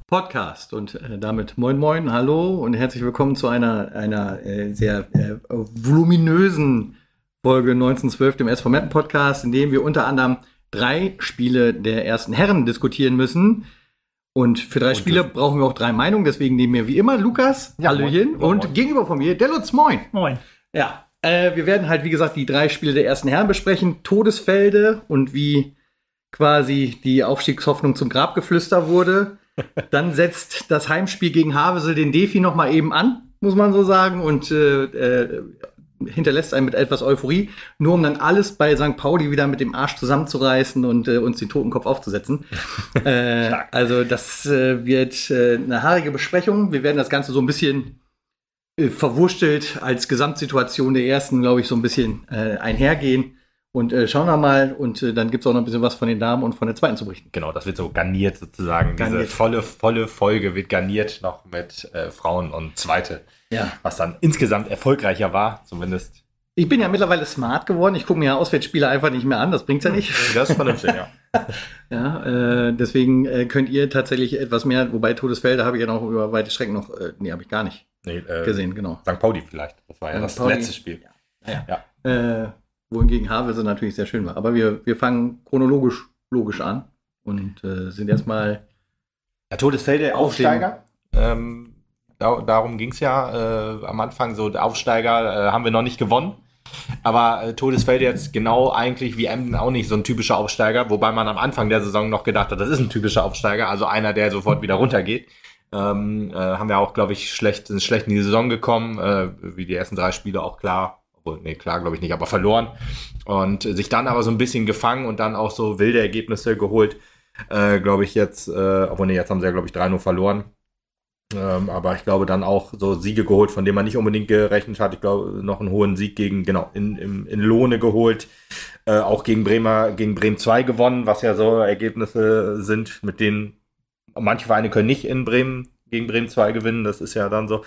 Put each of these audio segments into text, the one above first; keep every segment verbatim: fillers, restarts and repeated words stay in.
Podcast. Und äh, damit moin moin, hallo und herzlich willkommen zu einer, einer äh, sehr äh, voluminösen Folge neunzehnhundertzwölf, dem S V Meppen Podcast, in dem wir unter anderem drei Spiele der ersten Herren diskutieren müssen. Und für drei und Spiele das brauchen wir auch drei Meinungen, deswegen nehmen wir wie immer Lukas, ja, Hallöchen, moin, und moin. Gegenüber von mir der Lutz, moin. Moin. Ja, äh, wir werden halt, wie gesagt, die drei Spiele der ersten Herren besprechen, Todesfelde und wie quasi die Aufstiegshoffnung zum Grabgeflüster wurde. Dann setzt das Heimspiel gegen Havesel den Defi noch mal eben an, muss man so sagen, und äh, äh, hinterlässt einen mit etwas Euphorie, nur um dann alles bei Sankt Pauli wieder mit dem Arsch zusammenzureißen und äh, uns den Totenkopf aufzusetzen. äh, also das äh, wird äh, eine haarige Besprechung. Wir werden das Ganze so ein bisschen äh, verwurstelt als Gesamtsituation der ersten, glaube ich, so ein bisschen äh, einhergehen. Und äh, schauen wir mal, und äh, dann gibt es auch noch ein bisschen was von den Damen und von der zweiten zu berichten. Genau, das wird so garniert sozusagen. Garniert. Diese volle, volle Folge wird garniert noch mit äh, Frauen und Zweite. Ja. Was dann insgesamt erfolgreicher war, zumindest. Ich bin ja mittlerweile smart geworden. Ich gucke mir ja Auswärtsspiele einfach nicht mehr an. Das bringt's ja nicht. Das ist vernünftig, ja. ja, äh, deswegen äh, könnt ihr tatsächlich etwas mehr, wobei Todesfelde habe ich ja noch über weite Strecken noch, äh, nee, habe ich gar nicht nee, äh, gesehen, genau. Sankt Pauli vielleicht. Das war ja Sankt das Pauli. Letzte Spiel. Ja. ja. ja. Äh, wohingegen Havelse natürlich sehr schön war. Aber wir, wir fangen chronologisch logisch an und äh, sind erstmal ja, Todesfelde Aufsteiger. Ähm, da, darum ging es ja äh, am Anfang. So, der Aufsteiger äh, haben wir noch nicht gewonnen. Aber äh, Todesfelde jetzt genau eigentlich wie Emden auch nicht so ein typischer Aufsteiger. Wobei man am Anfang der Saison noch gedacht hat, das ist ein typischer Aufsteiger. Also einer, der sofort wieder runtergeht. Ähm, äh, haben wir auch, glaube ich, schlecht, sind schlecht in die Saison gekommen. Äh, wie die ersten drei Spiele auch klar. Nee, klar, glaube ich nicht, aber verloren. Und sich dann aber so ein bisschen gefangen und dann auch so wilde Ergebnisse geholt. Äh, glaube ich jetzt, äh, obwohl nee, jetzt haben sie ja, glaube ich, drei null verloren. Ähm, aber ich glaube dann auch so Siege geholt, von denen man nicht unbedingt gerechnet hat. Ich glaube, noch einen hohen Sieg gegen, genau, in, in, in Lohne geholt. Äh, auch gegen Bremer, gegen Bremen zwei gewonnen, was ja so Ergebnisse sind, mit denen manche Vereine können nicht in Bremen gegen Bremen zwei gewinnen, das ist ja dann so.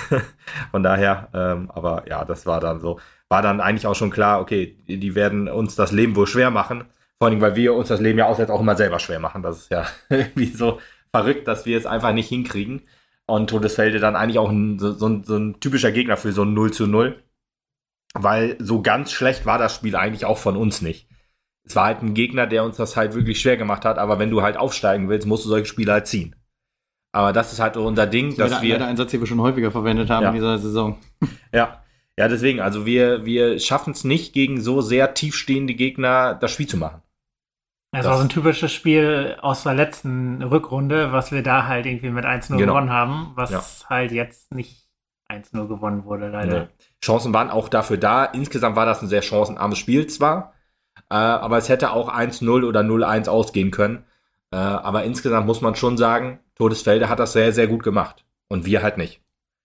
Von daher, ähm, aber ja, das war dann so. War dann eigentlich auch schon klar, okay, die, die werden uns das Leben wohl schwer machen. Vor allem, weil wir uns das Leben ja auch jetzt auch immer selber schwer machen. Das ist ja irgendwie so verrückt, dass wir es einfach nicht hinkriegen. Und Todesfelde dann eigentlich auch ein, so, so, ein, so ein typischer Gegner für so ein null zu null. Weil so ganz schlecht war das Spiel eigentlich auch von uns nicht. Es war halt ein Gegner, der uns das halt wirklich schwer gemacht hat. Aber wenn du halt aufsteigen willst, musst du solche Spiele halt ziehen. Aber das ist halt unser Ding, das dass wir... Das ein Satz, den wir schon häufiger verwendet haben ja. in dieser Saison. Ja, ja, deswegen, also wir, wir schaffen es nicht, gegen so sehr tiefstehende Gegner das Spiel zu machen. Das war so ein typisches Spiel aus der letzten Rückrunde, was wir da halt irgendwie mit eins null genau. gewonnen haben, was ja. halt jetzt nicht eins null gewonnen wurde, leider. Nee. Chancen waren auch dafür da. Insgesamt war das ein sehr chancenarmes Spiel zwar, äh, aber es hätte auch eins null oder null eins ausgehen können. Äh, aber insgesamt muss man schon sagen, Todesfelde hat das sehr, sehr gut gemacht. Und wir halt nicht.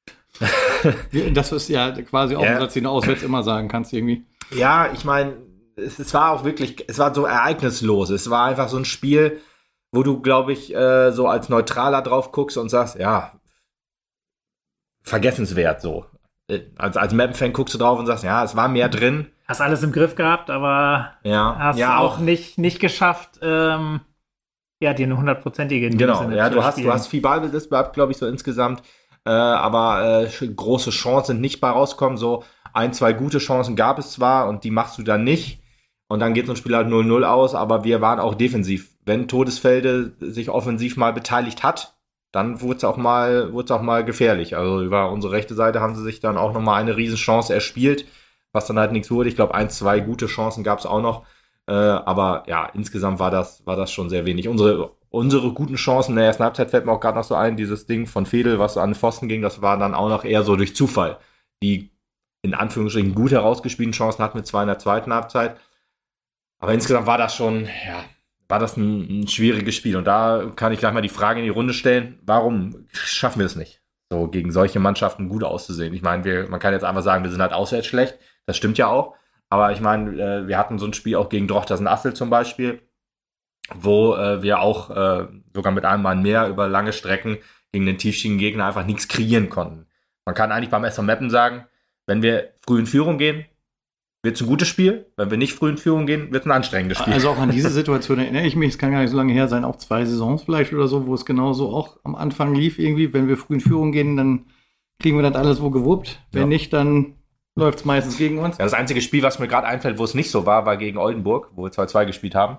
Das ist ja quasi auch ja. ein Satz, den du auswärts immer sagen kannst irgendwie. Ja, ich meine, es, es war auch wirklich, es war so ereignislos. Es war einfach so ein Spiel, wo du, glaube ich, äh, so als Neutraler drauf guckst und sagst, ja, vergessenswert so. Als, als Meppen-Fan guckst du drauf und sagst, ja, es war mehr drin. Hast alles im Griff gehabt, aber ja. hast ja, auch, auch nicht, nicht geschafft, ähm, ja, die eine hundertprozentige Genau, ja, du hast, du hast viel Ballbesitz gehabt, glaube ich, so insgesamt. Äh, aber äh, große Chancen sind nicht bei rauskommen. So ein, zwei gute Chancen gab es zwar und die machst du dann nicht. Und dann geht so ein Spiel halt null null aus, aber wir waren auch defensiv. Wenn Todesfelde sich offensiv mal beteiligt hat, dann wurde es auch mal, wurde es auch mal gefährlich. Also über unsere rechte Seite haben sie sich dann auch nochmal eine Riesenchance erspielt, was dann halt nichts wurde. Ich glaube, ein, zwei gute Chancen gab es auch noch. Äh, aber ja, insgesamt war das, war das schon sehr wenig. Unsere, unsere guten Chancen in der ersten Halbzeit fällt mir auch gerade noch so ein, dieses Ding von Fedel, was an den Pfosten ging, das war dann auch noch eher so durch Zufall. Die in Anführungsstrichen gut herausgespielten Chancen hatten wir zwar in der zweiten Halbzeit, aber insgesamt war das schon, ja, war das ein, ein schwieriges Spiel. Und da kann ich gleich mal die Frage in die Runde stellen, warum schaffen wir es nicht, so gegen solche Mannschaften gut auszusehen? Ich meine, wir, man kann jetzt einfach sagen, wir sind halt auswärts schlecht, das stimmt ja auch. Aber ich meine, äh, wir hatten so ein Spiel auch gegen Drochtersen-Assel zum Beispiel, wo äh, wir auch äh, sogar mit einem Mann mehr über lange Strecken gegen den tiefstehenden Gegner einfach nichts kreieren konnten. Man kann eigentlich beim S V Meppen sagen, wenn wir früh in Führung gehen, wird es ein gutes Spiel. Wenn wir nicht früh in Führung gehen, wird es ein anstrengendes Spiel. Also auch an diese Situation erinnere ich mich, es kann gar nicht so lange her sein, auch zwei Saisons vielleicht oder so, wo es genauso auch am Anfang lief irgendwie. Wenn wir früh in Führung gehen, dann kriegen wir das alles wo gewuppt. Wenn ja. nicht, dann läuft es meistens gegen uns. Ja, das einzige Spiel, was mir gerade einfällt, wo es nicht so war, war gegen Oldenburg, wo wir zwei zwei gespielt haben.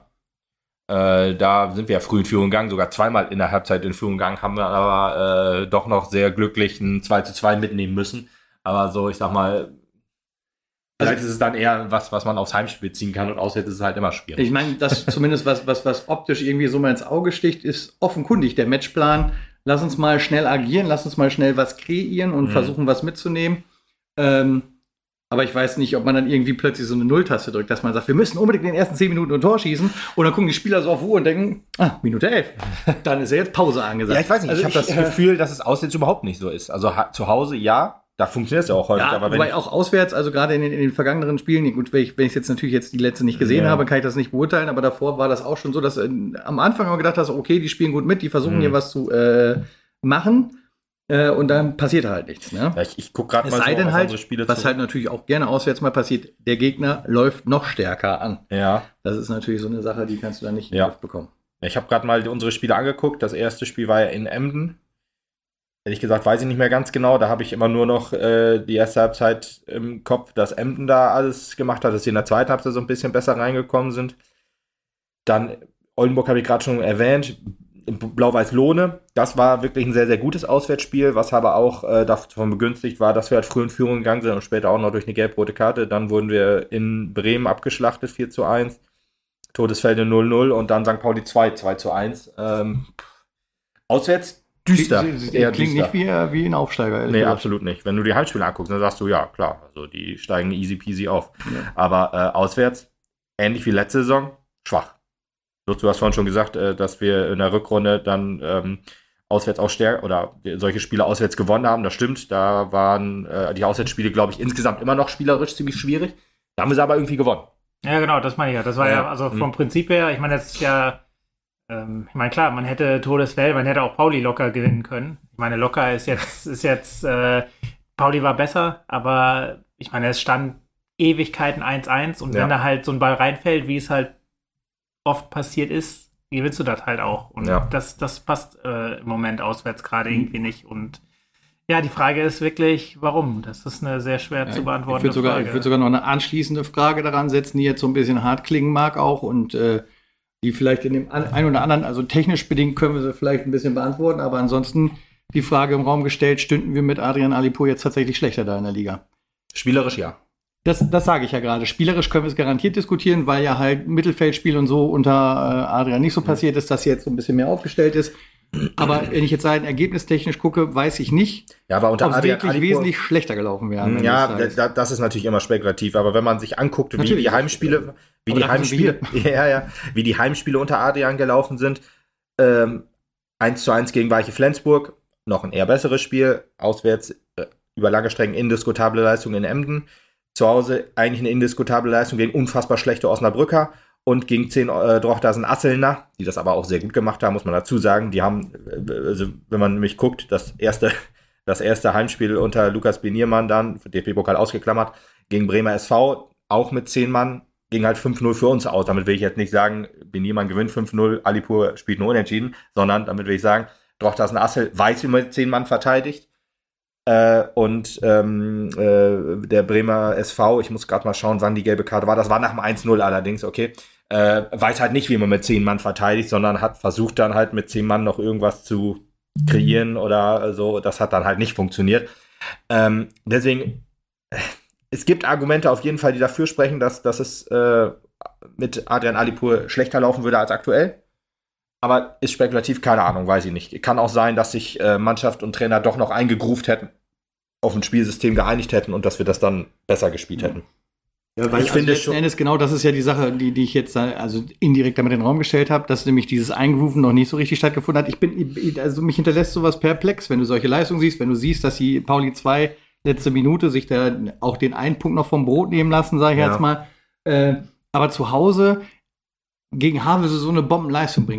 Äh, da sind wir ja früh in Führung gegangen, sogar zweimal in der Halbzeit in Führung gegangen, haben wir aber äh, doch noch sehr glücklich ein zwei zu zwei mitnehmen müssen. Aber so, ich sag mal, vielleicht also, ist es dann eher was, was man aufs Heimspiel ziehen kann und auswärts ist es halt immer schwierig. Ich meine, das zumindest was, was, was optisch irgendwie so mal ins Auge sticht, ist offenkundig der Matchplan. Lass uns mal schnell agieren, lass uns mal schnell was kreieren und mhm. versuchen, was mitzunehmen. Ähm, aber ich weiß nicht, ob man dann irgendwie plötzlich so eine Nulltaste drückt, dass man sagt, wir müssen unbedingt in den ersten zehn Minuten ein Tor schießen. Und dann gucken die Spieler so auf Uhr und denken, ah, Minute elf. Dann ist ja jetzt Pause angesagt. Ja, ich weiß nicht, also ich habe das äh, Gefühl, dass es auswärts überhaupt nicht so ist. Also ha- zu Hause, ja, da funktioniert es ja auch häufig. Ja, aber wobei wenn auch auswärts, also gerade in den, in den vergangenen Spielen, gut, wenn ich es jetzt natürlich jetzt die letzte nicht gesehen ja. habe, kann ich das nicht beurteilen, aber davor war das auch schon so, dass äh, am Anfang haben wir gedacht hast, okay, die spielen gut mit, die versuchen mhm. hier was zu äh, machen. Äh, und dann passiert halt nichts. Ne? Ja, ich ich gucke gerade mal so auf halt, unsere Spiele was zu. Halt natürlich auch gerne auswärts mal passiert, der Gegner läuft noch stärker an. Ja. Das ist natürlich so eine Sache, die kannst du dann nicht in ja. den Griff bekommen. Ich habe gerade mal unsere Spiele angeguckt. Das erste Spiel war ja in Emden. Ehrlich gesagt weiß ich nicht mehr ganz genau. Da habe ich immer nur noch äh, die erste Halbzeit im Kopf, dass Emden da alles gemacht hat, dass sie in der zweiten Halbzeit so ein bisschen besser reingekommen sind. Dann Oldenburg habe ich gerade schon erwähnt. Blau-Weiß-Lohne, das war wirklich ein sehr, sehr gutes Auswärtsspiel, was aber auch äh, davon begünstigt war, dass wir halt früh in Führung gegangen sind und später auch noch durch eine gelb-rote Karte. Dann wurden wir in Bremen abgeschlachtet, vier zu eins, Todesfelde null null und dann Sankt Pauli zwei, zwei zu eins. Ähm, auswärts düster. Sie, sie, sie eher klingt düster. Nicht wie, wie ein Aufsteiger. Nee, gesagt. Absolut nicht. Wenn du die Heimspiele anguckst, dann sagst du, ja, klar, also die steigen easy peasy auf. Ja. Aber äh, auswärts, ähnlich wie letzte Saison, schwach. Du hast vorhin schon gesagt, dass wir in der Rückrunde dann ähm, auswärts auch stärker oder solche Spiele auswärts gewonnen haben. Das stimmt. Da waren äh, die Auswärtsspiele, glaube ich, insgesamt immer noch spielerisch ziemlich schwierig. Da haben wir sie aber irgendwie gewonnen. Ja, genau, das meine ich ja. Das war ja, ja also vom mhm. Prinzip her, ich meine, jetzt ist ja, ähm, ich meine, klar, man hätte Todesfeld, man hätte auch Pauli locker gewinnen können. Ich meine, locker ist jetzt, ist jetzt, äh, Pauli war besser, aber ich meine, es stand Ewigkeiten eins eins und ja. wenn da halt so ein Ball reinfällt, wie es halt oft passiert ist, gewinnst du das halt auch. Und ja. das, das passt äh, im Moment auswärts gerade mhm. irgendwie nicht. Und ja, die Frage ist wirklich, warum? Das ist eine sehr schwer ja, zu beantwortende ich sogar, Frage. Ich würde sogar noch eine anschließende Frage daran setzen, die jetzt so ein bisschen hart klingen mag auch und äh, die vielleicht in dem ein oder anderen, also technisch bedingt können wir sie vielleicht ein bisschen beantworten, aber ansonsten die Frage im Raum gestellt, stünden wir mit Adrian Alipour jetzt tatsächlich schlechter da in der Liga? Spielerisch ja. Das, das sage ich ja gerade. Spielerisch können wir es garantiert diskutieren, weil ja halt Mittelfeldspiel und so unter äh, Adrian nicht so passiert ist, dass jetzt so ein bisschen mehr aufgestellt ist. Aber wenn ich jetzt rein ergebnistechnisch gucke, weiß ich nicht, ja, aber unter ob es wirklich Alipour wesentlich schlechter gelaufen wäre. Ja, da, das ist natürlich immer spekulativ. Aber wenn man sich anguckt, wie die Heimspiele, wie die Heimspiele, ja, ja, wie die Heimspiele unter Adrian gelaufen sind, ähm, eins zu eins gegen Weiche Flensburg, noch ein eher besseres Spiel, auswärts äh, über lange Strecken indiskutable Leistung in Emden. Zu Hause eigentlich eine indiskutable Leistung gegen unfassbar schlechte Osnabrücker und gegen zehn äh, Drochtersen Asselner, die das aber auch sehr gut gemacht haben, muss man dazu sagen. Die haben, also wenn man nämlich guckt, das erste, das erste Heimspiel unter Lukas Beniermann dann, D F B-Pokal ausgeklammert, gegen Bremer S V, auch mit zehn Mann, ging halt fünf null für uns aus. Damit will ich jetzt nicht sagen, Beniermann gewinnt fünf null, Alipour spielt nur unentschieden, sondern damit will ich sagen, Drochtersen Assel weiß, wie man mit zehn Mann verteidigt. Äh, und ähm, äh, der Bremer S V, ich muss gerade mal schauen, wann die gelbe Karte war, das war nach dem eins null allerdings, okay, äh, weiß halt nicht, wie man mit zehn Mann verteidigt, sondern hat versucht dann halt mit zehn Mann noch irgendwas zu kreieren oder so, das hat dann halt nicht funktioniert. Ähm, deswegen, es gibt Argumente auf jeden Fall, die dafür sprechen, dass, dass es äh, mit Adrian Alipour schlechter laufen würde als aktuell. Aber ist spekulativ, keine Ahnung, weiß ich nicht. Kann auch sein, dass sich äh, Mannschaft und Trainer doch noch eingegroovt hätten, auf ein Spielsystem geeinigt hätten und dass wir das dann besser gespielt hätten. Ja, weil ich also finde letzten schon Endes genau das ist ja die Sache, die, die ich jetzt also indirekt damit in den Raum gestellt habe, dass nämlich dieses Eingrooven noch nicht so richtig stattgefunden hat. Ich bin, also mich hinterlässt sowas perplex, wenn du solche Leistungen siehst, wenn du siehst, dass die Pauli zwei letzte Minute sich da auch den einen Punkt noch vom Brot nehmen lassen, sage ich ja. jetzt mal. Äh, aber zu Hause gegen Havelse so eine Bombenleistung bringst.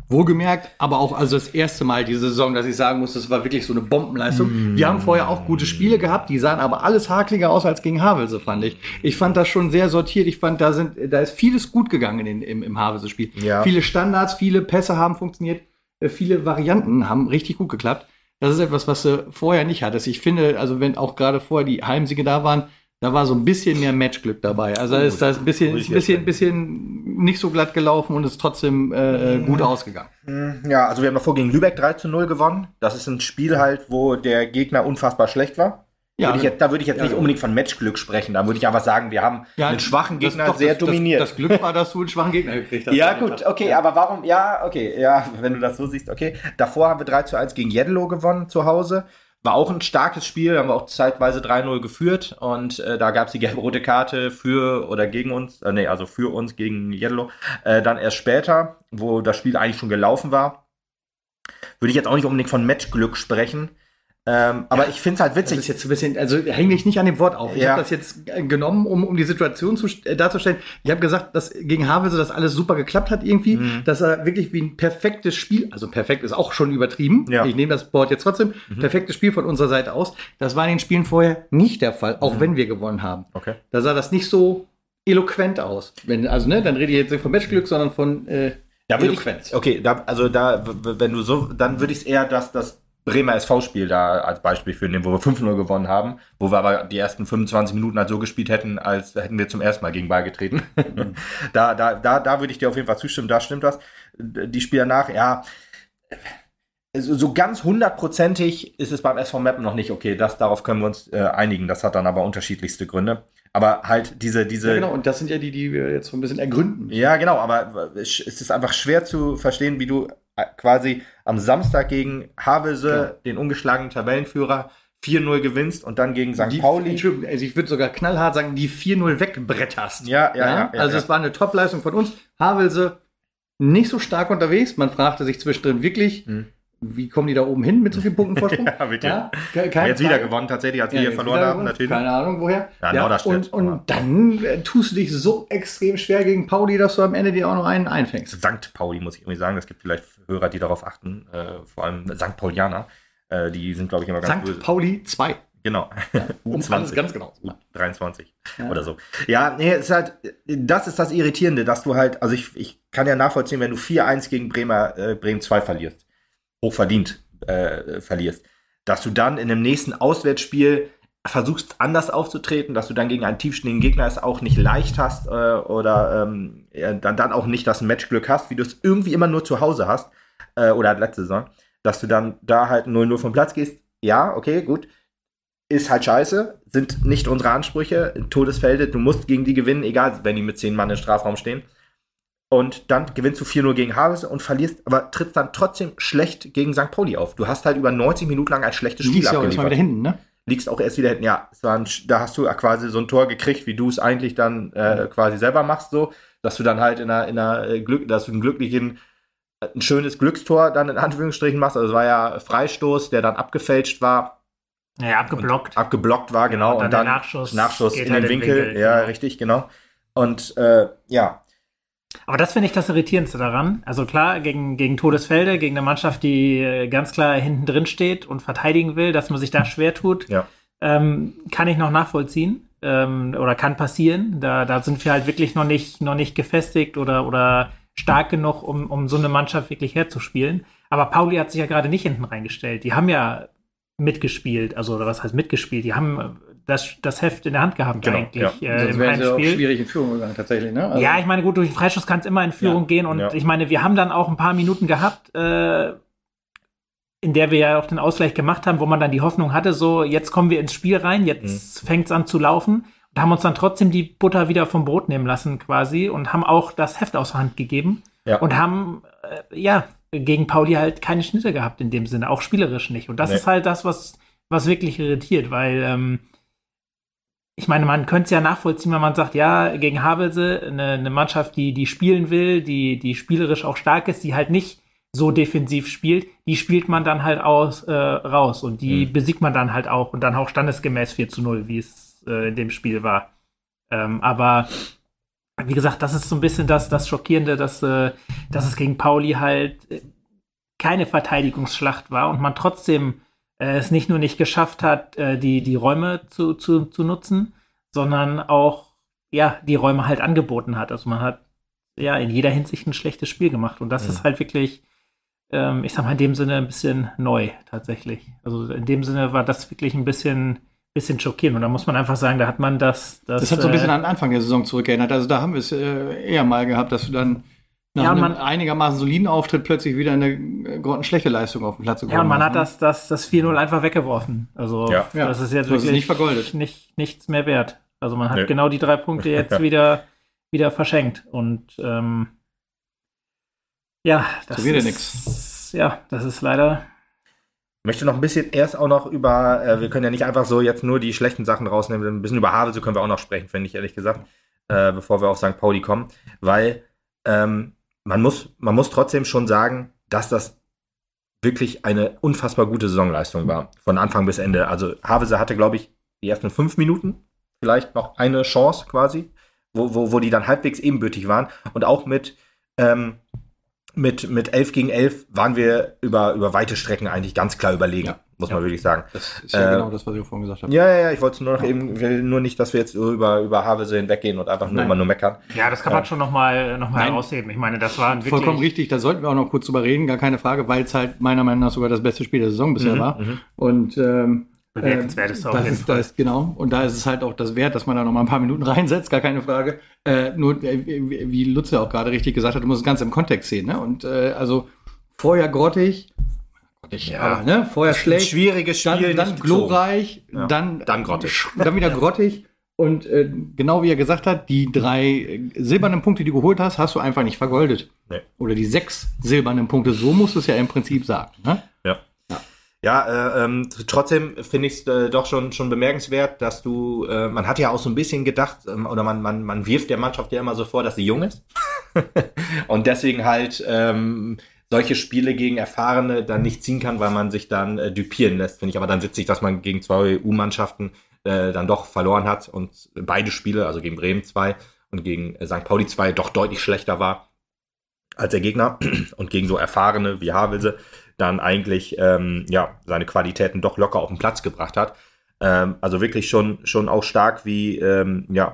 Wohlgemerkt, aber auch also das erste Mal diese Saison, dass ich sagen muss, das war wirklich so eine Bombenleistung. Mm. Wir haben vorher auch gute Spiele gehabt, die sahen aber alles hakliger aus als gegen Havelse, fand ich. Ich fand das schon sehr sortiert. Ich fand, da sind, da ist vieles gut gegangen in, im, im Havelse-Spiel. Ja. Viele Standards, viele Pässe haben funktioniert, viele Varianten haben richtig gut geklappt. Das ist etwas, was du vorher nicht hattest. Ich finde, also wenn auch gerade vorher die Heimsiege da waren, da war so ein bisschen mehr Matchglück dabei. Also da ist das ein bisschen, ist ein bisschen, bisschen nicht so glatt gelaufen und ist trotzdem äh, gut ausgegangen. Ja, also wir haben davor gegen Lübeck drei zu null gewonnen. Das ist ein Spiel halt, wo der Gegner unfassbar schlecht war. Ja, würde ich jetzt, da würde ich jetzt ja, nicht unbedingt von Matchglück sprechen. Da würde ich einfach sagen, wir haben ja, einen schwachen Gegner das, doch, sehr das, dominiert. Das, das Glück war, dass du einen schwachen Gegner gekriegt hast. Ja gut, okay, ja. aber warum, ja, okay, ja, wenn du das so siehst, okay. Davor haben wir drei zu eins gegen Jeddelo gewonnen zu Hause. War auch ein starkes Spiel, haben wir auch zeitweise drei null geführt und äh, da gab es die gelb-rote Karte für oder gegen uns, äh, nee, also für uns gegen Jeddelo. Äh, dann erst später, wo das Spiel eigentlich schon gelaufen war, würde ich jetzt auch nicht unbedingt von Matchglück sprechen. Ähm, aber ja, ich finde es halt witzig. Das ist jetzt ein bisschen, also häng mich nicht an dem Wort auf. Ich ja. habe das jetzt genommen, um, um die Situation zu, äh, darzustellen. Ich habe gesagt, dass gegen Havelse das alles super geklappt hat irgendwie. Mhm. Dass er wirklich wie ein perfektes Spiel, also perfekt ist auch schon übertrieben. Ja. Ich nehme das Wort jetzt trotzdem. Mhm. Perfektes Spiel von unserer Seite aus. Das war in den Spielen vorher nicht der Fall, auch mhm. wenn wir gewonnen haben. Okay. Da sah das nicht so eloquent aus. Wenn, also, ne, dann rede ich jetzt nicht von Matchglück, sondern von äh, da Eloquenz. Ich, okay, da, also da, wenn du so, dann würde ich es eher, dass das Bremer S V-Spiel da als Beispiel für nehmen, wo wir fünf null gewonnen haben, wo wir aber die ersten fünfundzwanzig Minuten halt so gespielt hätten, als hätten wir zum ersten Mal gegen Ball getreten. da, da, da, da würde ich dir auf jeden Fall zustimmen, da stimmt das. Die Spiele danach, ja, so, so ganz hundertprozentig ist es beim S V Meppen noch nicht okay. Das, darauf können wir uns äh, einigen. Das hat dann aber unterschiedlichste Gründe. Aber halt diese, diese. Ja, genau, und das sind ja die, die wir jetzt so ein bisschen ergründen müssen. Ja, genau, aber es ist einfach schwer zu verstehen, wie du quasi am Samstag gegen Havelse, ja. den ungeschlagenen Tabellenführer, vier null gewinnst und dann gegen Sankt die, Pauli. Also ich würde sogar knallhart sagen, die vier null wegbretterst. Ja, ja, ja. ja also ja, es ja. war eine Top-Leistung von uns. Havelse nicht so stark unterwegs. Man fragte sich zwischendrin wirklich, hm. wie kommen die da oben hin mit so vielen Punkten Vorsprung? ja, bitte. Ja, keine jetzt wieder gewonnen, tatsächlich, als wir ja, hier verloren haben, natürlich. Keine Ahnung, woher. Ja, ja, Norderstedt. Und, und dann äh, tust du dich so extrem schwer gegen Pauli, dass du am Ende dir auch noch einen einfängst. Sankt Pauli, muss ich irgendwie sagen. Es gibt vielleicht Hörer, die darauf achten. Äh, vor allem Sankt Paulianer. Äh, die sind, glaube ich, immer ganz Sankt böse. Sankt Pauli zwei. Genau. Ja, um alles ganz genau. U dreiundzwanzig ja. oder so. Ja, nee, es ist halt, das ist das Irritierende, dass du halt, also ich, ich kann ja nachvollziehen, wenn du vier eins gegen Bremer, äh, Bremen zwei verlierst. Hochverdient. Äh, verlierst, dass du dann in dem nächsten Auswärtsspiel versuchst, anders aufzutreten, dass du dann gegen einen tiefstehenden Gegner es auch nicht leicht hast äh, oder ähm, ja, dann, dann auch nicht das Matchglück hast, wie du es irgendwie immer nur zu Hause hast äh, oder letzte Saison, dass du dann da halt null null vom Platz gehst. Ja, okay, gut. Ist halt scheiße, sind nicht unsere Ansprüche. Todesfelde, du musst gegen die gewinnen, egal, wenn die mit zehn Mann im Strafraum stehen. Und dann gewinnst du vier null gegen Havelse und verlierst, aber trittst dann trotzdem schlecht gegen Sankt Pauli auf. Du hast halt über neunzig Minuten lang ein schlechtes Spiel abgeliefert. Liegst ja auch erstmal wieder hinten, ne? Liegst auch erst wieder hinten, ja. Es war ein, da hast du quasi so ein Tor gekriegt, wie du es eigentlich dann äh, quasi selber machst, so, dass du dann halt in einer, in einer äh, Glück, dass du einen glücklichen, ein schönes Glückstor dann in Anführungsstrichen machst. Also es war ja Freistoß, der dann abgefälscht war. Ja, abgeblockt. Abgeblockt war, genau. Ja, und, und dann dann Nachschuss, Nachschuss in halt den Winkel. Winkel. Ja, genau. richtig, genau. Und äh, ja. Aber das finde ich das Irritierendste daran. Also klar, gegen, gegen Todesfelde, gegen eine Mannschaft, die ganz klar hinten drin steht und verteidigen will, dass man sich da schwer tut, ja. ähm, kann ich noch nachvollziehen. Ähm, oder kann passieren. Da, da sind wir halt wirklich noch nicht, noch nicht gefestigt oder, oder stark genug, um, um so eine Mannschaft wirklich herzuspielen. Aber Pauli hat sich ja gerade nicht hinten reingestellt. Die haben ja mitgespielt, also oder was heißt mitgespielt? Die haben das, das Heft in der Hand gehabt, genau, eigentlich ja. äh, im Heimspiel. Auch schwierig in Führung gegangen, tatsächlich, ne? Also ja, ich meine, gut, durch den Freistoß kann es immer in Führung ja. gehen und ja. ich meine, wir haben dann auch ein paar Minuten gehabt, äh, in der wir ja auch den Ausgleich gemacht haben, wo man dann die Hoffnung hatte, so, jetzt kommen wir ins Spiel rein, jetzt mhm. fängt es an zu laufen und haben uns dann trotzdem die Butter wieder vom Brot nehmen lassen quasi und haben auch das Heft aus der Hand gegeben ja. und haben, äh, ja, gegen Pauli halt keine Schnitte gehabt in dem Sinne, auch spielerisch nicht. Und das nee. ist halt das, was, was wirklich irritiert, weil ähm, ich meine, man könnte es ja nachvollziehen, wenn man sagt, ja, gegen Havelse, eine, eine Mannschaft, die, die spielen will, die, die spielerisch auch stark ist, die halt nicht so defensiv spielt, die spielt man dann halt aus, äh, raus und die mhm. besiegt man dann halt auch und dann auch standesgemäß vier zu null, wie es äh, in dem Spiel war. Ähm, aber wie gesagt, das ist so ein bisschen das, das Schockierende, dass, äh, dass es gegen Pauli halt keine Verteidigungsschlacht war und man trotzdem äh, es nicht nur nicht geschafft hat, äh, die, die Räume zu, zu, zu nutzen, sondern auch ja, die Räume halt angeboten hat. Also man hat ja in jeder Hinsicht ein schlechtes Spiel gemacht. Und das mhm. ist halt wirklich, ähm, ich sag mal, in dem Sinne ein bisschen neu tatsächlich. Also in dem Sinne war das wirklich ein bisschen, bisschen schockierend. Und da muss man einfach sagen, da hat man das. Das, das hat so ein bisschen äh, an den Anfang der Saison zurückerinnert. Also da haben wir es äh, eher mal gehabt, dass du dann nach ja, einem man, einigermaßen soliden Auftritt plötzlich wieder eine grottenschlechte Leistung auf den Platz gekommen. Ja, und man hat das, das, das vier null einfach weggeworfen. Also ja. das ist jetzt so wirklich ist nicht vergoldet. Nicht, nichts mehr wert. Also man hat nee. genau die drei Punkte jetzt wieder, wieder verschenkt. Und ähm, ja, das so wieder ist nix. Ja, das ist leider. Ich möchte noch ein bisschen erst auch noch über, äh, wir können ja nicht einfach so jetzt nur die schlechten Sachen rausnehmen, ein bisschen über Havelse können wir auch noch sprechen, finde ich ehrlich gesagt, äh, bevor wir auf Sankt Pauli kommen, weil ähm, man muss, man muss trotzdem schon sagen, dass das wirklich eine unfassbar gute Saisonleistung war, von Anfang bis Ende. Also Havelse hatte, glaube ich, die ersten fünf Minuten vielleicht noch eine Chance quasi, wo, wo, wo die dann halbwegs ebenbürtig waren. Und auch mit, ähm, mit, mit elf gegen elf waren wir über, über weite Strecken eigentlich ganz klar überlegen, ja, muss ja. man wirklich sagen. Das ist ja äh, genau das, was ich vorhin gesagt habe. Ja, ja, ja, ich wollte nur noch ja. eben, will nur nicht, dass wir jetzt über, über Havelse hinweggehen und einfach nur Nein. immer nur meckern. Ja, das kann man äh, schon nochmal noch mal herausheben. Ich meine, das war wirklich... Vollkommen richtig, da sollten wir auch noch kurz drüber reden, gar keine Frage, weil es halt meiner Meinung nach sogar das beste Spiel der Saison bisher mhm, war. Mhm. Und ähm, bewertenswert ist äh, auch das ist, das ist genau. Und da ist es halt auch das Wert, dass man da noch mal ein paar Minuten reinsetzt, gar keine Frage. Äh, nur, äh, wie Lutz ja auch gerade richtig gesagt hat, du musst es ganz im Kontext sehen. Ne? Und äh, also vorher grottig, grottig ja. aber ne? vorher schlecht. Ein schwieriges Spiel, dann, dann glorreich, ja. dann, dann grottig. Dann wieder grottig. Und äh, genau wie er gesagt hat, die drei silbernen Punkte, die du geholt hast, hast du einfach nicht vergoldet. Nee. Oder die sechs silbernen Punkte, so musst du es ja im Prinzip sagen. Ne? Ja. Ja, äh, ähm, trotzdem finde ich es äh, doch schon schon bemerkenswert, dass du, äh, man hat ja auch so ein bisschen gedacht, ähm, oder man man man wirft der Mannschaft ja immer so vor, dass sie jung ist und deswegen halt ähm, solche Spiele gegen Erfahrene dann nicht ziehen kann, weil man sich dann äh, düpieren lässt. Finde ich aber dann witzig, dass man gegen zwei U-Mannschaften äh, dann doch verloren hat und beide Spiele, also gegen Bremen zwei und gegen äh, Sankt Pauli zwei, doch deutlich schlechter war als der Gegner und gegen so Erfahrene wie Havelse dann eigentlich ähm, ja seine Qualitäten doch locker auf den Platz gebracht hat. Ähm, also wirklich schon schon auch stark, wie ähm, ja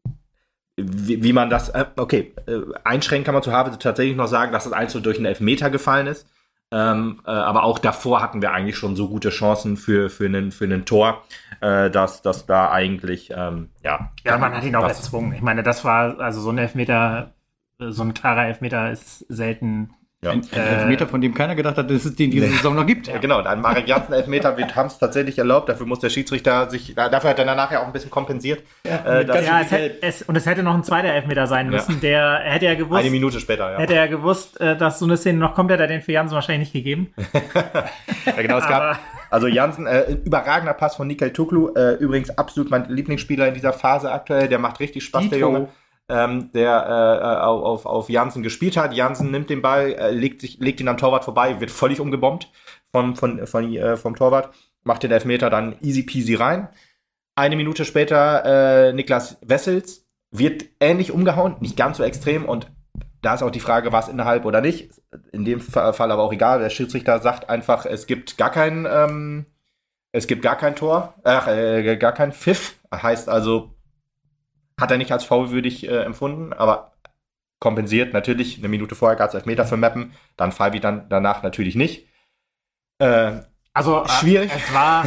wie, wie man das äh, okay äh, einschränken kann man zu Havelse tatsächlich noch sagen, dass das eins so durch einen Elfmeter gefallen ist. Ähm, äh, aber auch davor hatten wir eigentlich schon so gute Chancen für für einen für einen Tor, äh, dass dass da eigentlich ähm, ja ja man hat ihn auch erzwungen. Ich meine, das war also so ein Elfmeter, so ein klarer Elfmeter ist selten. Ja. Ein, ein Elfmeter, von dem keiner gedacht hat, dass es den diese nee. Saison noch gibt. Ja, genau, ein Marek Jansen Elfmeter, wir haben es tatsächlich erlaubt, dafür muss der Schiedsrichter sich, dafür hat er dann nachher auch ein bisschen kompensiert. Ja, äh, ja es hätte, es, und es hätte noch ein zweiter Elfmeter sein müssen, ja. der hätte ja gewusst, eine Minute später, ja. Hätte er gewusst, dass so eine Szene noch kommt, hätte er den für Jansen wahrscheinlich nicht gegeben. Ja, genau, es gab, also Jansen, äh, überragender Pass von Nikel Tuklu, äh, übrigens absolut mein Lieblingsspieler in dieser Phase aktuell, der macht richtig Spaß, Dito. Der Junge. Ähm, der äh, auf, auf Jansen gespielt hat. Jansen nimmt den Ball, äh, legt, sich, legt ihn am Torwart vorbei, wird völlig umgebombt vom, von, von, äh, vom Torwart, macht den Elfmeter dann easy peasy rein. Eine Minute später äh, Niklas Wessels wird ähnlich umgehauen, nicht ganz so extrem und da ist auch die Frage, war es innerhalb oder nicht. In dem Fall aber auch egal, der Schiedsrichter sagt einfach, es gibt gar kein ähm, es gibt gar kein Tor, äh, gar kein Pfiff, heißt also hat er nicht als foulwürdig äh, empfunden, aber kompensiert natürlich. Eine Minute vorher gab es Elfmeter für Meppen, dann Fabi dann danach natürlich nicht. Äh, also schwierig. Äh, es war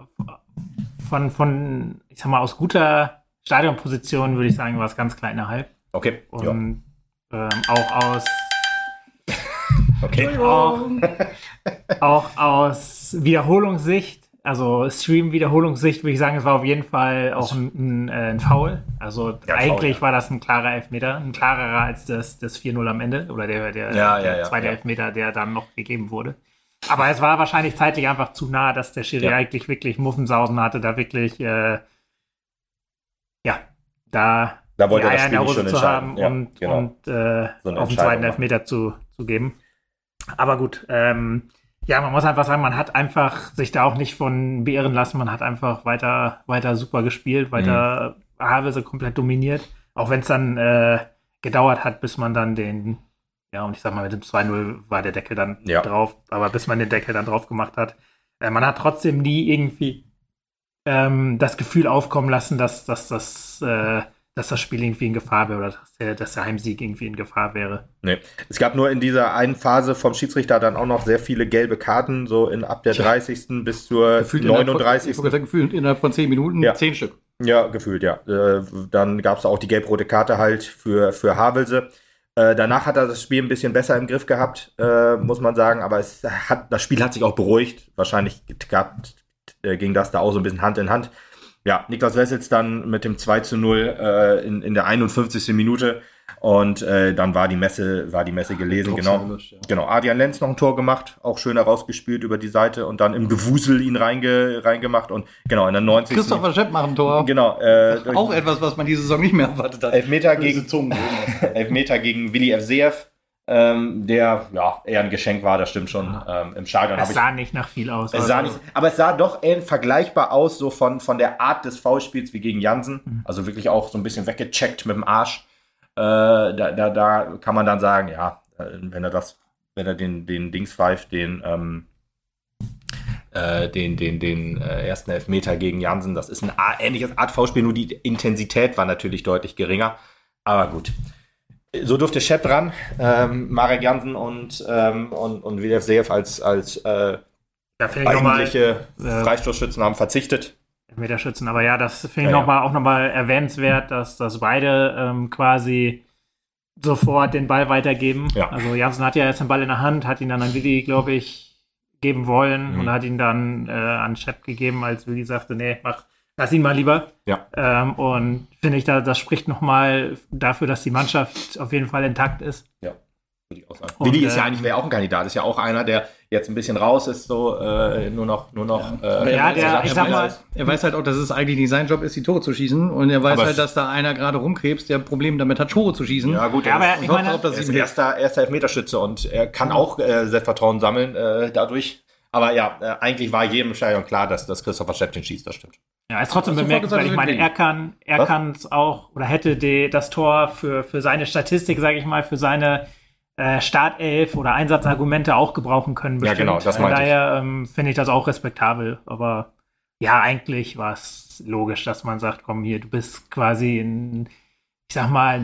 von, von, ich sag mal, aus guter Stadionposition, würde ich sagen, war es ganz klar innerhalb. Okay. Und ähm, auch aus okay. auch, auch aus Wiederholungssicht. Also Stream-Wiederholungssicht würde ich sagen, es war auf jeden Fall auch ein, ein, ein Foul. Also ja, eigentlich Foul, ja. war das ein klarer Elfmeter, ein klarerer als das, das vier null am Ende oder der, der, ja, der ja, zweite ja. Elfmeter, der dann noch gegeben wurde. Aber es war wahrscheinlich zeitlich einfach zu nah, dass der Schiri ja. eigentlich wirklich Muffensausen hatte, da wirklich äh, ja, da, da wollte die Eier in der Hose zu haben ja, und, genau. und äh, so auf den zweiten Elfmeter zu, zu geben. Aber gut, ähm, ja, man muss einfach sagen, man hat einfach sich da auch nicht von beirren lassen. Man hat einfach weiter, weiter super gespielt, weiter mhm. Havelse komplett dominiert. Auch wenn es dann äh, gedauert hat, bis man dann den, ja, und ich sag mal, mit dem zwei null war der Deckel dann ja. drauf, aber bis man den Deckel dann drauf gemacht hat, äh, man hat trotzdem nie irgendwie ähm, das Gefühl aufkommen lassen, dass, dass, dass, äh, dass das Spiel irgendwie in Gefahr wäre oder dass der, dass der Heimsieg irgendwie in Gefahr wäre. Nee. Es gab nur in dieser einen Phase vom Schiedsrichter dann auch noch sehr viele gelbe Karten, so in ab der dreißigsten bis zur gefühlt neununddreißigsten Innerhalb von, gefühlt innerhalb von zehn Minuten ja. zehn Stück. Ja, gefühlt, ja. Äh, dann gab es auch die gelb-rote Karte halt für, für Havelse. Äh, danach hat er das Spiel ein bisschen besser im Griff gehabt, äh, muss man sagen, aber es hat, das Spiel hat sich auch beruhigt. Wahrscheinlich gab, äh, ging das da auch so ein bisschen Hand in Hand. Ja, Niklas Wessels dann mit dem zwei zu null äh, in, in der einundfünfzigsten Minute und äh, dann war die Messe, war die Messe gelesen, genau. Erwischt, ja. Genau, Adrian Lenz noch ein Tor gemacht, auch schön herausgespielt über die Seite und dann im Gewusel ihn reinge, reingemacht und genau, in der neunzigsten Christopher Schepp macht ein Tor. Genau. Äh, auch etwas, was man diese Saison nicht mehr erwartet hat. Elfmeter gegen, Elfmeter gegen Willi Evseev. Ähm, der ja eher ein Geschenk war, das stimmt schon. Ähm, Im Stadion es sah ich, nicht nach viel aus. Es sah nicht, aber es sah doch eher vergleichbar aus, so von, von der Art des Foulspiels wie gegen Jansen. Mhm. Also wirklich auch so ein bisschen weggecheckt mit dem Arsch. Äh, da, da, da kann man dann sagen, ja, wenn er das, wenn er den, den Dings pfeift, den, ähm, äh, den, den, den äh, ersten Elfmeter gegen Jansen, das ist ein ähnliches Art Foulspiel, nur die Intensität war natürlich deutlich geringer. Aber gut. So durfte Schepp dran, ähm, Marek Jansen und, ähm, und, und W D F Seev als, als äh, eigentliche äh, Freistoßschützen haben verzichtet. Meterschützen, aber ja, das finde ich ja, noch mal, auch nochmal erwähnenswert, dass, dass beide ähm, quasi sofort den Ball weitergeben. Ja. Also Jansen hat ja jetzt den Ball in der Hand, hat ihn dann an Willi, glaube ich, geben wollen mhm. und hat ihn dann äh, an Schepp gegeben, als Willi sagte, nee, mach Lass ihn mal lieber. Ja. Ähm, und finde ich, da, das spricht nochmal dafür, dass die Mannschaft auf jeden Fall intakt ist. Ja, würde ich auch sagen. Willi ist ja eigentlich wäre auch ein Kandidat. Ist ja auch einer, der jetzt ein bisschen raus ist, so äh, nur noch, nur noch. Ja, äh, ja der, ich sag mal, er weiß halt auch, dass es eigentlich nicht sein Job ist, die Tore zu schießen. Und er weiß halt, dass da einer gerade rumkrebst, der Probleme damit hat, Tore zu schießen. Ja, gut, ja, aber ich meine, drauf, dass er ist erster, erster Elfmeterschütze und er kann auch äh, Selbstvertrauen sammeln äh, dadurch. Aber ja, äh, eigentlich war jedem Stadion klar, dass, dass Christopher Schepp den schießt, das stimmt. Ja, ist trotzdem bemerkenswert. Ich meine, er kann er kann es auch, oder hätte die, das Tor für, für seine Statistik, sage ich mal, für seine äh, Startelf oder Einsatzargumente auch gebrauchen können. Bestimmt. Ja, genau, das meinte ich. Daher ähm, finde ich das auch respektabel. Aber ja, eigentlich war es logisch, dass man sagt, komm hier, du bist quasi ein, ich sag mal,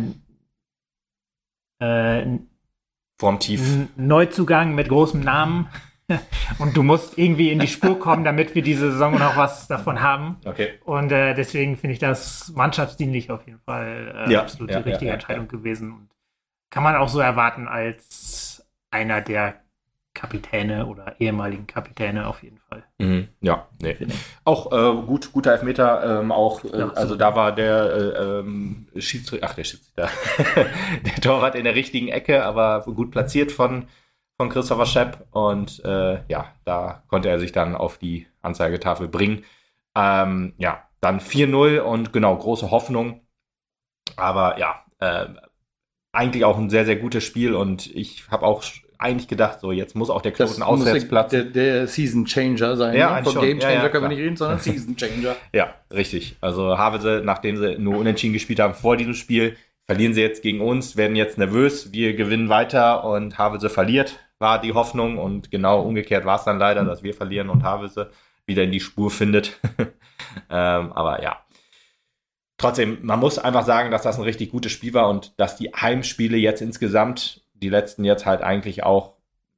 äh, vorm Tief. Ein Neuzugang mit großem Namen. Und du musst irgendwie in die Spur kommen, damit wir diese Saison noch was davon haben. Okay. Und äh, deswegen finde ich das mannschaftsdienlich auf jeden Fall äh, ja, absolut ja, die richtige ja, Entscheidung ja. gewesen. Und kann man auch so erwarten als einer der Kapitäne oder ehemaligen Kapitäne auf jeden Fall. Mhm. Ja, nee. Auch äh, gut, guter Elfmeter. Ähm, auch, äh, ja, also da war der äh, ähm, Schiedsrichter, ach der Schiedsrichter, der Torwart in der richtigen Ecke, aber gut platziert von von Christopher Schepp und äh, ja, da konnte er sich dann auf die Anzeigetafel bringen. Ähm, ja, dann vier null und genau, große Hoffnung. Aber ja, äh, eigentlich auch ein sehr, sehr gutes Spiel und ich habe auch eigentlich gedacht, so jetzt muss auch der Knoten Auswärtsplatz. Der, der Season Changer sein. Ja, ne? Von Game Changer ja, ja, können wir nicht reden, sondern Season Changer. Ja, richtig. Also Havelse, nachdem sie nur unentschieden gespielt haben vor diesem Spiel, verlieren sie jetzt gegen uns, werden jetzt nervös, wir gewinnen weiter und Havelse verliert, war die Hoffnung. Und genau umgekehrt war es dann leider, dass wir verlieren und Havelse wieder in die Spur findet. ähm, aber ja, trotzdem, man muss einfach sagen, dass das ein richtig gutes Spiel war und dass die Heimspiele jetzt insgesamt, die letzten jetzt halt eigentlich auch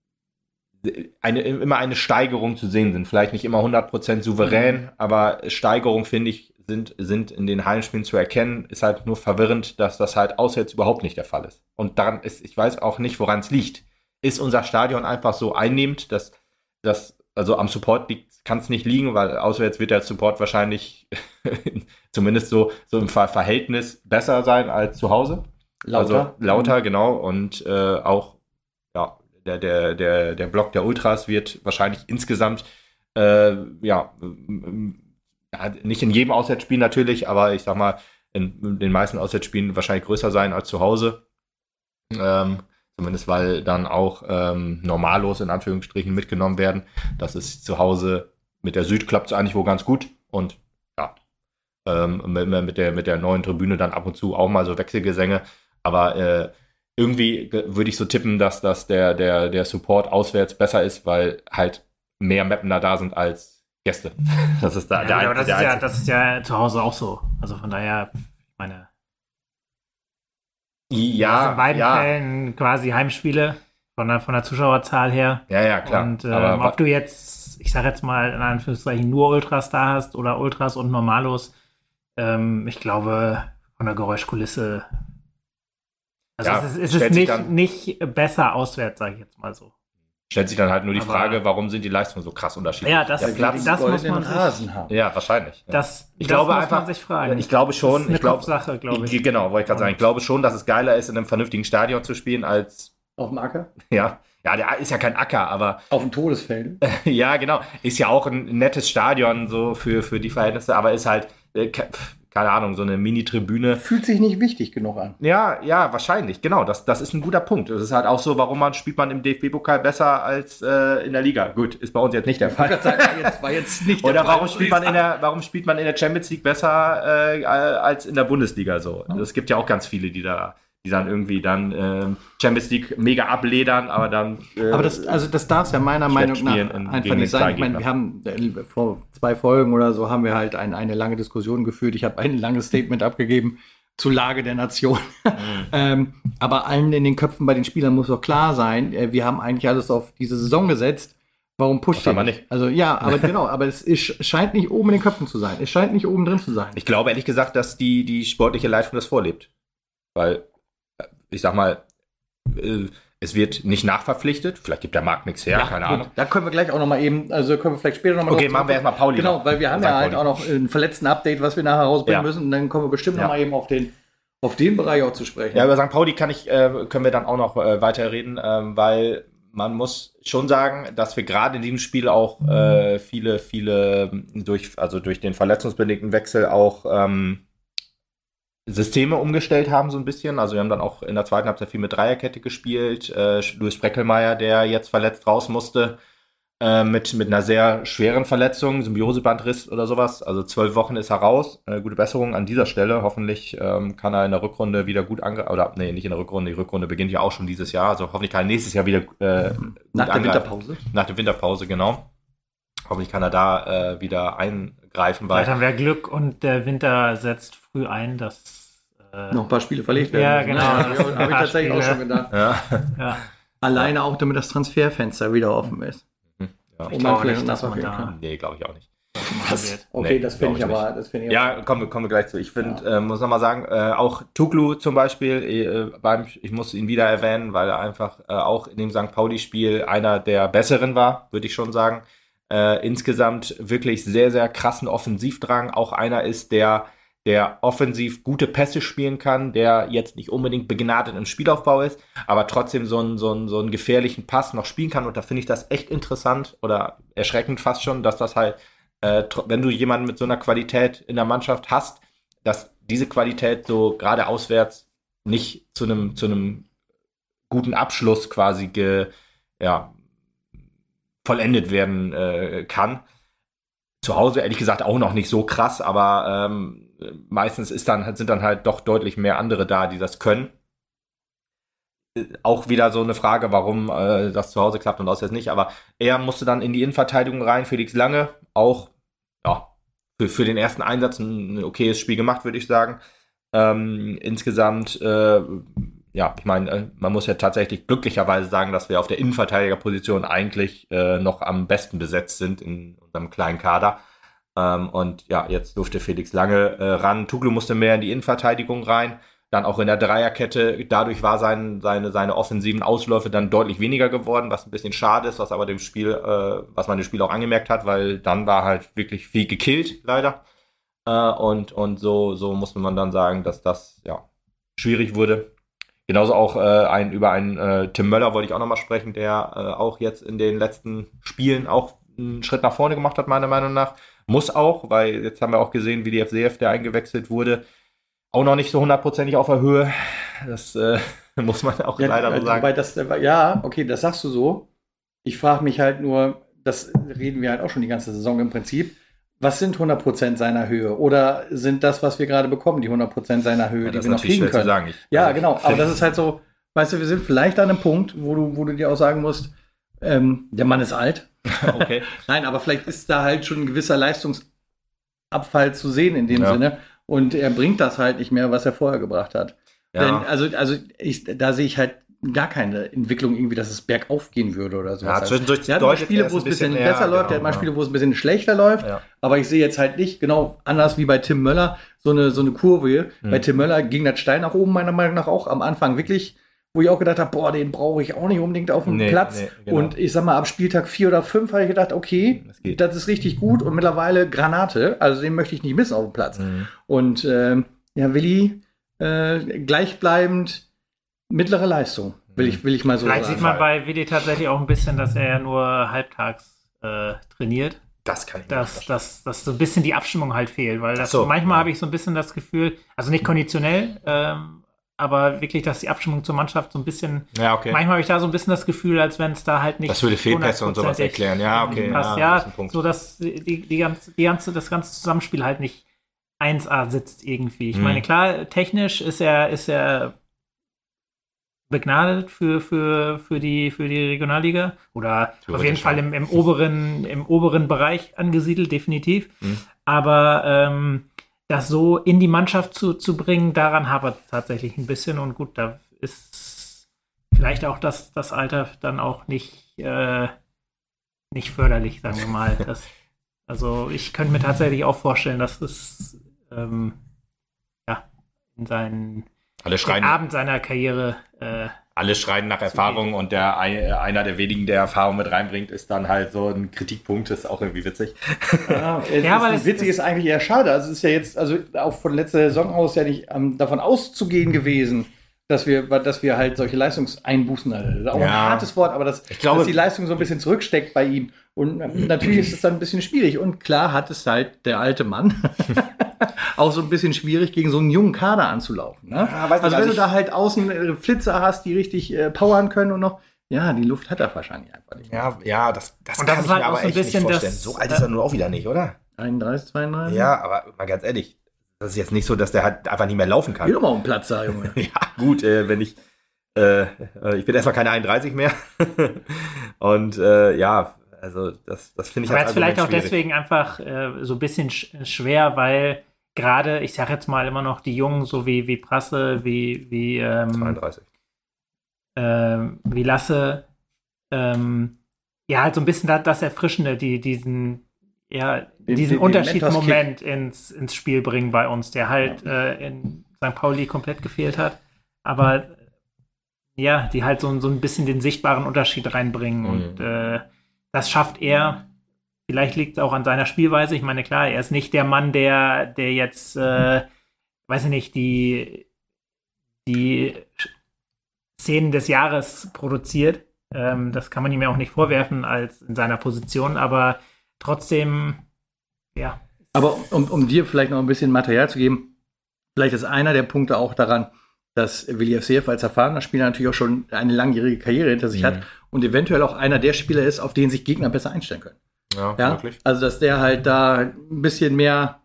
eine, immer eine Steigerung zu sehen sind. Vielleicht nicht immer hundert Prozent souverän, aber Steigerung, finde ich, Sind, sind in den Heimspielen zu erkennen, ist halt nur verwirrend, dass das halt auswärts überhaupt nicht der Fall ist. Und daran ist, ich weiß auch nicht, woran es liegt. Ist unser Stadion einfach so einnehmend, dass, dass also am Support kann es nicht liegen, weil auswärts wird der Support wahrscheinlich zumindest so, so im Verhältnis besser sein als zu Hause. Lauter. Also lauter, genau. Und äh, auch ja, der, der, der, der Block der Ultras wird wahrscheinlich insgesamt äh, ja Ja, nicht in jedem Auswärtsspiel natürlich, aber ich sag mal, in den meisten Auswärtsspielen wahrscheinlich größer sein als zu Hause. Ähm, zumindest weil dann auch ähm, Normalos in Anführungsstrichen mitgenommen werden. Das ist zu Hause mit der Süd klappt es eigentlich wohl ganz gut. Und ja, Ähm, mit, mit, der, mit der neuen Tribüne dann ab und zu auch mal so Wechselgesänge. Aber äh, irgendwie würde ich so tippen, dass, dass der, der, der Support auswärts besser ist, weil halt mehr Mappener da sind als Gäste. Das ist da ja, der aber ein, das, der ist ja, das ist ja zu Hause auch so. Also von daher, meine. Ja, in beiden ja. Fällen quasi Heimspiele von der, von der Zuschauerzahl her. Ja, ja, klar. Und ähm, aber ob du jetzt, ich sag jetzt mal in Anführungszeichen, nur Ultras da hast oder Ultras und Normalos, ähm, ich glaube, von der Geräuschkulisse. Also ja, es ist, es ist nicht, nicht besser auswärts, sage ich jetzt mal so. Stellt sich dann halt nur die aber, Frage, warum sind die Leistungen so krass unterschiedlich? Ja, das, der Platz, das muss man Rasen haben. Ja, wahrscheinlich. Das, ich das glaube muss einfach, man sich fragen. Ich glaube schon. Das ist eine ich glaub, Kopfsache, glaube ich. Genau, wollte ich gerade sagen. Ich glaube schon, dass es geiler ist, in einem vernünftigen Stadion zu spielen, als auf dem Acker? Ja. Ja, der ist ja kein Acker, aber. Auf dem Todesfeld. Ja, genau. Ist ja auch ein nettes Stadion, so für, für die Verhältnisse, aber ist halt, äh, keine Ahnung, so eine Mini-Tribüne. Fühlt sich nicht wichtig genug an. Ja, ja, wahrscheinlich, genau. Das, das ist ein guter Punkt. Das ist halt auch so, warum man spielt man im D F B-Pokal besser als äh, in der Liga. Gut, ist bei uns jetzt nicht der Fall. Ich sagen, war jetzt, war jetzt nicht der Oder Fall, warum spielt man in der, warum spielt man in der Champions League besser äh, als in der Bundesliga so? Es gibt ja auch ganz viele, die da die dann irgendwie dann äh, Champions League mega abledern, aber dann äh, aber das, also das darf es ja meiner Meinung nach in, einfach nicht sein. Ich meine, wir haben äh, vor zwei Folgen oder so haben wir halt ein, eine lange Diskussion geführt. Ich habe ein langes Statement abgegeben zur Lage der Nation. Mhm. ähm, aber allen in den Köpfen bei den Spielern muss doch klar sein, äh, wir haben eigentlich alles auf diese Saison gesetzt. Warum pusht ihr nicht? nicht? Also ja, aber genau, aber es ist, scheint nicht oben in den Köpfen zu sein. Es scheint nicht oben drin zu sein. Ich glaube ehrlich gesagt, dass die, die sportliche Leitung das vorlebt. Weil ich sag mal, äh, es wird nicht nachverpflichtet. Vielleicht gibt der Markt nichts her, ja, keine gut. Ahnung. Da können wir gleich auch noch mal eben, also können wir vielleicht später noch mal Okay, machen wir erstmal Pauli. Genau, weil wir haben ja halt Pauli. auch noch ein verletzten Update, was wir nachher rausbringen ja. müssen. Und dann kommen wir bestimmt ja. noch mal eben auf den, auf den Bereich auch zu sprechen. Ja, über Sankt Pauli kann ich, äh, können wir dann auch noch äh, weiterreden, ähm, weil man muss schon sagen, dass wir gerade in diesem Spiel auch äh, viele, viele durch, also durch den verletzungsbedingten Wechsel auch ähm, Systeme umgestellt haben so ein bisschen. Also wir haben dann auch in der zweiten Halbzeit viel mit Dreierkette gespielt. Äh, Luis Breckelmeier, der jetzt verletzt raus musste, äh, mit, mit einer sehr schweren Verletzung, Symbiosebandriss oder sowas. Also zwölf Wochen ist er raus. Äh, gute Besserung an dieser Stelle. Hoffentlich ähm, kann er in der Rückrunde wieder gut angreifen. Oder nee, nicht in der Rückrunde. Die Rückrunde beginnt ja auch schon dieses Jahr. Also hoffentlich kann er nächstes Jahr wieder äh, gut Nach der angreifen. Winterpause? Nach der Winterpause, genau. Hoffentlich kann er da äh, wieder eingreifen. Vielleicht haben wir Glück und der Winter setzt früh ein, dass äh, noch ein paar Spiele verlegt werden. Ja, genau. Ja, das habe ich tatsächlich Spiele. auch schon gedacht. Ja. Ja. Alleine auch, damit das Transferfenster wieder offen ist. Ja. Ich glaube nicht, dass man da... Nee, glaube ich auch nicht. Das, okay, nee, das finde ich, ich aber... Das find ich ja, kommen wir, kommen wir gleich zu. Ich finde, ja. äh, muss noch mal sagen, äh, auch Tuglu zum Beispiel, äh, beim, ich muss ihn wieder erwähnen, weil er einfach äh, auch in dem Sankt Pauli-Spiel einer der Besseren war, würde ich schon sagen. Äh, insgesamt wirklich sehr, sehr krassen Offensivdrang. Auch einer ist, der, der offensiv gute Pässe spielen kann, der jetzt nicht unbedingt begnadet im Spielaufbau ist, aber trotzdem so einen, so einen, so einen gefährlichen Pass noch spielen kann. Und da finde ich das echt interessant oder erschreckend fast schon, dass das halt, äh, wenn du jemanden mit so einer Qualität in der Mannschaft hast, dass diese Qualität so gerade auswärts nicht zu einem, zu einem guten Abschluss quasi ge, ja, vollendet werden äh, kann. Zu Hause ehrlich gesagt auch noch nicht so krass, aber ähm, meistens ist dann, sind dann halt doch deutlich mehr andere da, die das können. Auch wieder so eine Frage, warum äh, das zu Hause klappt und auswärts nicht, aber er musste dann in die Innenverteidigung rein, Felix Lange, auch ja, für, für den ersten Einsatz ein okayes Spiel gemacht, würde ich sagen. Ähm, insgesamt äh, ja, ich meine, man muss ja tatsächlich glücklicherweise sagen, dass wir auf der Innenverteidigerposition eigentlich äh, noch am besten besetzt sind in unserem kleinen Kader. Ähm, und ja, jetzt durfte Felix Lange äh, ran. Tuglu musste mehr in die Innenverteidigung rein. Dann auch in der Dreierkette. Dadurch war sein, seine, seine offensiven Ausläufe dann deutlich weniger geworden, was ein bisschen schade ist, was aber dem Spiel, äh, was man dem Spiel auch angemerkt hat, weil dann war halt wirklich viel gekillt, leider. Äh, und und so, so musste man dann sagen, dass das ja schwierig wurde. Genauso auch äh, ein, über einen äh, Tim Möller wollte ich auch nochmal sprechen, der äh, auch jetzt in den letzten Spielen auch einen Schritt nach vorne gemacht hat, meiner Meinung nach. Muss auch, weil jetzt haben wir auch gesehen, wie die F C F, der eingewechselt wurde, auch noch nicht so hundertprozentig auf der Höhe. Das äh, muss man auch ja, leider so sagen. Weil das, ja, okay, das sagst du so. Ich frage mich halt nur, das reden wir halt auch schon die ganze Saison im Prinzip, was sind hundert Prozent seiner Höhe? Oder sind das, was wir gerade bekommen, die hundert Prozent seiner Höhe, ja, die wir noch kriegen können? Sagen. Ich, ja, also genau. Aber das ist halt so, weißt du, wir sind vielleicht an einem Punkt, wo du, wo du dir auch sagen musst, ähm, der Mann ist alt. Okay. Nein, aber vielleicht ist da halt schon ein gewisser Leistungsabfall zu sehen in dem ja. Sinne. Und er bringt das halt nicht mehr, was er vorher gebracht hat. Ja. Denn, also, also ich, da sehe ich halt gar keine Entwicklung irgendwie, dass es bergauf gehen würde oder so. Ja, zwischendurch der hat mal Spiele, wo es ein bisschen, bisschen besser läuft, genau, der hat mal ja. Spiele, wo es ein bisschen schlechter läuft, ja. aber ich sehe jetzt halt nicht, genau anders wie bei Tim Möller, so eine, so eine Kurve. Hm. Bei Tim Möller ging das steil nach oben, meiner Meinung nach auch am Anfang wirklich, wo ich auch gedacht habe, boah, den brauche ich auch nicht unbedingt auf dem nee, Platz. Nee, genau. Und ich sag mal, ab Spieltag vier oder fünf habe ich gedacht, okay, das, das ist richtig gut und mittlerweile Granate, also den möchte ich nicht missen auf dem Platz. Hm. Und ähm, ja, Willi, äh, gleichbleibend mittlere Leistung. Will ich, will ich mal so Vielleicht sagen. sieht man bei Willi tatsächlich auch ein bisschen, dass er ja nur halbtags äh, trainiert. Das kann ich dass, nicht dass, dass so ein bisschen die Abstimmung halt fehlt. Weil das so, manchmal ja. habe ich so ein bisschen das Gefühl, also nicht konditionell, ähm, aber wirklich, dass die Abstimmung zur Mannschaft so ein bisschen, ja, okay. manchmal habe ich da so ein bisschen das Gefühl, als wenn es da halt nicht das würde Fehlpässe und sowas erklären. Ja, okay. Passt. Ja, ja das so dass die, die ganze, die ganze, das ganze Zusammenspiel halt nicht eins A sitzt irgendwie. Ich hm. meine, klar, technisch ist er, ist er begnadet für, für, für, die, für die Regionalliga oder auf jeden Fall im, im, oberen, im oberen Bereich angesiedelt, definitiv. Mhm. Aber ähm, das so in die Mannschaft zu, zu bringen, daran hapert es tatsächlich ein bisschen. Und gut, da ist vielleicht auch das, das Alter dann auch nicht, äh, nicht förderlich, sagen wir mal. Das, also ich könnte mir tatsächlich auch vorstellen, dass es ähm, ja, in seinen Alle schreien, Abend seiner Karriere. Äh, alle schreien nach Erfahrung und der einer der wenigen, der Erfahrung mit reinbringt, ist dann halt so ein Kritikpunkt, das ist auch irgendwie witzig. Ja, ja aber das witzig ist eigentlich eher schade. Also es ist ja jetzt, also auch von letzter Saison aus ja nicht ähm, davon auszugehen gewesen, dass wir, dass wir halt solche Leistungseinbußen hatten. Das ist auch ja. ein hartes Wort, aber das, ich glaube, dass die Leistung so ein bisschen zurücksteckt bei ihm. Und natürlich ist es dann ein bisschen schwierig. Und klar hat es halt der alte Mann auch so ein bisschen schwierig, gegen so einen jungen Kader anzulaufen. Ne? Ja, also nicht, wenn du da halt außen äh, Flitzer hast, die richtig äh, powern können und noch, ja, die Luft hat er wahrscheinlich einfach nicht. Ja, ja, das, das und kann das ich halt mir aber so ein echt bisschen nicht vorstellen. Das, so alt ist er nur auch wieder nicht, oder? einunddreißig, zweiunddreißig? Ja, aber mal ganz ehrlich, das ist jetzt nicht so, dass der halt einfach nicht mehr laufen kann. Geh doch mal um Platz da, Junge. Ja, gut, äh, wenn ich äh, ich bin erstmal keine einunddreißig mehr. Und äh, ja, also das, das finde ich aber halt jetzt vielleicht auch schwierig. Deswegen einfach äh, so ein bisschen sch- schwer, weil gerade, ich sag jetzt mal immer noch die Jungen, so wie, wie Prasse, wie, wie ähm, zweiunddreißig. Ähm, wie Lasse, ähm, ja, halt so ein bisschen das, das Erfrischende, die, diesen, ja, den, diesen den, Unterschiedsmoment ins, ins Spiel bringen bei uns, der halt ja. äh, in Sankt Pauli komplett gefehlt hat. Aber ja, die halt so, so ein bisschen den sichtbaren Unterschied reinbringen. Mhm. Und äh, das schafft er. Vielleicht liegt es auch an seiner Spielweise. Ich meine, klar, er ist nicht der Mann, der, der jetzt, äh, weiß ich nicht, die, die Szenen des Jahres produziert. Ähm, das kann man ihm ja auch nicht vorwerfen als in seiner Position, aber trotzdem, ja. Aber um, um dir vielleicht noch ein bisschen Material zu geben, vielleicht ist einer der Punkte auch daran, dass Willi F. als erfahrener Spieler natürlich auch schon eine langjährige Karriere hinter sich mhm. hat und eventuell auch einer der Spieler ist, auf den sich Gegner besser einstellen können. Ja, ja? wirklich. Also, dass der halt da ein bisschen mehr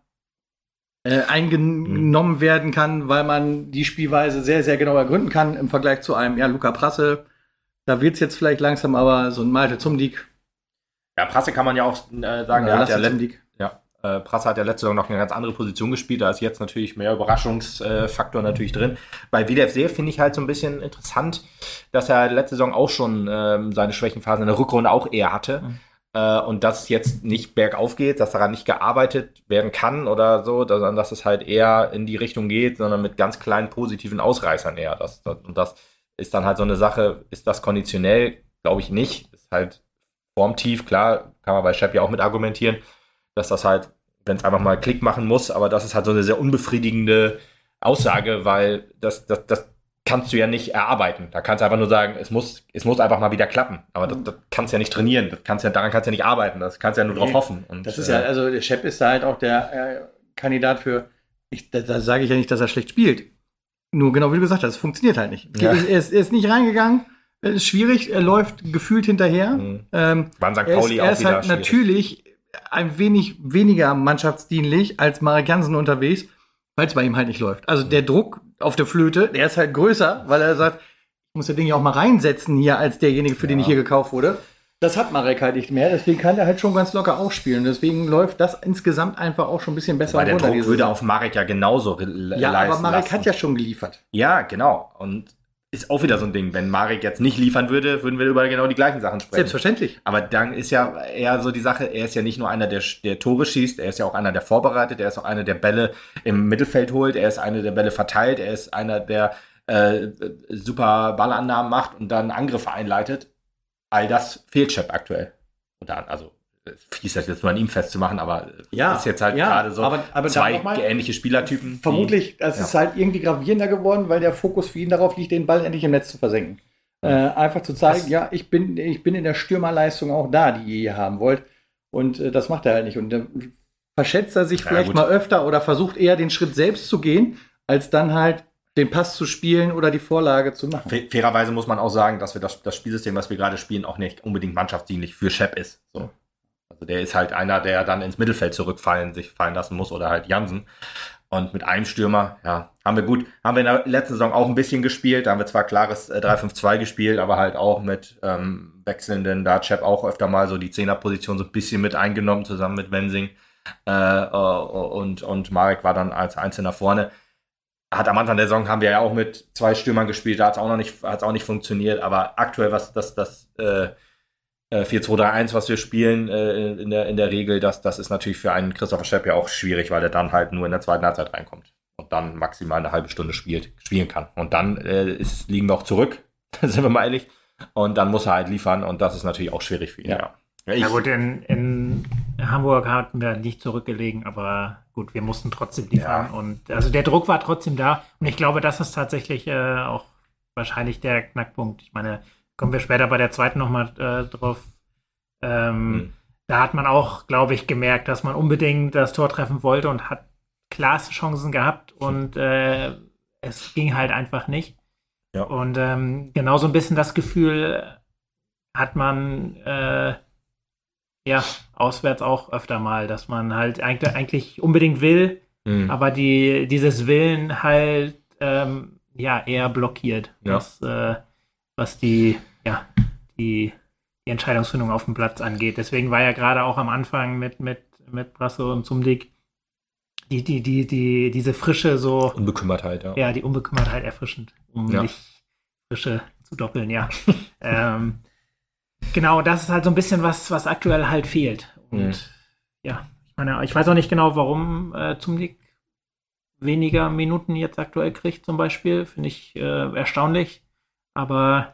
äh, eingenommen mhm. werden kann, weil man die Spielweise sehr, sehr genau ergründen kann im Vergleich zu einem, ja, Luca Prasse. Da wird es jetzt vielleicht langsam, aber so ein Malte Zumdiek. Ja, Prasse kann man ja auch äh, sagen, ja, der hat ja Zumdiek. Ja, äh, Prasse hat ja letzte Saison noch eine ganz andere Position gespielt, da ist jetzt natürlich mehr Überraschungsfaktor äh, natürlich drin. Bei W D F finde ich halt so ein bisschen interessant, dass er letzte Saison auch schon ähm, seine Schwächenphasen in der Rückrunde auch eher hatte. Mhm. Äh, und dass es jetzt nicht bergauf geht, dass daran nicht gearbeitet werden kann oder so, sondern dass es halt eher in die Richtung geht, sondern mit ganz kleinen positiven Ausreißern eher. Das, das, und das ist dann halt so eine Sache, ist das konditionell? Glaube ich nicht. Ist halt formtief, klar, kann man bei Shep ja auch mit argumentieren, dass das halt, wenn es einfach mal Klick machen muss, aber das ist halt so eine sehr unbefriedigende Aussage, weil das, das, das kannst du ja nicht erarbeiten. Da kannst du einfach nur sagen, es muss, es muss einfach mal wieder klappen. Aber das, das kannst du ja nicht trainieren. Das kannst du ja, daran kannst du ja nicht arbeiten. Das kannst du ja nur drauf hoffen. Und, das ist ja, also der Shep ist da halt auch der äh, Kandidat für, ich, da, da sage ich ja nicht, dass er schlecht spielt. Nur genau wie du gesagt hast, es funktioniert halt nicht. Ja. Er, ist, er ist nicht reingegangen, es ist schwierig, er läuft gefühlt hinterher. Mhm. Ähm, War in Sankt Pauli er ist, er auch ist wieder halt natürlich ein wenig weniger mannschaftsdienlich als Marek Jansen unterwegs, weil es bei ihm halt nicht läuft. Also der Druck auf der Flöte, der ist halt größer, weil er sagt, ich muss das Ding ja auch mal reinsetzen hier als derjenige, für ja. den ich hier gekauft wurde. Das hat Marek halt nicht mehr, deswegen kann er halt schon ganz locker aufspielen. Deswegen läuft das insgesamt einfach auch schon ein bisschen besser. Weil der Druck würde auf Marek ja genauso le- ja, leisten. Ja, aber Marek lassen. hat ja schon geliefert. Ja, genau. Und ist auch wieder so ein Ding. Wenn Marek jetzt nicht liefern würde, würden wir über genau die gleichen Sachen sprechen. Selbstverständlich. Aber dann ist ja eher so die Sache, er ist ja nicht nur einer, der, der Tore schießt, er ist ja auch einer, der vorbereitet, er ist auch einer, der Bälle im Mittelfeld holt, er ist einer, der Bälle verteilt, er ist einer, der äh, super Ballannahmen macht und dann Angriffe einleitet. All das fehlt Shep aktuell. Und dann, also, fies das jetzt nur an ihm festzumachen, aber ja, ist jetzt halt ja, gerade so aber, aber zwei ähnliche Spielertypen. Vermutlich, es ja. ist halt irgendwie gravierender geworden, weil der Fokus für ihn darauf liegt, den Ball endlich im Netz zu versenken. Äh, einfach zu zeigen, das, ja, ich bin, ich bin in der Stürmerleistung auch da, die ihr hier haben wollt. Und äh, das macht er halt nicht. Und dann verschätzt er sich ja, vielleicht gut. mal öfter oder versucht eher den Schritt selbst zu gehen, als dann halt den Pass zu spielen oder die Vorlage zu machen. Fairerweise muss man auch sagen, dass wir das, das Spielsystem, was wir gerade spielen, auch nicht unbedingt mannschaftsdienlich für Shep ist. So. Also der ist halt einer, der dann ins Mittelfeld zurückfallen, sich fallen lassen muss oder halt Jansen. Und mit einem Stürmer, ja, haben wir gut, haben wir in der letzten Saison auch ein bisschen gespielt. Da haben wir zwar klares äh, drei fünf zwei gespielt, aber halt auch mit ähm, wechselnden, da hat Shep auch öfter mal so die Zehnerposition so ein bisschen mit eingenommen, zusammen mit Wensing. Äh, und, und Marek war dann als Einzelner vorne. Hat am Anfang der Saison haben wir ja auch mit zwei Stürmern gespielt, da hat es auch noch nicht, hat's auch nicht funktioniert, aber aktuell, was das, das äh, vier zwei drei eins, was wir spielen, äh, in der, in der Regel, das, das ist natürlich für einen Christopher Shep ja auch schwierig, weil er dann halt nur in der zweiten Halbzeit reinkommt und dann maximal eine halbe Stunde spielt, spielen kann. Und dann äh, ist, liegen wir auch zurück, sind wir mal ehrlich, und dann muss er halt liefern und das ist natürlich auch schwierig für ihn, ja. ja. Ja, ja gut, in, in Hamburg hatten wir nicht zurückgelegen, aber gut, wir mussten trotzdem liefern. Ja. Und also der Druck war trotzdem da. Und ich glaube, das ist tatsächlich äh, auch wahrscheinlich der Knackpunkt. Ich meine, kommen wir später bei der zweiten nochmal äh, drauf. Ähm, mhm. Da hat man auch, glaube ich, gemerkt, dass man unbedingt das Tor treffen wollte und hat klare Chancen gehabt. Und äh, es ging halt einfach nicht. Ja. Und ähm, genau so ein bisschen das Gefühl hat man äh, ja, auswärts auch öfter mal, dass man halt eigentlich, eigentlich unbedingt will, mhm. aber die, dieses Willen halt ähm, ja eher blockiert, ja. was, äh, was die, ja, die, die Entscheidungsfindung auf dem Platz angeht. Deswegen war ja gerade auch am Anfang mit, mit, mit Brasso und Zumdik die, die, die, die, diese Frische so. Unbekümmertheit, ja. Ja, die Unbekümmertheit erfrischend, um ja. nicht Frische zu doppeln, ja. ähm, Genau, das ist halt so ein bisschen was, was aktuell halt fehlt. Und mhm. ja, ich meine, ich weiß auch nicht genau, warum äh, Zumdik weniger Minuten jetzt aktuell kriegt, zum Beispiel. Finde ich äh, erstaunlich. Aber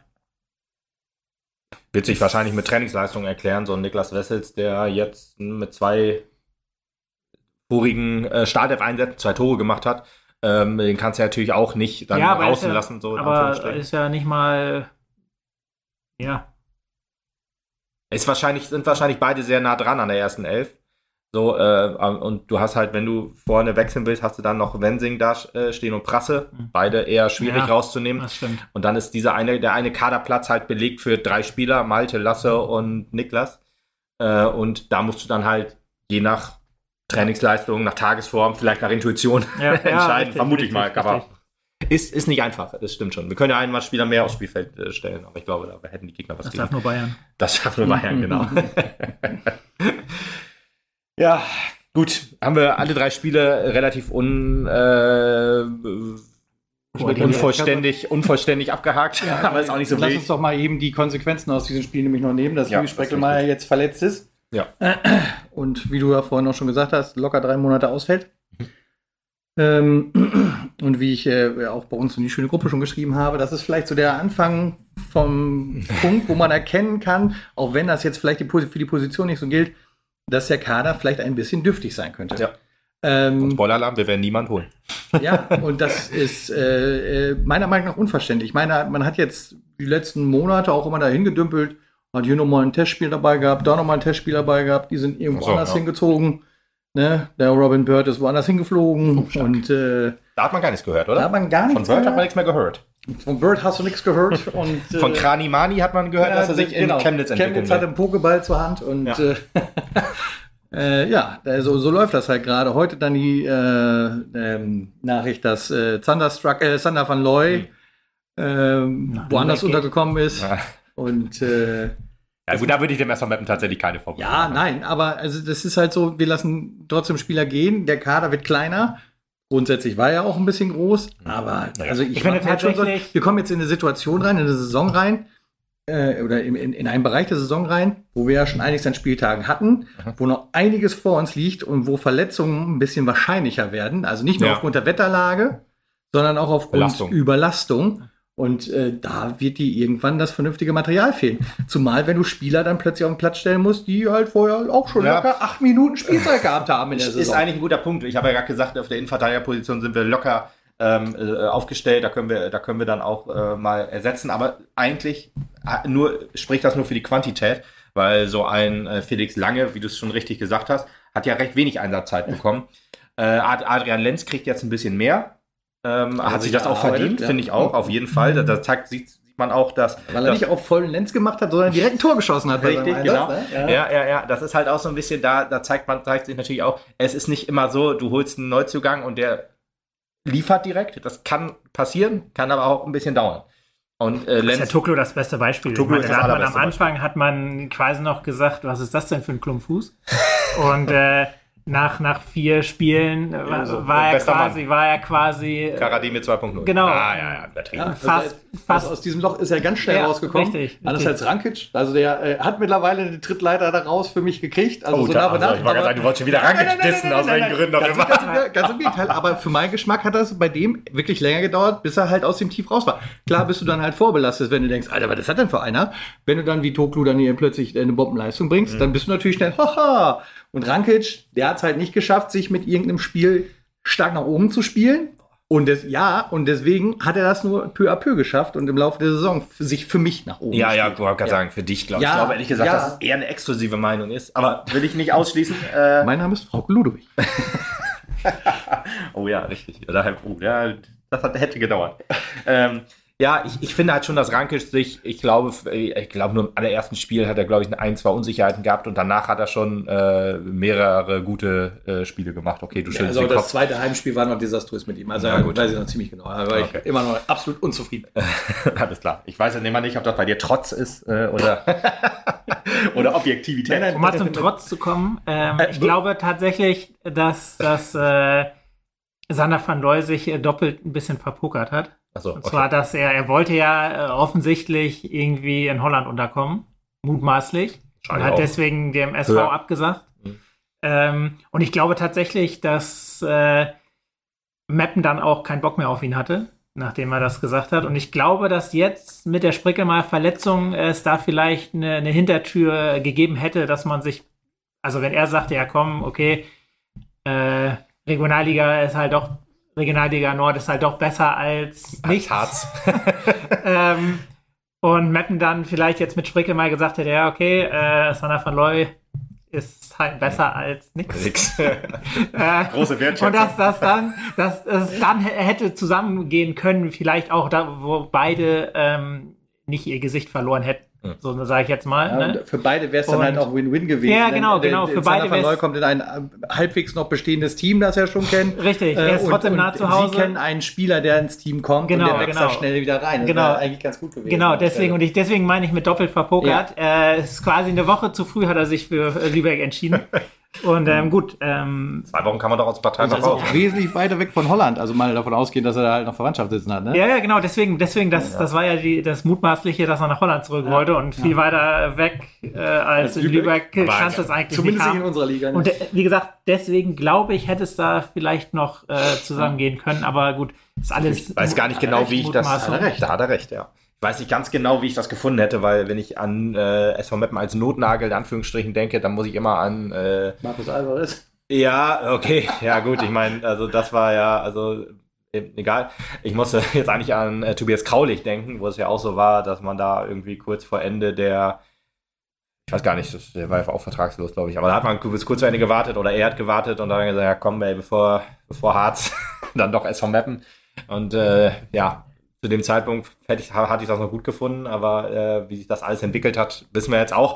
wird sich wahrscheinlich mit Trainingsleistung erklären, so ein Niklas Wessels, der jetzt mit zwei vorigen äh, Startelf-Einsätzen zwei Tore gemacht hat. Ähm, den kannst du ja natürlich auch nicht dann ja, rauslassen. Ja, lassen, so aber ist ja nicht mal, ja. Ist wahrscheinlich, sind wahrscheinlich beide sehr nah dran an der ersten Elf. So, äh, und du hast halt, wenn du vorne wechseln willst, hast du dann noch Wensing da äh, stehen und Prasse. Mhm. Beide eher schwierig ja, rauszunehmen. Das stimmt. Und dann ist dieser eine, der eine Kaderplatz halt belegt für drei Spieler, Malte, Lasse und Niklas. Äh, und da musst du dann halt je nach Trainingsleistung, nach Tagesform, vielleicht nach Intuition ja, entscheiden, ja, richtig, vermute richtig, ich mal. richtig. Aber ist, ist nicht einfach, das stimmt schon. Wir können ja einmal Spieler mehr aufs Spielfeld äh, stellen, aber ich glaube, da hätten die Gegner was Das gegen. darf nur Bayern. Das darf nur Bayern, genau. Ja, gut. Haben wir alle drei Spiele relativ un, äh, unvollständig, unvollständig abgehakt, ja, aber ist auch nicht so Lass wild. uns doch mal eben die Konsequenzen aus diesem Spiel nämlich noch nehmen, dass ja, Luis Spreckelmeier jetzt verletzt ist. Ja. Und wie du ja vorhin auch schon gesagt hast, locker drei Monate ausfällt. Ähm, und wie ich äh, auch bei uns in die schöne Gruppe schon geschrieben habe, das ist vielleicht so der Anfang vom Punkt, wo man erkennen kann, auch wenn das jetzt vielleicht die, für die Position nicht so gilt, dass der Kader vielleicht ein bisschen dürftig sein könnte. Ja. Ähm, Spoiler-Alarm, wir werden niemand holen. Ja, und das ist äh, meiner Meinung nach unverständlich. Ich meine, man hat jetzt die letzten Monate auch immer dahin gedümpelt, hat hier nochmal ein Testspiel dabei gehabt, da nochmal ein Testspiel dabei gehabt, die sind irgendwo so, anders ja. hingezogen. Ne? Der Robin Bird ist woanders hingeflogen. Oh, und, äh, da hat man gar nichts gehört, oder? Da hat man gar nichts Von Bird gehört. Hat man nichts mehr gehört. Von Bird hast du nichts gehört. Und, äh, Von Krani Mani hat man gehört, ja, dass er sich genau. in Chemnitz entwickelt. Chemnitz hat einen Pokéball zur Hand und, ja. äh, Äh, ja, so, so läuft das halt gerade. Heute dann die äh, ähm, Nachricht, dass äh, Zander, Struck, äh, Zander van Looy hm. ähm, woanders untergekommen ist. Ja. Und äh, ja gut, da würde ich dem S V Meppen tatsächlich keine Vorwürfe Ja, machen. Nein, aber also das ist halt so, wir lassen trotzdem Spieler gehen, der Kader wird kleiner. Grundsätzlich war er auch ein bisschen groß, aber ja. also ich, ich finde halt schon so, tatsächlich, wir kommen jetzt in eine Situation rein, in eine Saison rein, äh, oder in, in, in einen Bereich der Saison rein, wo wir ja schon einiges an Spieltagen hatten, mhm. wo noch einiges vor uns liegt und wo Verletzungen ein bisschen wahrscheinlicher werden. Also nicht nur ja. aufgrund der Wetterlage, sondern auch aufgrund Belastung. Überlastung. Und äh, da wird dir irgendwann das vernünftige Material fehlen. Zumal, wenn du Spieler dann plötzlich auf den Platz stellen musst, die halt vorher auch schon ja. locker acht Minuten Spielzeit gehabt haben in der Saison. Ist eigentlich ein guter Punkt. Ich habe ja gerade gesagt, auf der Innenverteidigerposition sind wir locker ähm, äh, aufgestellt. Da können wir, da können wir dann auch äh, mal ersetzen. Aber eigentlich nur spricht das nur für die Quantität, weil so ein äh, Felix Lange, wie du es schon richtig gesagt hast, hat ja recht wenig Einsatzzeit bekommen. Äh, Adrian Lenz kriegt jetzt ein bisschen mehr. Ähm, hat sich das auch verdient, ja. finde ich auch, auf jeden Fall. Da, da zeigt, sieht, sieht man auch, dass... Weil er dass, nicht auf vollen Lenz gemacht hat, sondern direkt ein Tor geschossen hat. Richtig, genau. Ne? Ja. ja, ja, ja. Das ist halt auch so ein bisschen, da, da zeigt man, zeigt sich natürlich auch, es ist nicht immer so, du holst einen Neuzugang und der liefert direkt. Das kann passieren, kann aber auch ein bisschen dauern. Und, äh, Lenz, ist ja Toklo das beste Beispiel. Toklo ich meine, hat man am Anfang Beispiel. Hat man quasi noch gesagt, was ist das denn für ein Klumpfuß? Und äh, Nach, nach vier Spielen ja, so war, er quasi, war er quasi. Karadi mit zwei Punkt null. Genau. Ah, ja, ja, übertrieben. Ja, fast, also, fast. Also aus diesem Loch ist er ganz schnell ja, rausgekommen. Richtig. Anders als Rankic. Also der äh, hat mittlerweile die Trittleiter da raus für mich gekriegt. Also oh, so da, nach und nach. Also, ich wollte sagen, du wolltest schon wieder Rankic dissen, aus welchen Gründen auch immer. Ganz, ganz, ganz im Gegenteil. Aber für meinen Geschmack hat das bei dem wirklich länger gedauert, bis er halt aus dem Tief raus war. Klar bist du dann halt vorbelastet, wenn du denkst, Alter, was ist das denn für einer? Wenn du dann wie Toklu dann hier plötzlich eine Bombenleistung bringst, mhm. dann bist du natürlich schnell, haha. Und Rankic, der hat es halt nicht geschafft, sich mit irgendeinem Spiel stark nach oben zu spielen. Und das, ja, und deswegen hat er das nur peu à peu geschafft und im Laufe der Saison für sich für mich nach oben. Ja, ja, ich wollte gerade sagen, für dich, glaube ich. Ja, ich glaube ehrlich gesagt, ja. dass es eher eine exklusive Meinung ist. Aber will ich nicht ausschließen. Äh mein Name ist Frauke Ludwig. Oh ja, richtig. Oh, ja, das hat, hätte gedauert. ähm, Ja, ich, ich finde halt schon, dass Rankic sich, ich glaube, ich glaube nur im allerersten Spiel hat er, glaube ich, ein, zwei Unsicherheiten gehabt und danach hat er schon äh, mehrere gute äh, Spiele gemacht. Okay, du schüttelst ja, also den das Kopf. zweite Heimspiel war noch desaströs mit ihm. Also ja, gut. Weiß ich noch ziemlich genau. Da war okay. ich immer noch absolut unzufrieden. Alles klar. Ich weiß ja immer nicht, ob das bei dir Trotz ist äh, oder, oder Objektivität. Um mal zum Trotz zu kommen, ähm, ich glaube tatsächlich, dass, dass äh, Zander van Looy sich äh, doppelt ein bisschen verpokert hat. So, und zwar, okay. dass er, er wollte ja äh, offensichtlich irgendwie in Holland unterkommen, mutmaßlich, Schein und hat auch. deswegen dem S V ja. abgesagt. Mhm. Ähm, und ich glaube tatsächlich, dass äh, Meppen dann auch keinen Bock mehr auf ihn hatte, nachdem er das gesagt hat. Und ich glaube, dass jetzt mit der Sprickelmal-Verletzung es da vielleicht eine, eine Hintertür gegeben hätte, dass man sich, also wenn er sagte, ja komm, okay, äh, Regionalliga ist halt doch Regionalliga Nord ist halt doch besser als nichts. Harz. ähm, und Meppen dann vielleicht jetzt mit Sprickel mal gesagt hätte, ja, okay, äh, Zander van Looy ist halt besser als nichts. Nix. äh, Große Wertschätzung. Und dass das dann, dass es dann hätte zusammengehen können, vielleicht auch da, wo beide ähm, nicht ihr Gesicht verloren hätten. So sage ich jetzt mal. Ja, ne? Für beide wäre es dann halt auch Win-Win gewesen. Ja, genau, der, genau. Der, für Zander beide van Looy kommt in ein halbwegs noch bestehendes Team, das er schon kennt. Richtig, er ist und, trotzdem und nah zu Hause. Sie kennen einen Spieler, der ins Team kommt genau, und der wächst genau. da schnell wieder rein. Das genau. wäre eigentlich ganz gut gewesen. Genau, deswegen, und ich, deswegen meine ich mit doppelt verpokert. Ja. Äh, es ist quasi eine Woche zu früh hat er sich für äh, Lübeck entschieden. Und ähm, gut. Ähm, Zwei Wochen kann man doch aus Partei noch raus. Wesentlich weiter weg von Holland. Also mal davon ausgehen, dass er da halt noch Verwandtschaft sitzen hat. Ne? Ja, ja, genau. Deswegen, deswegen das, ja. das war ja die, das Mutmaßliche, dass er nach Holland zurück ja. wollte. Und viel ja. weiter weg äh, als, als in Lübeck kannst du es eigentlich zumindest nicht haben. in unserer Liga. Ne? Und de- wie gesagt, deswegen glaube ich, hätte es da vielleicht noch äh, zusammengehen können. Aber gut, ist alles. Ich weiß gar nicht genau, wie ich das. Da hat er recht. Da hat er recht, ja. Ich weiß nicht ganz genau, wie ich das gefunden hätte, weil wenn ich an äh, S V Meppen als Notnagel in Anführungsstrichen denke, dann muss ich immer an äh, Markus Alvarez. Ja, okay, ja gut, ich meine, also das war ja, also egal. Ich musste jetzt eigentlich an äh, Tobias Kraulich denken, wo es ja auch so war, dass man da irgendwie kurz vor Ende der, ich weiß gar nicht, das, der war ja auch vertragslos, glaube ich, aber da hat man bis kurz vor Ende gewartet oder er hat gewartet und dann gesagt, ja komm, ey, bevor, bevor Harz, dann doch S V Meppen. Und äh, ja, zu dem Zeitpunkt hätte ich, hatte ich das noch gut gefunden, aber äh, wie sich das alles entwickelt hat, wissen wir jetzt auch.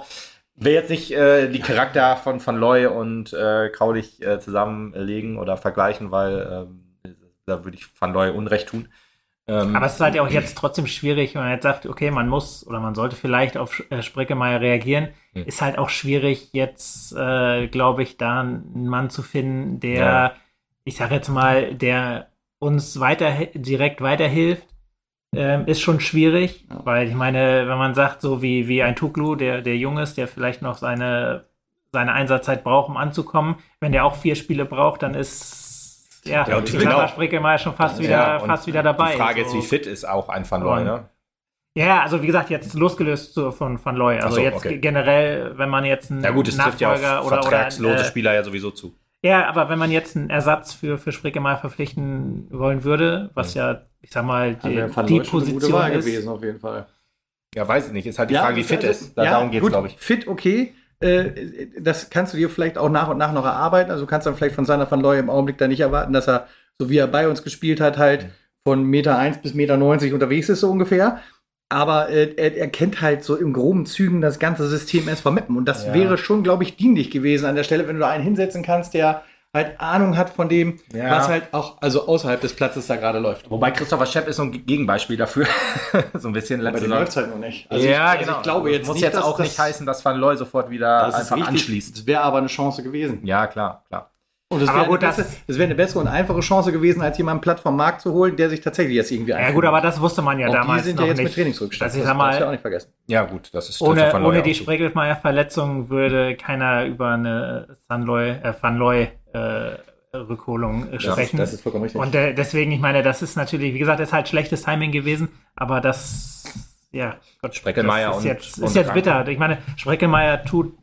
will jetzt nicht äh, die Charakter von Van Looy und äh, Kraulich äh, zusammenlegen oder vergleichen, weil ähm, da würde ich Van Looy Unrecht tun. Ähm, Aber es ist halt ja auch jetzt trotzdem schwierig, wenn man jetzt sagt, okay, man muss oder man sollte vielleicht auf äh, Spreckemeier reagieren. Hm. Ist halt auch schwierig, jetzt, äh, glaube ich, da einen Mann zu finden, der, ja. ich sage jetzt mal, der uns weiter direkt weiterhilft. Ähm, ist schon schwierig, ja. weil ich meine, wenn man sagt, so wie, wie ein Tuklu, der, der jung ist, der vielleicht noch seine, seine Einsatzzeit braucht, um anzukommen, wenn der auch vier Spiele braucht, dann ist ja, ja ich genau. Spricke mal schon fast wieder, ja, fast wieder dabei. Die Frage so. ist, wie fit ist auch ein Van Looy, ne? Ja, also wie gesagt, jetzt losgelöst zu, von Van Looy. Also so, jetzt okay. generell, wenn man jetzt einen ja gut, es Nachfolger trifft ja auf oder vertragslose oder, äh, Spieler ja sowieso zu. Ja, aber wenn man jetzt einen Ersatz für, für Spricke mal verpflichten wollen würde, was ja, ja ich sag mal, die, also die Position eine gute ist. gewesen, auf jeden Fall. Ja, weiß ich nicht. Ist halt die ja, Frage, wie fit also, ist. Da, ja, darum geht es, glaube ich. Fit, okay. Äh, das kannst du dir vielleicht auch nach und nach noch erarbeiten. Also du kannst dann vielleicht von Sander van Looy im Augenblick da nicht erwarten, dass er, so wie er bei uns gespielt hat, halt von Meter eins bis Meter neunzig unterwegs ist, so ungefähr. Aber äh, er, er kennt halt so im groben Zügen das ganze System S V Meppen. Und das ja. wäre schon, glaube ich, dienlich gewesen an der Stelle, wenn du da einen hinsetzen kannst, der halt Ahnung hat von dem, ja. was halt auch also außerhalb des Platzes da gerade läuft. Wobei Christopher Schepp ist so ein Gegenbeispiel dafür. so ein bisschen letzte Saison. läuft halt noch nicht. Also ja, ich, also genau. ich glaube jetzt muss nicht, jetzt auch nicht heißen, dass Van Looy sofort wieder einfach richtig, anschließt. Das wäre aber eine Chance gewesen. Ja, klar, klar. Und das wäre eine, wär eine bessere und einfache Chance gewesen, als jemanden platt vom Markt zu holen, der sich tatsächlich jetzt irgendwie einführt. Ja gut, aber das wusste man ja auch damals die sind noch ja jetzt nicht. mit Trainingsrückstand. Das, das darfst du ja auch nicht vergessen. Ja gut, das ist ohne, ohne die Spreckelmeier-Verletzung würde keiner über eine Van Looy, äh, Van Looy äh, Rückholung äh, sprechen. Das ist, das ist vollkommen richtig. Und äh, deswegen, ich meine, das ist natürlich, wie gesagt, das ist halt schlechtes Timing gewesen, aber das, ja, Gott, Spreckelmeier das ist und, jetzt, und ist jetzt bitter. Ich meine, Spreckelmeier tut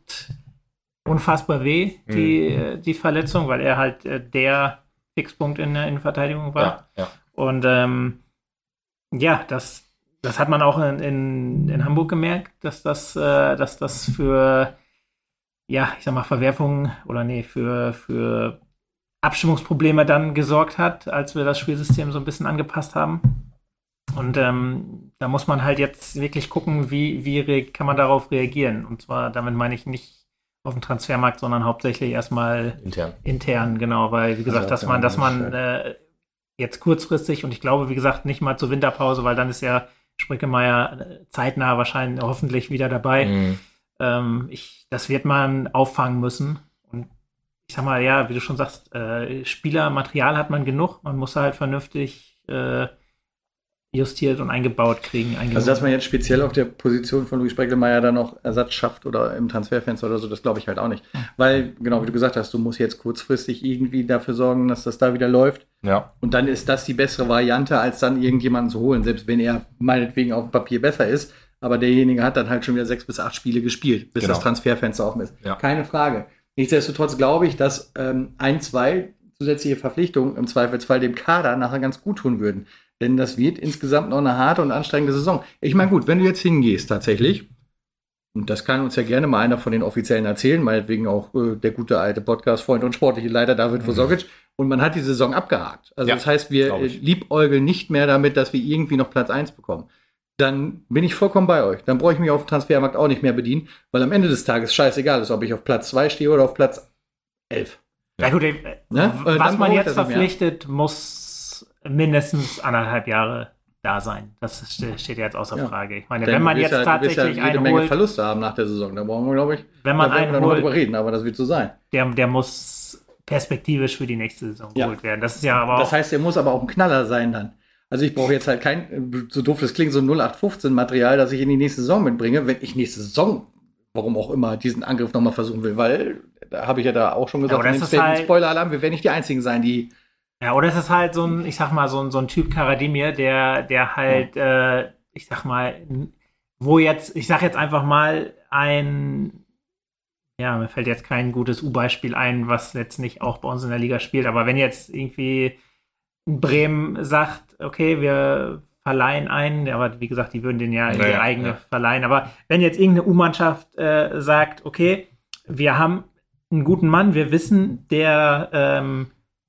unfassbar weh, die, mhm. die Verletzung, weil er halt äh, der Fixpunkt in der Innenverteidigung war. Ja, ja. Und ähm, ja, das, das hat man auch in, in, in Hamburg gemerkt, dass das, äh, dass das für, ja, ich sag mal, Verwerfungen oder nee, für, für Abstimmungsprobleme dann gesorgt hat, als wir das Spielsystem so ein bisschen angepasst haben. Und ähm, da muss man halt jetzt wirklich gucken, wie, wie re- kann man darauf reagieren. Und zwar, damit meine ich nicht auf dem Transfermarkt, sondern hauptsächlich erstmal intern. Intern, genau, weil wie gesagt, also, dass man, dass man äh, jetzt kurzfristig und ich glaube, wie gesagt, nicht mal zur Winterpause, weil dann ist ja Spreckemeier zeitnah wahrscheinlich hoffentlich wieder dabei. Mhm. Ähm, ich, das wird man auffangen müssen. Und ich sag mal, ja, wie du schon sagst, äh, Spielermaterial hat man genug, man muss halt vernünftig äh, justiert und eingebaut kriegen. Also, dass man jetzt speziell auf der Position von Louis Spreckelmeier dann noch Ersatz schafft oder im Transferfenster oder so, das glaube ich halt auch nicht. Mhm. Weil, genau wie du gesagt hast, du musst jetzt kurzfristig irgendwie dafür sorgen, dass das da wieder läuft. Ja. Und dann ist das die bessere Variante, als dann irgendjemanden zu holen, selbst wenn er meinetwegen auf dem Papier besser ist. Aber derjenige hat dann halt schon wieder sechs bis acht Spiele gespielt, bis genau. das Transferfenster offen ist. Ja. Keine Frage. Nichtsdestotrotz glaube ich, dass ähm, ein, zwei zusätzliche Verpflichtungen im Zweifelsfall dem Kader nachher ganz gut tun würden. Denn das wird insgesamt noch eine harte und anstrengende Saison. Ich meine, gut, wenn du jetzt hingehst tatsächlich, und das kann uns ja gerne mal einer von den Offiziellen erzählen, meinetwegen auch äh, der gute alte Podcast-Freund und sportliche Leiter David Vosogic, mhm. und man hat die Saison abgehakt. Also ja, das heißt, wir äh, liebäugeln nicht mehr damit, dass wir irgendwie noch Platz eins bekommen. Dann bin ich vollkommen bei euch. Dann brauche ich mich auf dem Transfermarkt auch nicht mehr bedienen, weil am Ende des Tages scheißegal ist, ob ich auf Platz zwei stehe oder auf Platz elf. Ja, ja gut, äh, ne? Was man jetzt verpflichtet, muss mindestens anderthalb Jahre da sein. Das steht ja jetzt außer ja. Frage. Ich meine, Denn wenn man jetzt ja, tatsächlich ja eine Menge Verluste haben nach der Saison, da brauchen wir, glaube ich, wenn man einen da holt, drüber reden, aber das wird so sein. Der, der muss perspektivisch für die nächste Saison ja. geholt werden. Das ist ja aber auch Das heißt, der muss aber auch ein Knaller sein dann. Also ich brauche jetzt halt kein, so doof das klingt, so ein null acht fünfzehn Material, das ich in die nächste Saison mitbringe, wenn ich nächste Saison, warum auch immer, diesen Angriff nochmal versuchen will, weil, da habe ich ja da auch schon gesagt, ja, in halt Spoiler-Alarm, wir werden nicht die Einzigen sein, die Ja, oder es ist halt so ein, ich sag mal, so ein, so ein Typ Karademir, der, der halt, ja. äh, ich sag mal, wo jetzt, ich sag jetzt einfach mal ein, ja, mir fällt jetzt kein gutes U-Beispiel ein, was jetzt nicht auch bei uns in der Liga spielt, aber wenn jetzt irgendwie Bremen sagt, okay, wir verleihen einen, aber wie gesagt, die würden den ja in die ja, eigene ja. verleihen, aber wenn jetzt irgendeine U-Mannschaft äh, sagt, okay, wir haben einen guten Mann, wir wissen, der, ähm,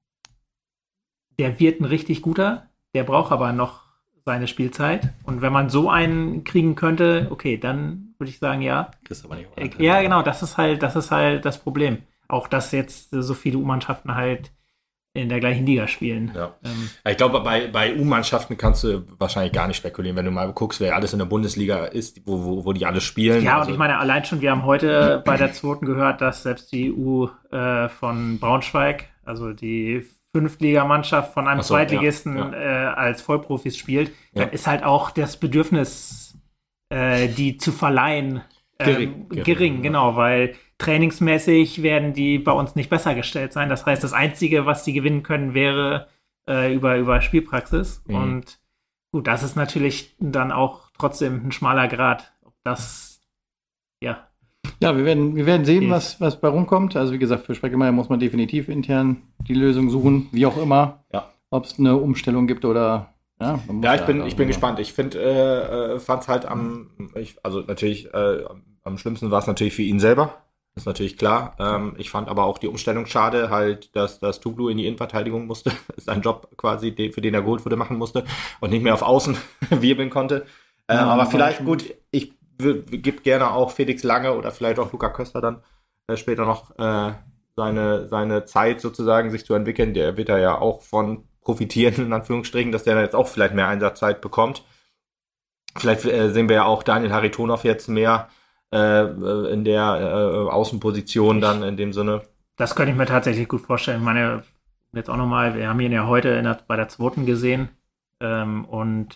der wird ein richtig guter, der braucht aber noch seine Spielzeit. Und wenn man so einen kriegen könnte, okay, dann würde ich sagen, ja. Kriegst aber nicht äh, ja, genau, das ist halt, das ist halt das Problem. Auch, dass jetzt so viele U-Mannschaften halt in der gleichen Liga spielen. Ja. Ähm. Ich glaube, bei, bei U-Mannschaften kannst du wahrscheinlich gar nicht spekulieren, wenn du mal guckst, wer alles in der Bundesliga ist, wo, wo, wo die alle spielen. Ja, also und ich meine, allein schon, wir haben heute bei der zweiten gehört, dass selbst die U äh, von Braunschweig, also die Fünftligamannschaft von einem so, Zweitligisten ja, ja. Äh, als Vollprofis spielt, ja. dann ist halt auch das Bedürfnis, äh, die zu verleihen, äh, gering, gering, gering genau, weil trainingsmäßig werden die bei uns nicht besser gestellt sein. Das heißt, das Einzige, was sie gewinnen können, wäre äh, über, über Spielpraxis. Mhm. Und gut, das ist natürlich dann auch trotzdem ein schmaler Grad. Ob das, ja. Ja, wir werden, wir werden sehen, was, was bei rumkommt. Also wie gesagt, für Spreckelmeier muss man definitiv intern die Lösung suchen, wie auch immer. Ja. Ob es eine Umstellung gibt oder Ja, ja ich bin, ich bin gespannt. Ich finde, äh, fand es halt am, ich, also natürlich, äh, am schlimmsten war es natürlich für ihn selber. Das ist natürlich klar. Ähm, ich fand aber auch die Umstellung schade, halt, dass, dass Tuglu in die Innenverteidigung musste. Das ist ein Job quasi, den, für den er geholt wurde, machen musste und nicht mehr auf Außen wirbeln konnte. Ähm, ja, aber vielleicht gut, ich gebe gerne auch Felix Lange oder vielleicht auch Luca Köster dann äh, später noch äh, seine, seine Zeit sozusagen, sich zu entwickeln. Der wird da ja auch von profitieren, in Anführungsstrichen, dass der jetzt auch vielleicht mehr Einsatzzeit bekommt. Vielleicht äh, sehen wir ja auch Daniel Haritonov jetzt mehr äh, in der äh, Außenposition dann in dem Sinne. Das könnte ich mir tatsächlich gut vorstellen. Ich meine, jetzt auch nochmal, wir haben ihn ja heute in der, bei der zweiten gesehen ähm, und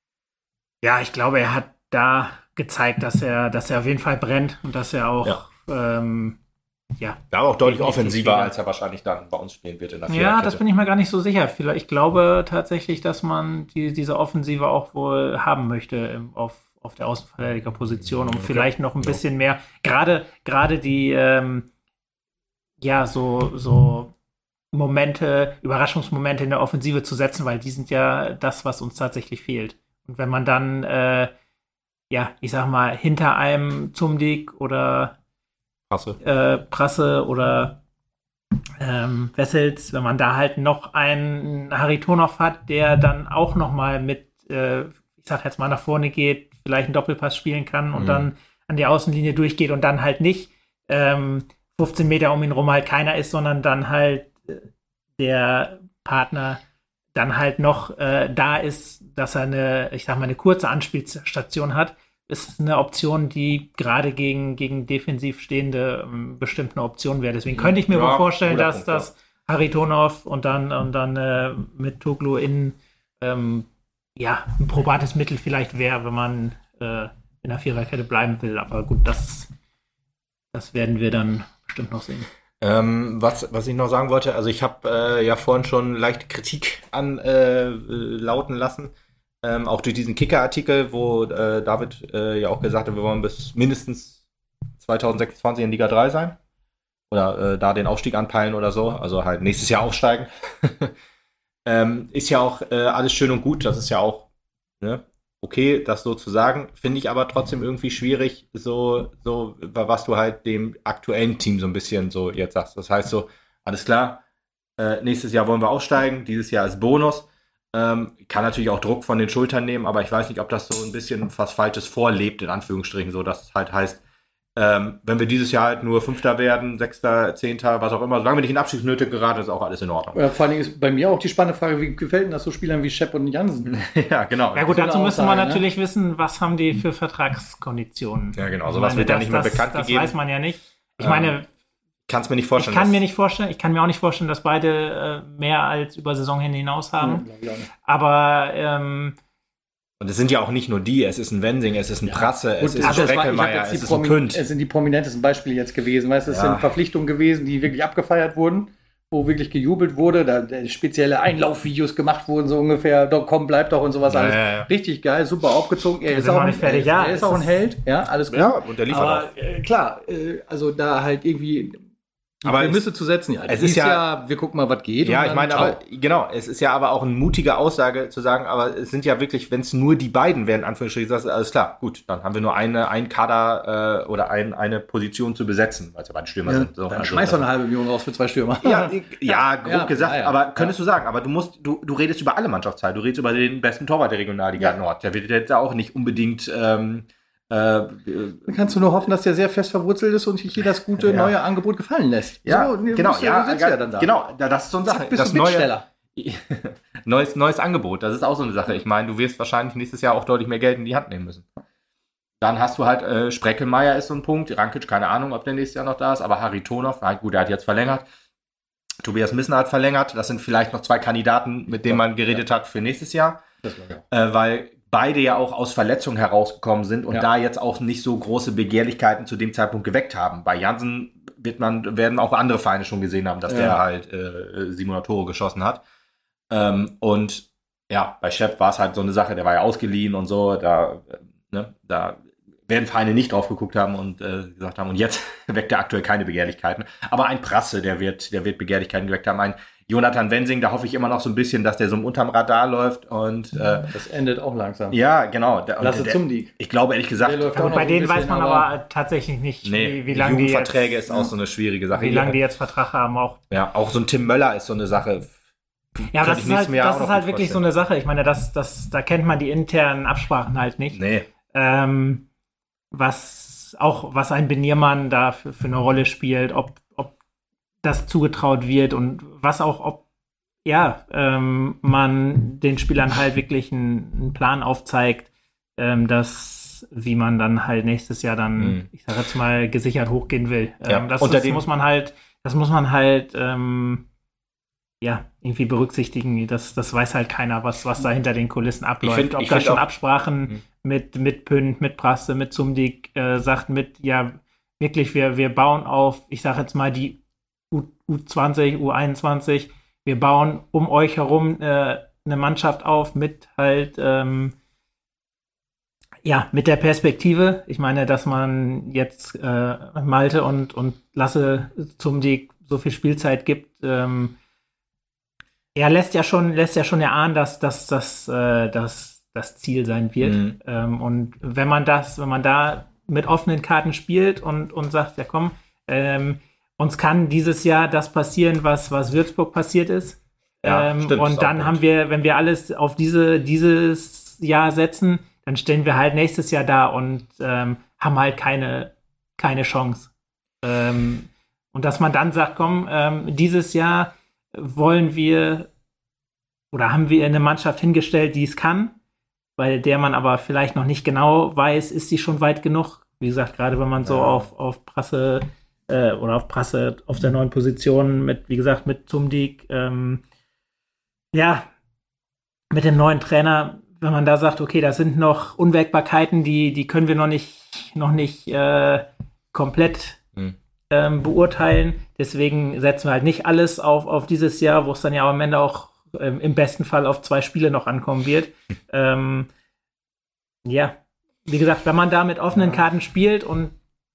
ja, ich glaube, er hat da gezeigt, dass er, dass er auf jeden Fall brennt und dass er auch ja. ähm, ja. Da auch deutlich offensiver, als er wahrscheinlich dann bei uns spielen wird in der Ja, das bin ich mir gar nicht so sicher. Vielleicht, ich glaube tatsächlich, dass man die, diese Offensive auch wohl haben möchte im, auf, auf der Außenverteidigerposition, um okay. vielleicht noch ein bisschen mehr, gerade gerade die ähm, ja, so, so Momente, Überraschungsmomente in der Offensive zu setzen, weil die sind ja das, was uns tatsächlich fehlt. Und wenn man dann äh, ja, ich sag mal, hinter einem Zumdik oder Prasse, äh, Prasse oder ähm, Wessels, wenn man da halt noch einen Haritonov hat, der dann auch noch mal mit, äh, ich sag jetzt mal, nach vorne geht, vielleicht einen Doppelpass spielen kann und mhm. dann an die Außenlinie durchgeht und dann halt nicht ähm, fünfzehn Meter um ihn rum halt keiner ist, sondern dann halt äh, der Partner dann halt noch äh, da ist, dass er eine, ich sag mal, eine kurze Anspielstation hat, ist eine Option, die gerade gegen, gegen defensiv stehende ähm, bestimmt eine Option wäre. Deswegen könnte ich mir ja, mal vorstellen, dass Punkt, das ja. Haritonov und dann, und dann äh, mit Tuglu in ähm, ja, ein probates Mittel vielleicht wäre, wenn man äh, in der Viererkette bleiben will. Aber gut, das, das werden wir dann bestimmt noch sehen. Ähm, was, was ich noch sagen wollte, also ich habe äh, ja vorhin schon leichte Kritik anlauten äh, lassen, ähm, auch durch diesen Kicker-Artikel, wo äh, David äh, ja auch gesagt hat, wir wollen bis mindestens zwanzig sechsundzwanzig in Liga drei sein oder äh, da den Aufstieg anpeilen oder so, also halt nächstes Jahr aufsteigen. ähm, ist ja auch äh, alles schön und gut, das ist ja auch ne, okay, das so zu sagen, finde ich aber trotzdem irgendwie schwierig, so, so, was du halt dem aktuellen Team so ein bisschen so jetzt sagst. Das heißt so, alles klar, äh, nächstes Jahr wollen wir aufsteigen, dieses Jahr als Bonus. Ähm, kann natürlich auch Druck von den Schultern nehmen, aber ich weiß nicht, ob das so ein bisschen was Falsches vorlebt, in Anführungsstrichen, so dass es halt heißt, ähm, wenn wir dieses Jahr halt nur Fünfter werden, Sechster, Zehnter, was auch immer, solange wir nicht in Abstiegsnöte geraten, ist auch alles in Ordnung. Ja, vor allem ist bei mir auch die spannende Frage, wie gefällt denn das so Spielern wie Schepp und Jansen? Ja, genau. Ja gut, dazu müssen wir natürlich ne? wissen, was haben die für Vertragskonditionen. Ja genau, sowas wird ja nicht mehr das, bekannt das gegeben. Das weiß man ja nicht. Ich ähm, meine, kann's mir nicht vorstellen. Ich kann mir nicht vorstellen, ich kann mir auch nicht vorstellen, dass beide äh, mehr als über Saison hin hinaus haben. Ja, aber ähm, und es sind ja auch nicht nur die, es ist ein Wensing, es ist ein ja. Prasse, es ist ein also Streckelmeier, es ist ein Künd. Es sind die prominentesten Beispiele jetzt gewesen, weißt du, es ja. sind Verpflichtungen gewesen, die wirklich abgefeiert wurden, wo wirklich gejubelt wurde, da spezielle Einlaufvideos gemacht wurden, so ungefähr, doch komm, bleib doch und sowas ja, alles. Ja, ja. Richtig geil, super aufgezogen. Er ist auch ein, fertig. Er, er ist auch ein Held, ja, alles gut. Ja, und der liefert aber, auch. Äh, klar, äh, also da halt irgendwie die aber Prämisse zu setzen, ja. Es ist ja, ja, wir gucken mal, was geht. Ja, ich meine, aber genau, es ist ja aber auch eine mutige Aussage zu sagen, aber es sind ja wirklich, wenn es nur die beiden wären, Anführungsstrichen, sagst du, alles klar, gut, dann haben wir nur eine, ein Kader äh, oder ein, eine Position zu besetzen, weil es ja beide Stürmer ja, sind. So, dann also, schmeißt doch eine halbe Million raus für zwei Stürmer. Ja, ja, grob ja, gesagt, ja, ja, aber könntest ja. du sagen, aber du musst, du, du redest über alle Mannschaftsteile, du redest über den besten Torwart der Regionalliga ja. Nord, der wird jetzt auch nicht unbedingt ähm, Äh, Dann kannst du nur hoffen, dass der sehr fest verwurzelt ist und sich hier das gute ja. neue Angebot gefallen lässt. Ja, so, genau. Ja, ja, ja dann da. Genau, das ist so eine Sache. Zack, bist das du neue, neues, neues Angebot, das ist auch so eine Sache. Ich meine, du wirst wahrscheinlich nächstes Jahr auch deutlich mehr Geld in die Hand nehmen müssen. Dann hast du halt, äh, Spreckelmeier ist so ein Punkt, Rankic, keine Ahnung, ob der nächstes Jahr noch da ist, aber Haritonov, na gut, der hat jetzt verlängert. Tobias Missner hat verlängert. Das sind vielleicht noch zwei Kandidaten, mit denen man geredet ja. hat für nächstes Jahr. Das war ja. äh, weil beide ja auch aus Verletzungen herausgekommen sind und ja. da jetzt auch nicht so große Begehrlichkeiten zu dem Zeitpunkt geweckt haben. Bei Jansen wird man, werden auch andere Vereine schon gesehen haben, dass ja. der halt äh, siebenhundert Tore geschossen hat. Ähm, und ja, bei Schepp war es halt so eine Sache, der war ja ausgeliehen und so, da, äh, ne, da werden Vereine nicht drauf geguckt haben und äh, gesagt haben, und jetzt weckt er aktuell keine Begehrlichkeiten. Aber ein Prasse, der wird, der wird Begehrlichkeiten geweckt haben. Ein Jonathan Wensing, da hoffe ich immer noch so ein bisschen, dass der so unterm Radar läuft. Und äh, das endet auch langsam. Ja, genau. Der, Lasse Zumdiek. Ich glaube, ehrlich gesagt, also bei denen weiß man aber, aber tatsächlich nicht, nee, wie, wie lange die Jugendverträge jetzt, ist auch so eine schwierige Sache. Wie lange die jetzt Vertrag haben auch. Ja, auch so ein Tim Möller ist so eine Sache. Ja, das ist halt, das ist halt wirklich so eine Sache. Ich meine, das, das, da kennt man die internen Absprachen halt nicht. Nee. Ähm, was auch, was ein Beniermann da für, für eine Rolle spielt, ob, ob das zugetraut wird und was auch, ob ja, ähm, man den Spielern halt wirklich einen, einen Plan aufzeigt, ähm, dass, wie man dann halt nächstes Jahr dann, mhm. ich sag jetzt mal, gesichert hochgehen will. Ja, ähm, das, das muss man halt, das muss man halt, ähm, ja, irgendwie berücksichtigen. Das, das weiß halt keiner, was, was da hinter den Kulissen abläuft. Find, Ob da schon auch, Absprachen mhm. mit, mit Pünd, mit Prasse, mit Zumdick äh, sagt, mit, ja, wirklich, wir, wir bauen auf, ich sag jetzt mal, die U zwanzig, U einundzwanzig, wir bauen um euch herum äh, eine Mannschaft auf mit halt, ähm, ja, mit der Perspektive. Ich meine, dass man jetzt äh, Malte und, und Lasse Zumdick so viel Spielzeit gibt, ähm, er lässt ja schon, lässt ja schon erahnen, dass das dass, äh, dass, das Ziel sein wird. Mhm. Ähm, und wenn man das, wenn man da mit offenen Karten spielt und, und sagt, ja komm, ähm, uns kann dieses Jahr das passieren, was, was Würzburg passiert ist. Ja, ähm, stimmt, und dann haben wir, wenn wir alles auf diese, dieses Jahr setzen, dann stehen wir halt nächstes Jahr da und ähm, haben halt keine, keine Chance. Ähm, und dass man dann sagt, komm, ähm, dieses Jahr wollen wir oder haben wir eine Mannschaft hingestellt, die es kann, bei der man aber vielleicht noch nicht genau weiß, ist sie schon weit genug. Wie gesagt, gerade wenn man so ja. auf, auf Prasse äh, oder auf Prasse auf der neuen Position mit, wie gesagt, mit Zumdick, ähm, ja, mit dem neuen Trainer, wenn man da sagt, okay, das sind noch Unwägbarkeiten, die, die können wir noch nicht, noch nicht äh, komplett hm. ähm, beurteilen. Deswegen setzen wir halt nicht alles auf, auf dieses Jahr, wo es dann ja am Ende auch ähm, im besten Fall auf zwei Spiele noch ankommen wird. ähm, ja, wie gesagt, wenn man da mit offenen Karten spielt und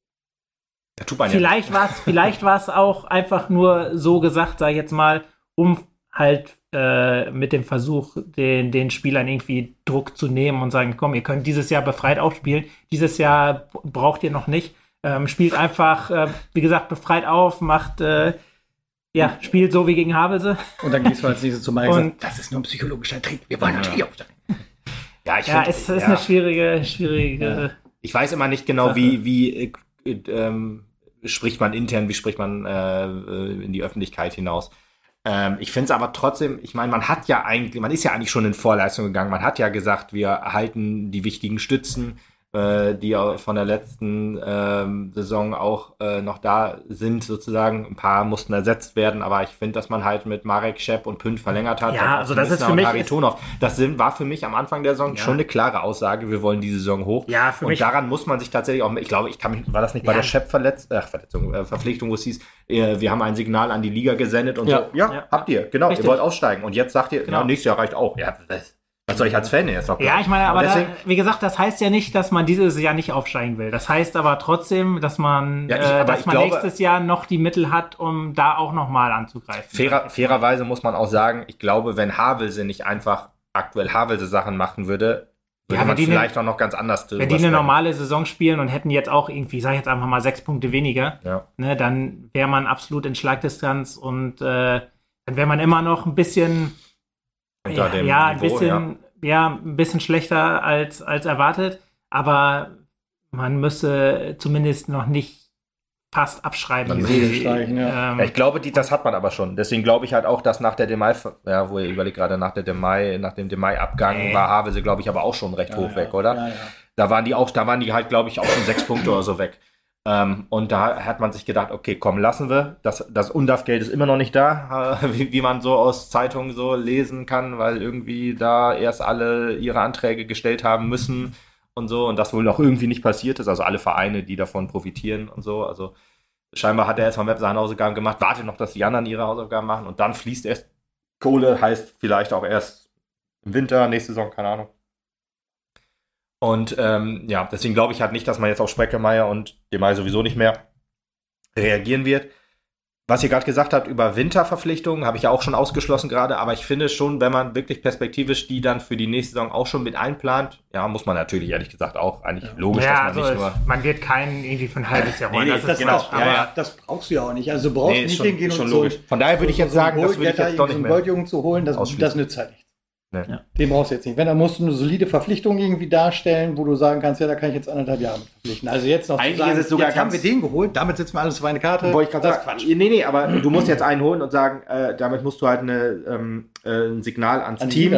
vielleicht war es vielleicht war es auch einfach nur so gesagt, sag ich jetzt mal, um halt äh, mit dem Versuch, den, den Spielern irgendwie Druck zu nehmen und sagen, komm, ihr könnt dieses Jahr befreit aufspielen, dieses Jahr braucht ihr noch nicht. Ähm, spielt einfach, äh, wie gesagt, befreit auf, macht, äh, ja, spielt so wie gegen Havelse. Und dann gehst du als nächstes zum Mike und sagst, das ist nur ein psychologischer Trick, wir wollen natürlich ja. aufsteigen. Ja, ich ja find, es ist ja. eine schwierige, schwierige ja. Ich weiß immer nicht genau, Sache. wie, wie äh, ähm, spricht man intern, wie spricht man äh, in die Öffentlichkeit hinaus. Ähm, ich finde es aber trotzdem, ich meine, man hat ja eigentlich, man ist ja eigentlich schon in Vorleistung gegangen, man hat ja gesagt, wir halten die wichtigen Stützen, äh, die von der letzten ähm, Saison auch äh, noch da sind, sozusagen. Ein paar mussten ersetzt werden, aber ich finde, dass man halt mit Marek, Schepp und Pünd verlängert hat. Ja, also das ist für mich... Haritonov. Das sind, war für mich am Anfang der Saison ja. schon eine klare Aussage, wir wollen diese Saison hoch. Ja, für und mich... Und daran muss man sich tatsächlich auch, ich glaube, ich kann mich, war das nicht bei ja. der Schepp-Verletzung, äh, Verletzung, äh, Verpflichtung, wo es hieß, äh, wir haben ein Signal an die Liga gesendet und ja. so. Ja, ja, habt ihr, genau, Richtig. ihr wollt aussteigen. Und jetzt sagt ihr, genau. na, nächstes Jahr reicht auch. Ja, das Was soll ich als Fan jetzt noch Ja, ich meine, aber deswegen, da, wie gesagt, das heißt ja nicht, dass man dieses Jahr nicht aufsteigen will. Das heißt aber trotzdem, dass man, ja, ich, äh, dass man glaube, nächstes Jahr noch die Mittel hat, um da auch nochmal anzugreifen. Fairer, fairerweise muss man auch sagen, ich glaube, wenn Havelse nicht einfach aktuell Havelse-Sachen machen würde, würde ja, man vielleicht ne, auch noch ganz anders drüber Wenn die eine normale Saison spielen und hätten jetzt auch irgendwie, sag ich jetzt einfach mal, sechs Punkte weniger, ja. ne, dann wäre man absolut in Schlagdistanz und äh, dann wäre man immer noch ein bisschen unter dem ja, ein Niveau, bisschen, ja. ja, ein bisschen schlechter als, als erwartet, aber man müsse zumindest noch nicht fast abschreiben. Die streichen, ja. ähm, ich glaube, die, das hat man aber schon. Deswegen glaube ich halt auch, dass nach der Demai, ja, wo ihr überlegt gerade, nach der Demai, nach dem Demai-Abgang nee. war Havelse, glaube ich, aber auch schon recht ja, hoch ja. weg, oder? Ja, ja. Da waren die auch, da waren die halt, glaube ich, auch schon sechs Punkte oder so weg. Ähm, und da hat man sich gedacht, okay, komm, lassen wir. Das, das U N D A F-Geld ist immer noch nicht da, äh, wie, wie man so aus Zeitungen so lesen kann, weil irgendwie da erst alle ihre Anträge gestellt haben müssen und so, und das wohl noch irgendwie nicht passiert ist, also alle Vereine, die davon profitieren und so, also scheinbar hat er erstmal Web seine Hausaufgaben gemacht, wartet noch, dass die anderen ihre Hausaufgaben machen und dann fließt erst Kohle, heißt vielleicht auch erst im Winter, nächste Saison, keine Ahnung. Und ähm, ja, deswegen glaube ich halt nicht, dass man jetzt auf Spreckelmeier und Demai sowieso nicht mehr reagieren wird. Was ihr gerade gesagt habt über Winterverpflichtungen, habe ich ja auch schon ausgeschlossen gerade, aber ich finde schon, wenn man wirklich perspektivisch die dann für die nächste Saison auch schon mit einplant, ja, muss man natürlich ehrlich gesagt auch eigentlich ja. logisch, ja, dass man also nicht nur... Man wird keinen irgendwie für ein halbes Jahr holen. Nee, nee, das, das, genau, das, aber ja, das brauchst du ja auch nicht. Also du brauchst nee, nicht schon, hingehen und schon so... Logisch. Von daher würde ich jetzt so sagen, das würde ich jetzt doch nicht mehr... So einen Goldjungen zu holen, das, das nützt halt nichts. Nee. Ja. Den brauchst du jetzt nicht. Wenn, dann musst du eine solide Verpflichtung irgendwie darstellen, wo du sagen kannst, ja, da kann ich jetzt anderthalb Jahre mit verpflichten. Also jetzt noch eigentlich zu sagen, ist es sogar jetzt haben wir den geholt, damit setzen wir alles auf eine Karte. Wollte ich gerade sagen, Quatsch. Nee, nee, aber du musst jetzt einen holen und sagen, äh, damit musst du halt eine, ähm, äh, ein Signal ans an Team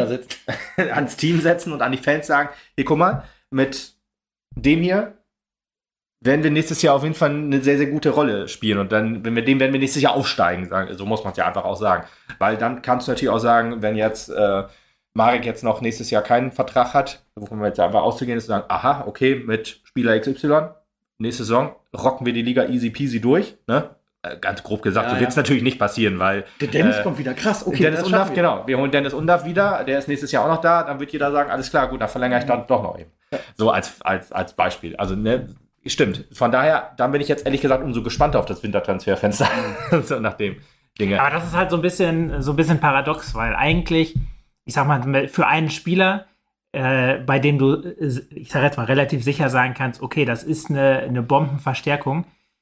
ans Team setzen und an die Fans sagen, hier, guck mal, mit dem hier werden wir nächstes Jahr auf jeden Fall eine sehr, sehr gute Rolle spielen. Und dann, wenn wir dem werden wir nächstes Jahr aufsteigen, sagen, so muss man es ja einfach auch sagen. Weil dann kannst du natürlich auch sagen, wenn jetzt äh, Marek jetzt noch nächstes Jahr keinen Vertrag hat, wovon wir jetzt einfach auszugehen ist, zu sagen, aha, okay, mit Spieler X Y, nächste Saison rocken wir die Liga easy peasy durch, ne? Äh, ganz grob gesagt, ja, so wird es ja. natürlich nicht passieren, weil... Der Dennis äh, kommt wieder, krass, okay. Dennis Undaff, genau, wir holen Dennis Undaff wieder, der ist nächstes Jahr auch noch da, dann wird jeder sagen, alles klar, gut, dann verlängere ich dann doch noch eben. Ja. So als, als, als Beispiel, also ne, stimmt. Von daher, dann bin ich jetzt ehrlich gesagt umso gespannter auf das Wintertransferfenster, so nach dem Dinge. Aber das ist halt so ein bisschen, so ein bisschen paradox, weil eigentlich... Ich sag mal, für einen Spieler, äh, bei dem du, ich sag jetzt mal, relativ sicher sein kannst, okay, das ist eine, eine Bombenverstärkung,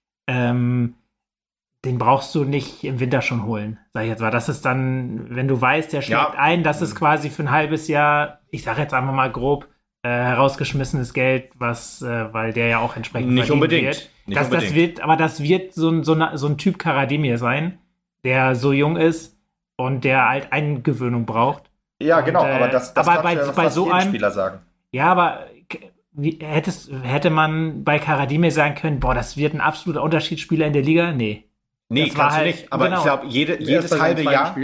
ähm, den brauchst du nicht im Winter schon holen, sag ich jetzt mal. Das ist dann, wenn du weißt, der schlägt ja. ein, das ist quasi für ein halbes Jahr, ich sag jetzt einfach mal grob, äh, herausgeschmissenes Geld, was, äh, weil der ja auch entsprechend nicht unbedingt. Wird. Nicht das, unbedingt. Das wird, aber das wird so ein, so, eine, so ein Typ Karademir sein, der so jung ist und der halt Eingewöhnung braucht. Ja, genau, und, äh, aber das, das aber bei, ja bei so einem Spieler sagen. Ja, aber wie, hättest, hätte man bei Karademir sagen können, boah, das wird ein absoluter Unterschiedsspieler in der Liga? Nee. Nee, das kannst halt, du nicht. Aber genau. ich glaube, jede, jedes halbe Jahr,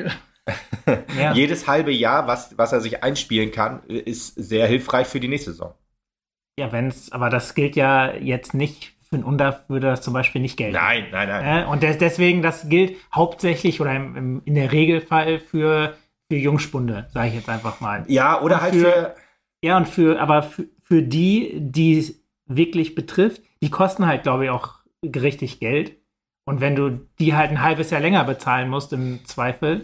ja. jedes halbe Jahr, was, was er sich einspielen kann, ist sehr hilfreich für die nächste Saison. Ja, wenn's, aber das gilt ja jetzt nicht. Für einen Undaff würde das zum Beispiel nicht gelten. Nein, nein, nein. Äh, und des, deswegen, das gilt hauptsächlich oder im, im, in der Regelfall für Für Jungspunde, sage ich jetzt einfach mal. Ja, oder und halt für, für... Ja, und für, aber für, für die, die es wirklich betrifft, die kosten halt, glaube ich, auch richtig Geld. Und wenn du die halt ein halbes Jahr länger bezahlen musst, im Zweifel,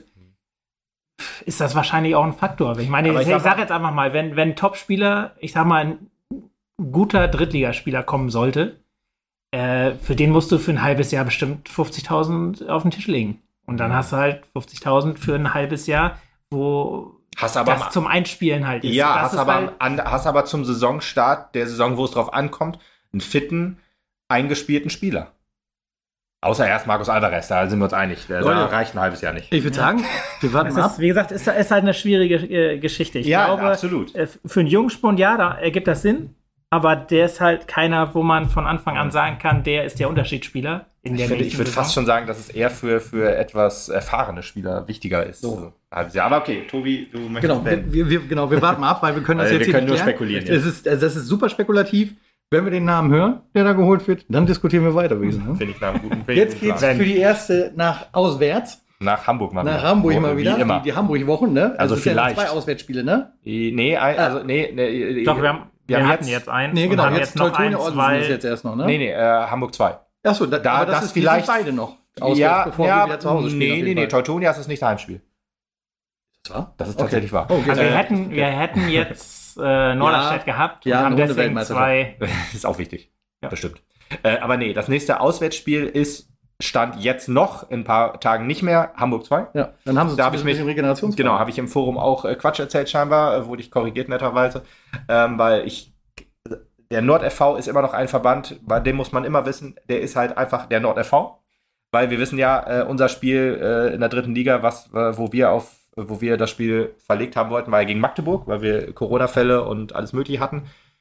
ist das wahrscheinlich auch ein Faktor. Ich meine, ich, ich sage jetzt einfach mal, wenn, wenn ein Top-Spieler, ich sag mal, ein guter Drittligaspieler kommen sollte, äh, für den musst du für ein halbes Jahr bestimmt fünfzigtausend auf den Tisch legen. Und dann hast du halt fünfzigtausend für ein halbes Jahr, wo hast aber das am, zum Einspielen halt ist. Ja, das hast, ist aber halt an, hast aber zum Saisonstart der Saison, wo es drauf ankommt, einen fitten, eingespielten Spieler. Außer erst Marcos Alvarez, da sind wir uns einig. Da Leute, reicht ein halbes Jahr nicht. Ich würde sagen, wir warten ist, ab. Wie gesagt, ist, ist halt eine schwierige äh, Geschichte. Ich ja, glaube, absolut. Äh, für einen Jungspund, ja, da ergibt das Sinn. Aber der ist halt keiner, wo man von Anfang an sagen kann, der ist der Unterschiedsspieler. In der ich finde, ich würde fast schon sagen, dass es eher für, für etwas erfahrene Spieler wichtiger ist. So. Also, aber okay, Tobi, du möchtest genau, wir, wir, genau, wir warten mal ab, weil wir können das also jetzt wir können hier nur nicht spekulieren. Es ist, das ist super spekulativ. Wenn wir den Namen hören, der da geholt wird, dann diskutieren wir weiter. Hm, finde ich nach einem guten Weg. Jetzt geht's für die erste nach auswärts. Nach Hamburg mal wieder. Nach Hamburg Wo, mal wieder. Immer. Die, die Hamburg-Wochen, ne? Also, also vielleicht. Ja zwei Auswärtsspiele, ne? Nee, also, nee, nee. Doch, wir haben, wir, wir hatten jetzt, jetzt eins. Nee, genau, und haben jetzt, jetzt noch Teutonia ein, zwei. ist jetzt erst noch, ne? Nee, nee, äh, Hamburg zwei. Achso, da, da, aber das, das ist vielleicht beide noch. Auswärts, ja, bevor ja, wir wieder zu Hause spielen. Nee, nee, nee, Teutonia ist das nicht Heimspiel. Das war? Das ist tatsächlich okay. wahr. Oh, okay. Also wir hätten, wir hätten jetzt äh, Norderstedt ja, gehabt ja, und haben deswegen zwei. Das ist auch wichtig. Ja. Das stimmt. Äh, aber nee, das nächste Auswärtsspiel ist Stand jetzt noch in ein paar Tagen nicht mehr Hamburg zwei. Ja, dann haben sie da habe ich mich Regenerationsfrage. Genau, habe ich im Forum auch äh, Quatsch erzählt scheinbar, äh, wurde ich korrigiert netterweise, ähm, weil ich der NordFV ist immer noch ein Verband, bei dem muss man immer wissen, der ist halt einfach der NordFV. Weil wir wissen ja, äh, unser Spiel äh, in der dritten Liga, was, äh, wo wir auf, wo wir das Spiel verlegt haben wollten, war ja gegen Magdeburg, weil wir Corona-Fälle und alles Mögliche hatten.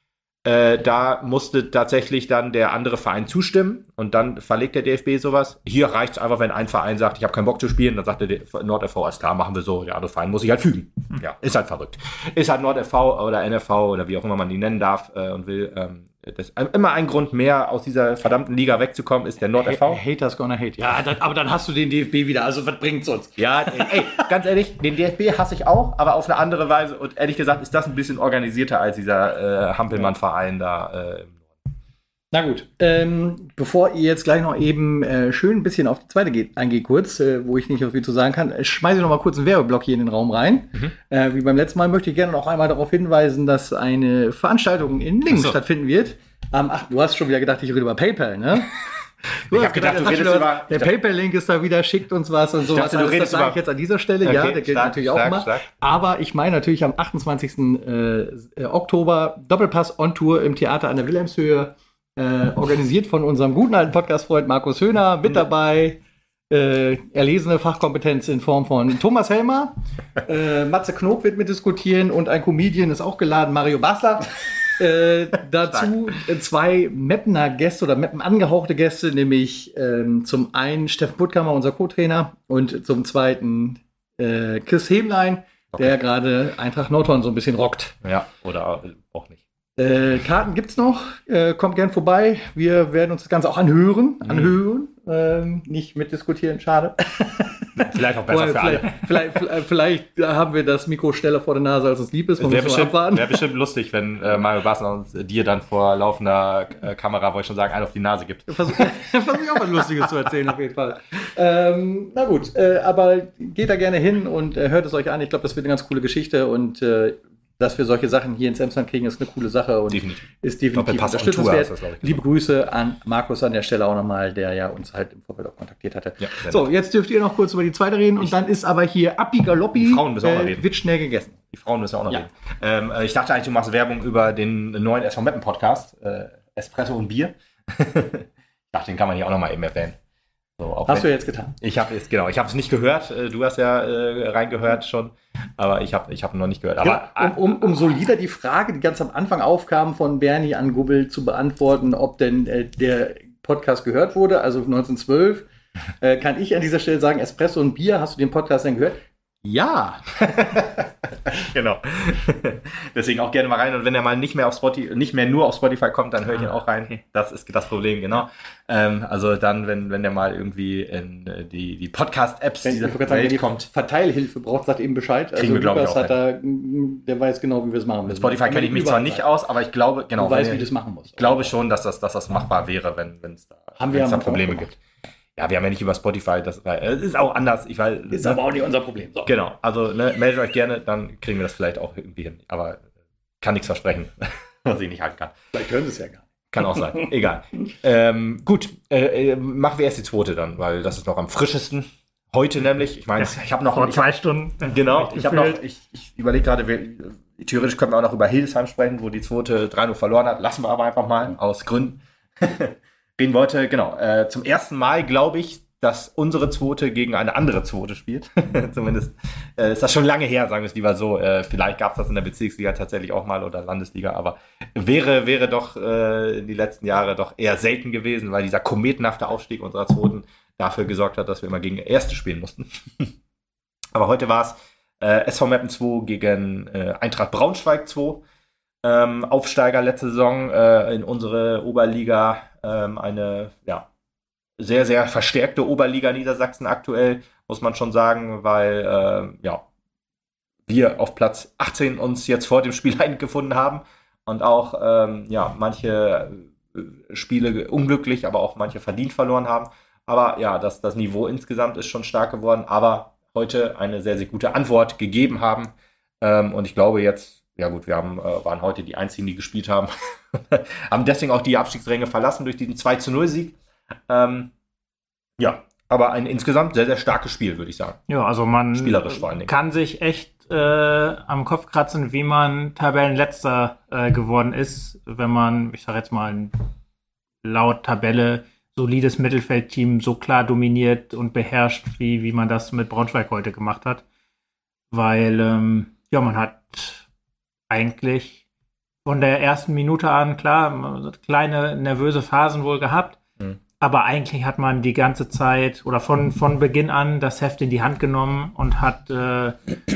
Äh, da musste tatsächlich dann der andere Verein zustimmen und dann verlegt der D F B sowas. Hier reicht es einfach, wenn ein Verein sagt, ich habe keinen Bock zu spielen, dann sagt der NordFV, alles klar, machen wir so. Der andere Verein muss sich halt fügen. Mhm. Ja, ist halt verrückt. Ist halt NordFV oder N F V oder wie auch immer man die nennen darf äh, und will. Ähm, das, immer ein Grund mehr, aus dieser verdammten Liga wegzukommen, ist der NordFV. Haters gonna hate. Ja, das, aber dann hast du den D F B wieder. Also was bringt's uns? Ja, ey, ganz ehrlich, den D F B hasse ich auch, aber auf eine andere Weise. Und ehrlich gesagt ist das ein bisschen organisierter als dieser äh, Hampelmann-Verein da äh, im Norden. Na gut, ähm, bevor ihr jetzt gleich noch eben äh, schön ein bisschen auf die zweite geht, eingeht kurz, äh, wo ich nicht so viel zu sagen kann, äh, schmeiße ich noch mal kurz einen Werbeblock hier in den Raum rein. Mhm. Äh, wie beim letzten Mal möchte ich gerne noch einmal darauf hinweisen, dass eine Veranstaltung in Lingen so. stattfinden wird. Ähm, ach, du hast schon wieder gedacht, ich rede über PayPal, ne? Du ich hast gedacht, gedacht, du redest über... Der PayPal-Link ist da wieder, schickt uns was und sowas. Dachte, du redest das sage ich jetzt an dieser Stelle. Okay, ja, der gilt stark, natürlich stark, auch immer. Stark. Aber ich meine natürlich am achtundzwanzigsten Oktober Doppelpass on Tour im Theater an der Wilhelmshöhe. Äh, organisiert von unserem guten alten Podcast-Freund Markus Höhner. Mit dabei äh, erlesene Fachkompetenz in Form von Thomas Helmer. äh, Matze Knob wird mitdiskutieren und ein Comedian ist auch geladen, Mario Basler. Äh, dazu äh, zwei Meppener Gäste oder Meppen angehauchte Gäste, nämlich ähm, zum einen Steffen Puttkammer, unser Co-Trainer, und zum zweiten äh, Chris Hemlein, okay. der gerade Eintracht Nordhorn so ein bisschen rockt. Ja, oder auch nicht. Äh, Karten gibt's noch, äh, kommt gern vorbei. Wir werden uns das Ganze auch anhören, mhm. anhören, ähm, nicht mitdiskutieren, schade. Vielleicht auch besser für vielleicht, alle. Vielleicht, vielleicht, vielleicht haben wir das Mikro schneller vor der Nase, als es lieb ist. Wäre bestimmt, wär bestimmt lustig, wenn äh, Mario Basler uns äh, dir dann vor laufender äh, Kamera, wollte ich schon sagen, einen auf die Nase gibt. Versuche versuch ich auch was Lustiges zu erzählen, auf jeden Fall. Ähm, na gut, äh, aber geht da gerne hin und äh, hört es euch an. Ich glaube, das wird eine ganz coole Geschichte und äh, dass wir solche Sachen hier ins Emsland kriegen, ist eine coole Sache und definitiv. ist definitiv unterstützenswert. Liebe Grüße an Markus an der Stelle auch nochmal, der ja uns halt im Vorfeld auch kontaktiert hatte. Ja, so, jetzt dürft ihr noch kurz über die zweite reden und dann ist aber hier Appi Galoppi, die Frauen müssen auch noch äh, reden. Wird schnell gegessen. Die Frauen müssen auch noch ja. reden. Ähm, ich dachte eigentlich, du machst Werbung über den neuen S V Meppen Podcast, äh, Espresso und Bier. Ich dachte, den kann man hier auch noch mal eben erwähnen. So, hast du jetzt getan? Ich habe es genau, ich habe es nicht gehört. Du hast ja äh, reingehört schon, aber ich habe ich habe noch nicht gehört. Aber ja, um, um, um solider die Frage, die ganz am Anfang aufkam von Bernie an Gubbel zu beantworten, ob denn äh, der Podcast gehört wurde, also neunzehnhundertzwölf, äh, kann ich an dieser Stelle sagen, Espresso und Bier, hast du den Podcast denn gehört? Ja. Genau. Deswegen auch gerne mal rein. Und wenn er mal nicht mehr auf Spotify, nicht mehr nur auf Spotify kommt, dann höre ich ihn auch rein. Das ist das Problem, genau. Ähm, also dann, wenn, wenn der mal irgendwie in die, die Podcast-Apps wenn dieser Welt sagen, die kommt. Verteilhilfe braucht, sagt eben Bescheid. Kriegen wir, glaube ich, auch hat da, der weiß genau, wie wir es machen müssen. Spotify kenne ich mich zwar nicht aus, aber ich glaube, genau. Du weißt, wie das machen muss. Ich glaube schon, dass das, dass das machbar wäre, wenn es da, Haben wir da Probleme gibt. Ja, wir haben ja nicht über Spotify, das äh, ist auch anders. Ich weiß, ist ne? aber auch nicht unser Problem. So. Genau, also ne, meldet euch gerne, dann kriegen wir das vielleicht auch irgendwie hin. Aber kann nichts versprechen, was ich nicht halten kann. Vielleicht hören sie es ja gar nicht. Kann auch sein, egal. Ähm, gut, äh, machen wir erst die zweite dann, weil das ist noch am frischesten. Heute nämlich, ich meine, ich habe noch... Vor ich zwei hab, Stunden. Genau, ich habe noch, ich, ich überlege gerade, wir, theoretisch können wir auch noch über Hildesheim sprechen, wo die zweite drei null verloren hat. Lassen wir aber einfach mal, aus Gründen. Reden wollte, genau, äh, zum ersten Mal glaube ich, dass unsere Zweite gegen eine andere Zweite spielt. Zumindest äh, ist das schon lange her, sagen wir es lieber so. Äh, vielleicht gab es das in der Bezirksliga tatsächlich auch mal oder Landesliga, aber wäre, wäre doch äh, in die letzten Jahre doch eher selten gewesen, weil dieser kometenhafte Aufstieg unserer Zweiten dafür gesorgt hat, dass wir immer gegen Erste spielen mussten. Aber heute war es äh, S V Meppen zwei gegen äh, Eintracht Braunschweig zwei. Ähm, Aufsteiger letzte Saison äh, in unsere Oberliga, ähm, eine ja, sehr, sehr verstärkte Oberliga Niedersachsen aktuell, muss man schon sagen, weil äh, ja, wir auf Platz achtzehn uns jetzt vor dem Spiel eingefunden haben und auch ähm, ja, manche Spiele unglücklich, aber auch manche verdient verloren haben. Aber ja, das, das Niveau insgesamt ist schon stark geworden, aber heute eine sehr, sehr gute Antwort gegeben haben. Ähm, und ich glaube jetzt, ja gut, wir haben, äh, waren heute die Einzigen, die gespielt haben. Haben deswegen auch die Abstiegsränge verlassen durch diesen zwei zu null Sieg. Ähm, ja, aber ein insgesamt sehr, sehr starkes Spiel, würde ich sagen. Ja, also man Spielerisch vor allen Dingen. Kann sich echt äh, am Kopf kratzen, wie man Tabellenletzter äh, geworden ist, wenn man, ich sag jetzt mal, laut Tabelle solides Mittelfeldteam so klar dominiert und beherrscht, wie, wie man das mit Braunschweig heute gemacht hat. Weil, ähm, ja, man hat eigentlich von der ersten Minute an, klar, kleine nervöse Phasen wohl gehabt, mhm. aber eigentlich hat man die ganze Zeit oder von, von Beginn an das Heft in die Hand genommen und hat äh,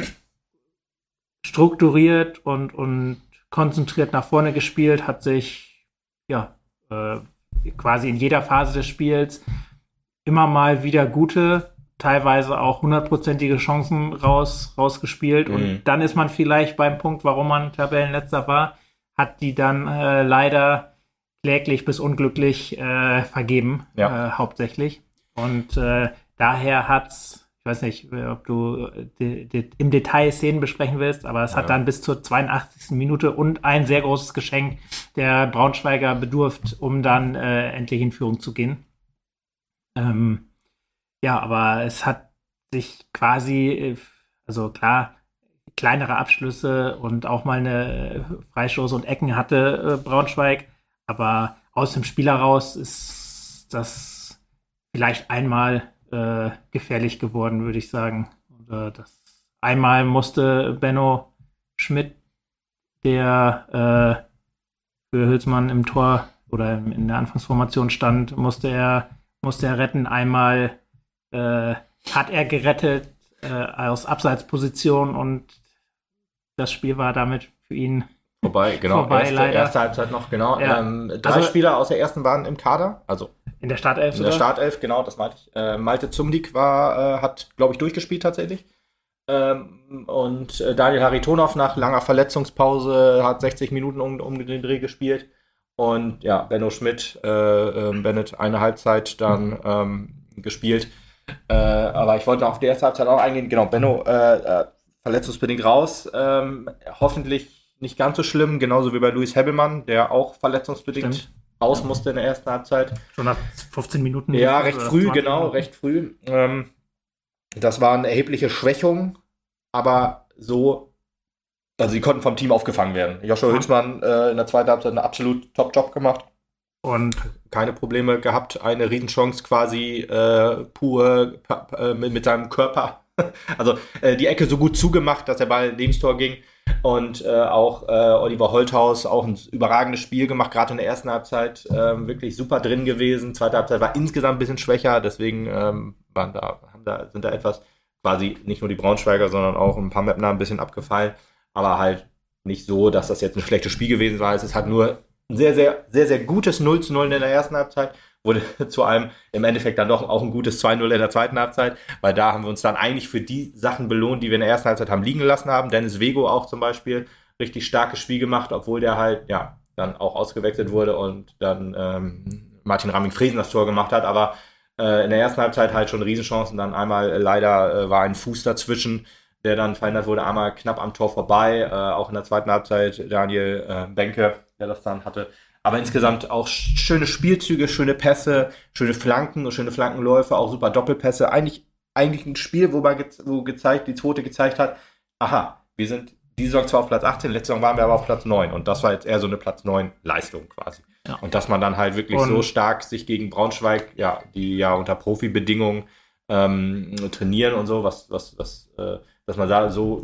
strukturiert und, und konzentriert nach vorne gespielt, hat sich, ja, äh, quasi in jeder Phase des Spiels immer mal wieder gute, teilweise auch hundertprozentige Chancen raus, rausgespielt. Mhm. Und dann ist man vielleicht beim Punkt, warum man Tabellenletzter war, hat die dann äh, leider kläglich bis unglücklich äh, vergeben, ja. äh, hauptsächlich. Und äh, daher hat's, ich weiß nicht, ob du de, de, im Detail Szenen besprechen willst, aber es ja. hat dann bis zur zweiundachtzigsten Minute und ein sehr großes Geschenk der Braunschweiger bedurft, um dann äh, endlich in Führung zu gehen. Ähm, ja, aber es hat sich quasi, also klar, kleinere Abschlüsse und auch mal eine Freistoße und Ecken hatte äh, Braunschweig, aber aus dem Spiel heraus ist das vielleicht einmal äh, gefährlich geworden, würde ich sagen. Und, äh, das einmal musste Benno Schmidt, der äh, für Hülsmann im Tor oder in der Anfangsformation stand, musste er, musste er retten. Einmal äh, hat er gerettet äh, aus Abseitsposition und das Spiel war damit für ihn vorbei. Genau, vorbei, erste, leider. erste Halbzeit noch, genau. Ja. Ähm, drei also, Spieler aus der ersten waren im Kader, also in der Startelf. In der Startelf, genau, das meinte ich. Äh, Malte Zumlik war, äh, hat, glaube ich, durchgespielt tatsächlich. Ähm, und äh, Daniel Haritonov nach langer Verletzungspause hat sechzig Minuten um, um den Dreh gespielt. Und ja, Benno Schmidt, äh, äh, Bennett eine Halbzeit dann ähm, gespielt. Äh, aber ich wollte auf die erste Halbzeit auch eingehen. Genau, Benno äh, äh, verletzungsbedingt raus. Ähm, hoffentlich nicht ganz so schlimm, genauso wie bei Luis Hebbelmann, der auch verletzungsbedingt Stimmt. raus musste in der ersten Halbzeit. Schon nach fünfzehn Minuten? Ja, recht früh, genau, Minuten. recht früh. Ähm, das waren erhebliche Schwächungen, aber so, also sie konnten vom Team aufgefangen werden. Joshua Hülsmann äh, in der zweiten Halbzeit einen absolut Top-Job gemacht. Und keine Probleme gehabt, eine Riesenchance quasi äh, pur äh, mit, mit seinem Körper. Also äh, die Ecke so gut zugemacht, dass der Ball neben das Tor ging. Und äh, auch äh, Oliver Holthaus, auch ein überragendes Spiel gemacht, gerade in der ersten Halbzeit. Äh, wirklich super drin gewesen. Zweite Halbzeit war insgesamt ein bisschen schwächer, deswegen ähm, waren da, haben da, sind da etwas quasi nicht nur die Braunschweiger, sondern auch ein paar Mapner ein bisschen abgefallen. Aber halt nicht so, dass das jetzt ein schlechtes Spiel gewesen war. Es ist halt nur ein sehr, sehr, sehr, sehr gutes null zu null in der ersten Halbzeit. Wurde zu einem im Endeffekt dann doch auch ein gutes zwei null in der zweiten Halbzeit, weil da haben wir uns dann eigentlich für die Sachen belohnt, die wir in der ersten Halbzeit haben liegen lassen haben. Dennis Wego auch zum Beispiel, richtig starkes Spiel gemacht, obwohl der halt, ja, dann auch ausgewechselt wurde und dann ähm, Martin Raming-Fresen das Tor gemacht hat, aber äh, in der ersten Halbzeit halt schon Riesenchancen, dann einmal äh, leider äh, war ein Fuß dazwischen, der dann verhindert wurde, einmal knapp am Tor vorbei, äh, auch in der zweiten Halbzeit Daniel äh, Benke, der das dann hatte. Aber insgesamt auch schöne Spielzüge, schöne Pässe, schöne Flanken und schöne Flankenläufe, auch super Doppelpässe. Eigentlich, eigentlich ein Spiel, wo man ge- wo gezeigt, die zweite gezeigt hat, aha, wir sind diese Saison zwar auf Platz achtzehn, letzte Saison waren wir aber auf Platz neun. Und das war jetzt eher so eine Platz neun Leistung quasi. Ja. Und dass man dann halt wirklich und so stark sich gegen Braunschweig, ja, die ja unter Profibedingungen ähm, trainieren und so, was, was, was, äh, dass man da so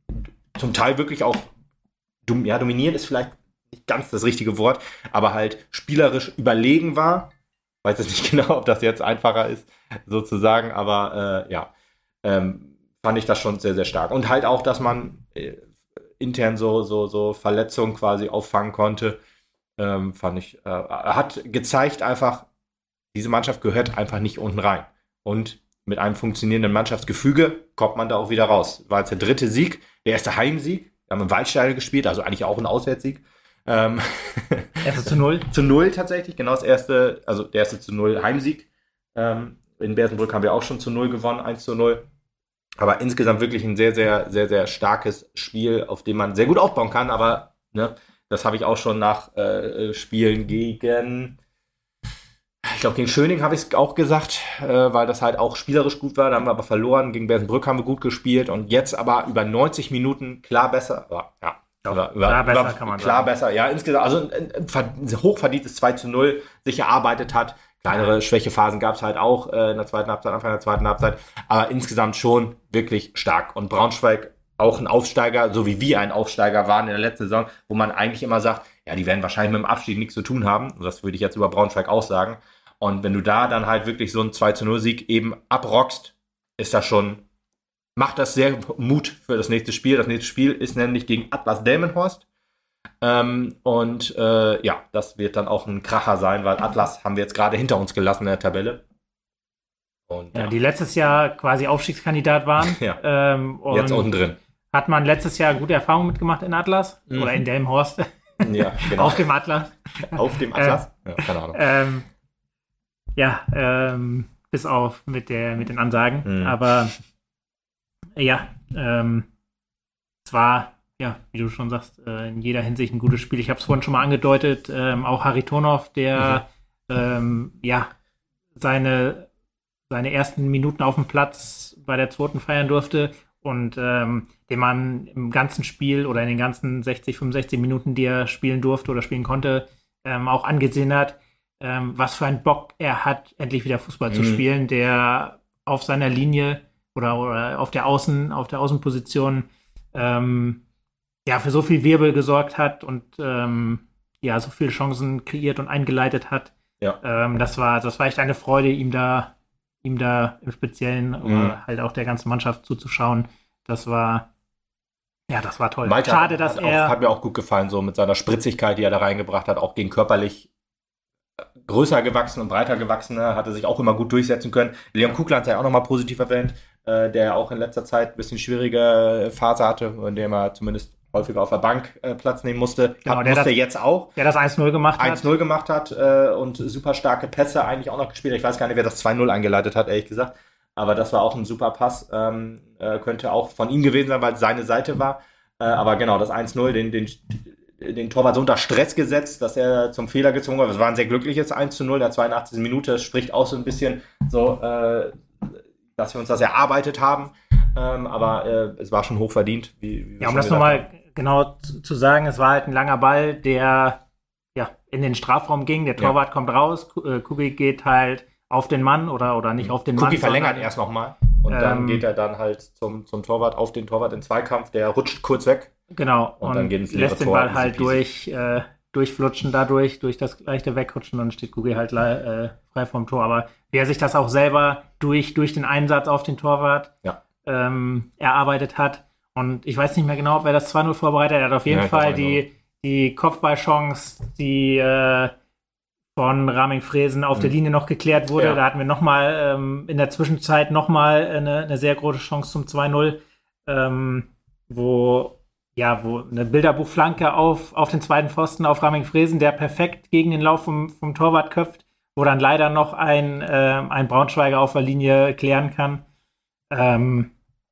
zum Teil wirklich auch dom- ja, dominieren ist vielleicht nicht ganz das richtige Wort, aber halt spielerisch überlegen war. Weiß jetzt nicht genau, ob das jetzt einfacher ist, sozusagen, aber äh, ja, ähm, fand ich das schon sehr, sehr stark. Und halt auch, dass man äh, intern so, so, so Verletzungen quasi auffangen konnte, ähm, fand ich, äh, hat gezeigt einfach, diese Mannschaft gehört einfach nicht unten rein. Und mit einem funktionierenden Mannschaftsgefüge kommt man da auch wieder raus. War jetzt der dritte Sieg, der erste Heimsieg. Wir haben im Waldstadion gespielt, also eigentlich auch ein Auswärtssieg. Ähm, erste zu null? Zu null tatsächlich, genau das erste, also der erste zu null Heimsieg. Ähm, in Bersenbrück haben wir auch schon zu null gewonnen, eins zu null. Aber insgesamt wirklich ein sehr, sehr, sehr, sehr starkes Spiel, auf dem man sehr gut aufbauen kann. Aber ne, das habe ich auch schon nach äh, Spielen gegen, ich glaube, gegen Schöning habe ich es auch gesagt, äh, weil das halt auch spielerisch gut war. Da haben wir aber verloren. Gegen Bersenbrück haben wir gut gespielt. Und jetzt aber über neunzig Minuten klar besser. Ja, ja. Über, über, klar besser über, kann man klar sagen. besser, ja, insgesamt, also ein, ein hochverdientes zwei zu null sich erarbeitet hat. Kleinere Schwächephasen gab es halt auch äh, in der zweiten Halbzeit, Anfang der zweiten Halbzeit, aber insgesamt schon wirklich stark. Und Braunschweig auch ein Aufsteiger, so wie wir ein Aufsteiger waren in der letzten Saison, wo man eigentlich immer sagt, ja, die werden wahrscheinlich mit dem Abstieg nichts zu tun haben. Und das würde ich jetzt über Braunschweig auch sagen. Und wenn du da dann halt wirklich so einen zwei zu null Sieg eben abrockst, ist das schon, macht das sehr Mut für das nächste Spiel. Das nächste Spiel ist nämlich gegen Atlas Delmenhorst. Ähm, und äh, ja, das wird dann auch ein Kracher sein, weil Atlas haben wir jetzt gerade hinter uns gelassen in der Tabelle. Und, ja, ja, die letztes Jahr quasi Aufstiegskandidat waren. Ja. Ähm, und jetzt unten drin. Hat man letztes Jahr gute Erfahrungen mitgemacht in Atlas Mhm. oder in Delmenhorst? Ja, genau. Auf dem Atlas. Auf dem Atlas? ja, keine Ahnung. Ähm, ja, ähm, bis auf mit, der, mit den Ansagen. Mhm. Aber ja, ähm, es war, ja, wie du schon sagst, äh, in jeder Hinsicht ein gutes Spiel. Ich habe es vorhin schon mal angedeutet, ähm, auch Haritonov, der mhm. ähm, ja seine, seine ersten Minuten auf dem Platz bei der zweiten feiern durfte und ähm, den man im ganzen Spiel oder in den ganzen sechzig, fünfundsechzig Minuten, die er spielen durfte oder spielen konnte, ähm, auch angesehen hat, ähm, was für einen Bock er hat, endlich wieder Fußball mhm. zu spielen, der auf seiner Linie oder, oder auf der Außen, auf der Außenposition ähm, ja, für so viel Wirbel gesorgt hat und ähm, ja, so viele Chancen kreiert und eingeleitet hat. Ja. Ähm, das war, das war echt eine Freude, ihm da, ihm da im Speziellen mhm. oder halt auch der ganzen Mannschaft zuzuschauen. Das war, ja, das war toll. Malte Schade, hat, dass hat er. Auch, hat mir auch gut gefallen, so mit seiner Spritzigkeit, die er da reingebracht hat, auch gegen körperlich größer gewachsen und breiter gewachsen, hat er sich auch immer gut durchsetzen können. Leon Kugler hat es ja auch nochmal positiv erwähnt, äh, der auch in letzter Zeit ein bisschen schwierige Phase hatte, in dem er zumindest häufiger auf der Bank äh, Platz nehmen musste. Genau, hat, der musste das, jetzt auch. Der das eins null gemacht hat. eins null gemacht hat äh, und super starke Pässe eigentlich auch noch gespielt. Ich weiß gar nicht, wer das zwei null eingeleitet hat, ehrlich gesagt. Aber das war auch ein super Pass. Ähm, äh, könnte auch von ihm gewesen sein, weil es seine Seite war. Äh, aber genau, das eins null, den, den, den Torwart so unter Stress gesetzt, dass er zum Fehler gezwungen war. Das war ein sehr glückliches eins zu null, der zweiundachtzigsten Minute. Das spricht auch so ein bisschen so, äh, dass wir uns das erarbeitet haben. Ähm, aber äh, es war schon hoch verdient. Wie, wie ja, um das nochmal genau zu, zu sagen, es war halt ein langer Ball, der ja in den Strafraum ging. Der Torwart ja. kommt raus, Kubik geht halt auf den Mann oder, oder nicht auf den Kubik Mann. Kubik verlängert erst nochmal und ähm, dann geht er dann halt zum, zum Torwart, auf den Torwart in Zweikampf. Der rutscht kurz weg. Genau, und, und dann geht ins lässt den Tor, Ball halt durch, äh, durchflutschen dadurch, durch das leichte Wegrutschen, dann steht Kubik halt äh, frei vom Tor. Aber wer sich das auch selber durch, durch den Einsatz auf den Torwart ja. ähm, erarbeitet hat. Und ich weiß nicht mehr genau, ob er das zwei null vorbereitet hat. Er hat auf jeden ja, Fall die, die Kopfballchance, die äh, von Raming-Fresen auf mhm. der Linie noch geklärt wurde. Ja. Da hatten wir nochmal ähm, in der Zwischenzeit nochmal eine, eine sehr große Chance zum zwei null, ähm, wo ja, wo eine Bilderbuchflanke auf, auf den zweiten Pfosten auf Raming-Fresen, der perfekt gegen den Lauf vom, vom Torwart köpft, wo dann leider noch ein, äh, ein Braunschweiger auf der Linie klären kann. Ähm,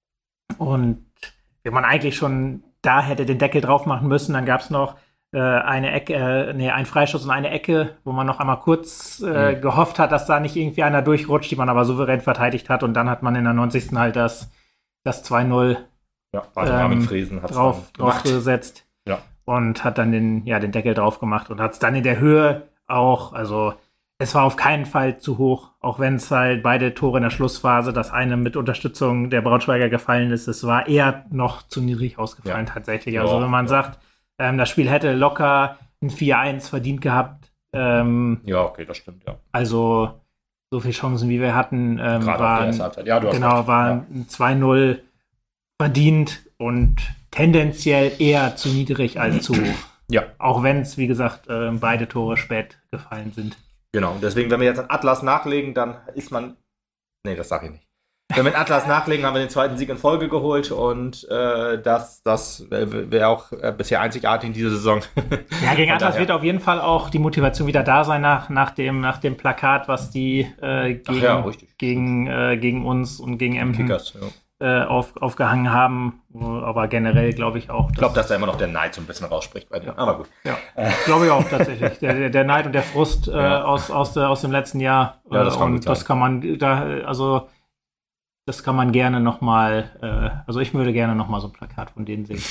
und wenn man eigentlich schon da hätte den Deckel drauf machen müssen, dann gab es noch äh, eine Ecke, äh, nee, einen Freischuss und eine Ecke, wo man noch einmal kurz äh, mhm. gehofft hat, dass da nicht irgendwie einer durchrutscht, die man aber souverän verteidigt hat. Und dann hat man in der neunzigsten halt das, das zwei null ja, ähm, drauf, drauf gesetzt ja. und hat dann den, ja, den Deckel drauf gemacht und hat es dann in der Höhe auch, also es war auf keinen Fall zu hoch, auch wenn es halt beide Tore in der Schlussphase, das eine mit Unterstützung der Braunschweiger gefallen ist, es war eher noch zu niedrig ausgefallen ja. tatsächlich. Also ja, wenn man ja. sagt, ähm, das Spiel hätte locker ein vier eins verdient gehabt. Ähm, ja, okay, das stimmt, ja. Also so viele Chancen, wie wir hatten, ähm, waren, ja, du hast genau, recht. waren ja. ein zwei null verdient und tendenziell eher zu niedrig als zu hoch. Ja. Auch wenn es, wie gesagt, äh, beide Tore spät gefallen sind. Genau, deswegen, wenn wir jetzt an Atlas nachlegen, dann ist man, nee, das sage ich nicht. Wenn wir in Atlas nachlegen, haben wir den zweiten Sieg in Folge geholt und äh, das, das wäre auch äh, bisher einzigartig in dieser Saison. Ja, gegen Atlas wird auf jeden Fall auch die Motivation wieder da sein nach, nach, dem, nach dem Plakat, was die äh, gegen, ja, gegen, äh, gegen uns und gegen Emden Kickers, äh, auf, aufgehangen haben. Aber generell glaube ich auch. Ich glaube, dass da immer noch der Neid so ein bisschen rausspricht bei dir. Ja. Aber gut. Ja, glaube ich auch tatsächlich. Der, der, der Neid und der Frust äh, ja. aus, aus, der, aus dem letzten Jahr. Ja, das kann und das kann man da, also das kann man gerne nochmal, äh, also ich würde gerne nochmal so ein Plakat von denen sehen.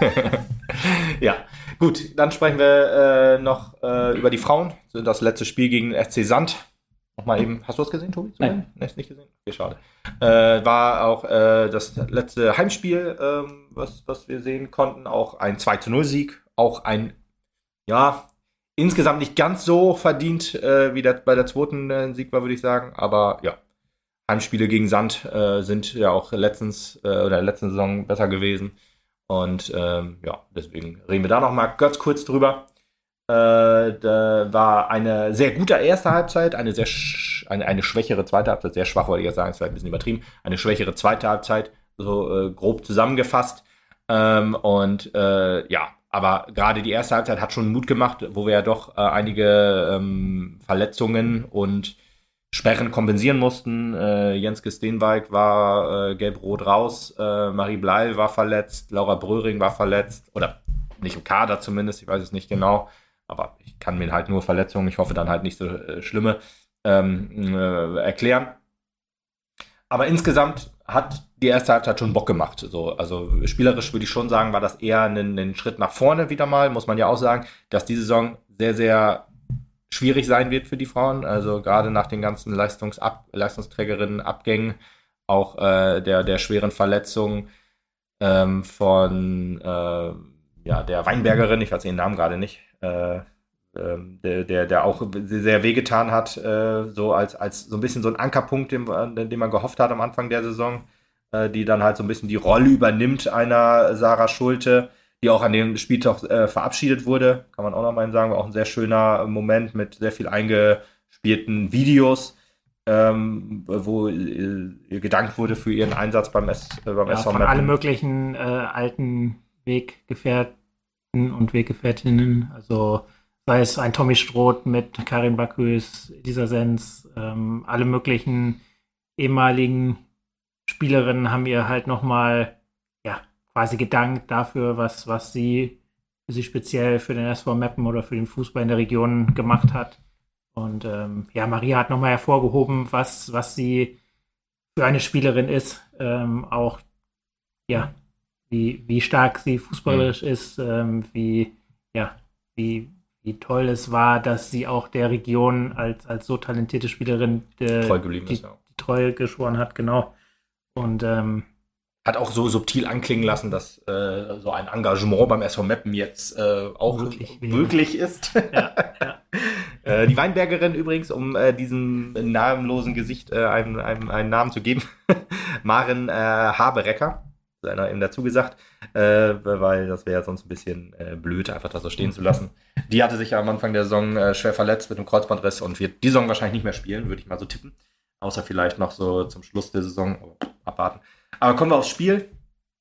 Ja, gut, dann sprechen wir äh, noch äh, über die Frauen. Das letzte Spiel gegen F C Sand. Nochmal eben, hast du das gesehen, Tobi? Nein. Nein, nicht gesehen? Okay, schade. Äh, war auch äh, das letzte Heimspiel, ähm, was, was wir sehen konnten. Auch ein zwei zu null Sieg. Auch ein, ja, insgesamt nicht ganz so verdient, äh, wie der, bei der zweiten äh, Sieg war, würde ich sagen. Aber ja, Heimspiele gegen Sand äh, sind ja auch letztens äh, oder letzten Saison besser gewesen. Und ähm, ja, deswegen reden wir da noch mal ganz kurz drüber. Äh, da war eine sehr gute erste Halbzeit, eine sehr sch- eine, eine schwächere zweite Halbzeit, sehr schwach wollte ich jetzt sagen, ist vielleicht ein bisschen übertrieben, eine schwächere zweite Halbzeit, so äh, grob zusammengefasst. Ähm, und äh, ja, aber gerade die erste Halbzeit hat schon Mut gemacht, wo wir ja doch äh, einige ähm, Verletzungen und Sperren kompensieren mussten. Äh, Jenske Steenwijk war äh, gelb-rot raus, äh, Marie Bleil war verletzt, Laura Bröhring war verletzt, oder nicht im Kader zumindest, ich weiß es nicht genau, aber ich kann mir halt nur Verletzungen, ich hoffe dann halt nicht so äh, schlimme, ähm, äh, erklären. Aber insgesamt hat die erste Halbzeit schon Bock gemacht. So, also spielerisch würde ich schon sagen, war das eher ein, ein Schritt nach vorne wieder mal, muss man ja auch sagen, dass die Saison sehr, sehr schwierig sein wird für die Frauen, also gerade nach den ganzen Leistungsab- Leistungsträgerinnen-Abgängen, auch äh, der, der schweren Verletzung ähm, von äh, ja, der Weinbergerin, ich weiß ihren Namen gerade nicht, äh, ähm, der, der, der auch sehr wehgetan hat, äh, so als, als so ein bisschen so ein Ankerpunkt, den, den man gehofft hat am Anfang der Saison, äh, die dann halt so ein bisschen die Rolle übernimmt einer Sarah Schulte, die auch an dem Spieltag äh, verabschiedet wurde, kann man auch noch mal sagen, war auch ein sehr schöner Moment mit sehr viel eingespielten Videos, ähm, wo äh, ihr gedankt wurde für ihren Einsatz beim, S- äh, beim Ja, S V von Meppen. allen möglichen äh, alten Weggefährten und Weggefährtinnen, also sei es ein Tommy Stroth mit Karin Bacchus, Lisa Sens, ähm, alle möglichen ehemaligen Spielerinnen haben ihr halt nochmal ja, quasi gedankt dafür, was, was sie, sie speziell für den S V Meppen oder für den Fußball in der Region gemacht hat. Und ähm, ja, Maria hat nochmal hervorgehoben, was, was sie für eine Spielerin ist. Ähm, auch, ja, wie, wie stark sie fußballerisch mhm. ist, ähm, wie, ja, wie, wie toll es war, dass sie auch der Region als, als so talentierte Spielerin äh, treu geblieben die, ist, ja. die treu geschworen hat, genau. Und ähm, hat auch so subtil anklingen lassen, dass äh, so ein Engagement beim S V Meppen jetzt äh, auch Wirklich möglich ist. Ja, ja. äh, die Weinbergerin übrigens, um äh, diesem namenlosen Gesicht äh, einen, einen, einen Namen zu geben, Maren äh, Haberecker, ist einer eben dazu gesagt, äh, weil das wäre sonst ein bisschen äh, blöd, einfach das so stehen zu lassen. Die hatte sich ja am Anfang der Saison äh, schwer verletzt mit einem Kreuzbandriss und wird die Saison wahrscheinlich nicht mehr spielen, würde ich mal so tippen. Außer vielleicht noch so zum Schluss der Saison. Oh, abwarten. Aber kommen wir aufs Spiel.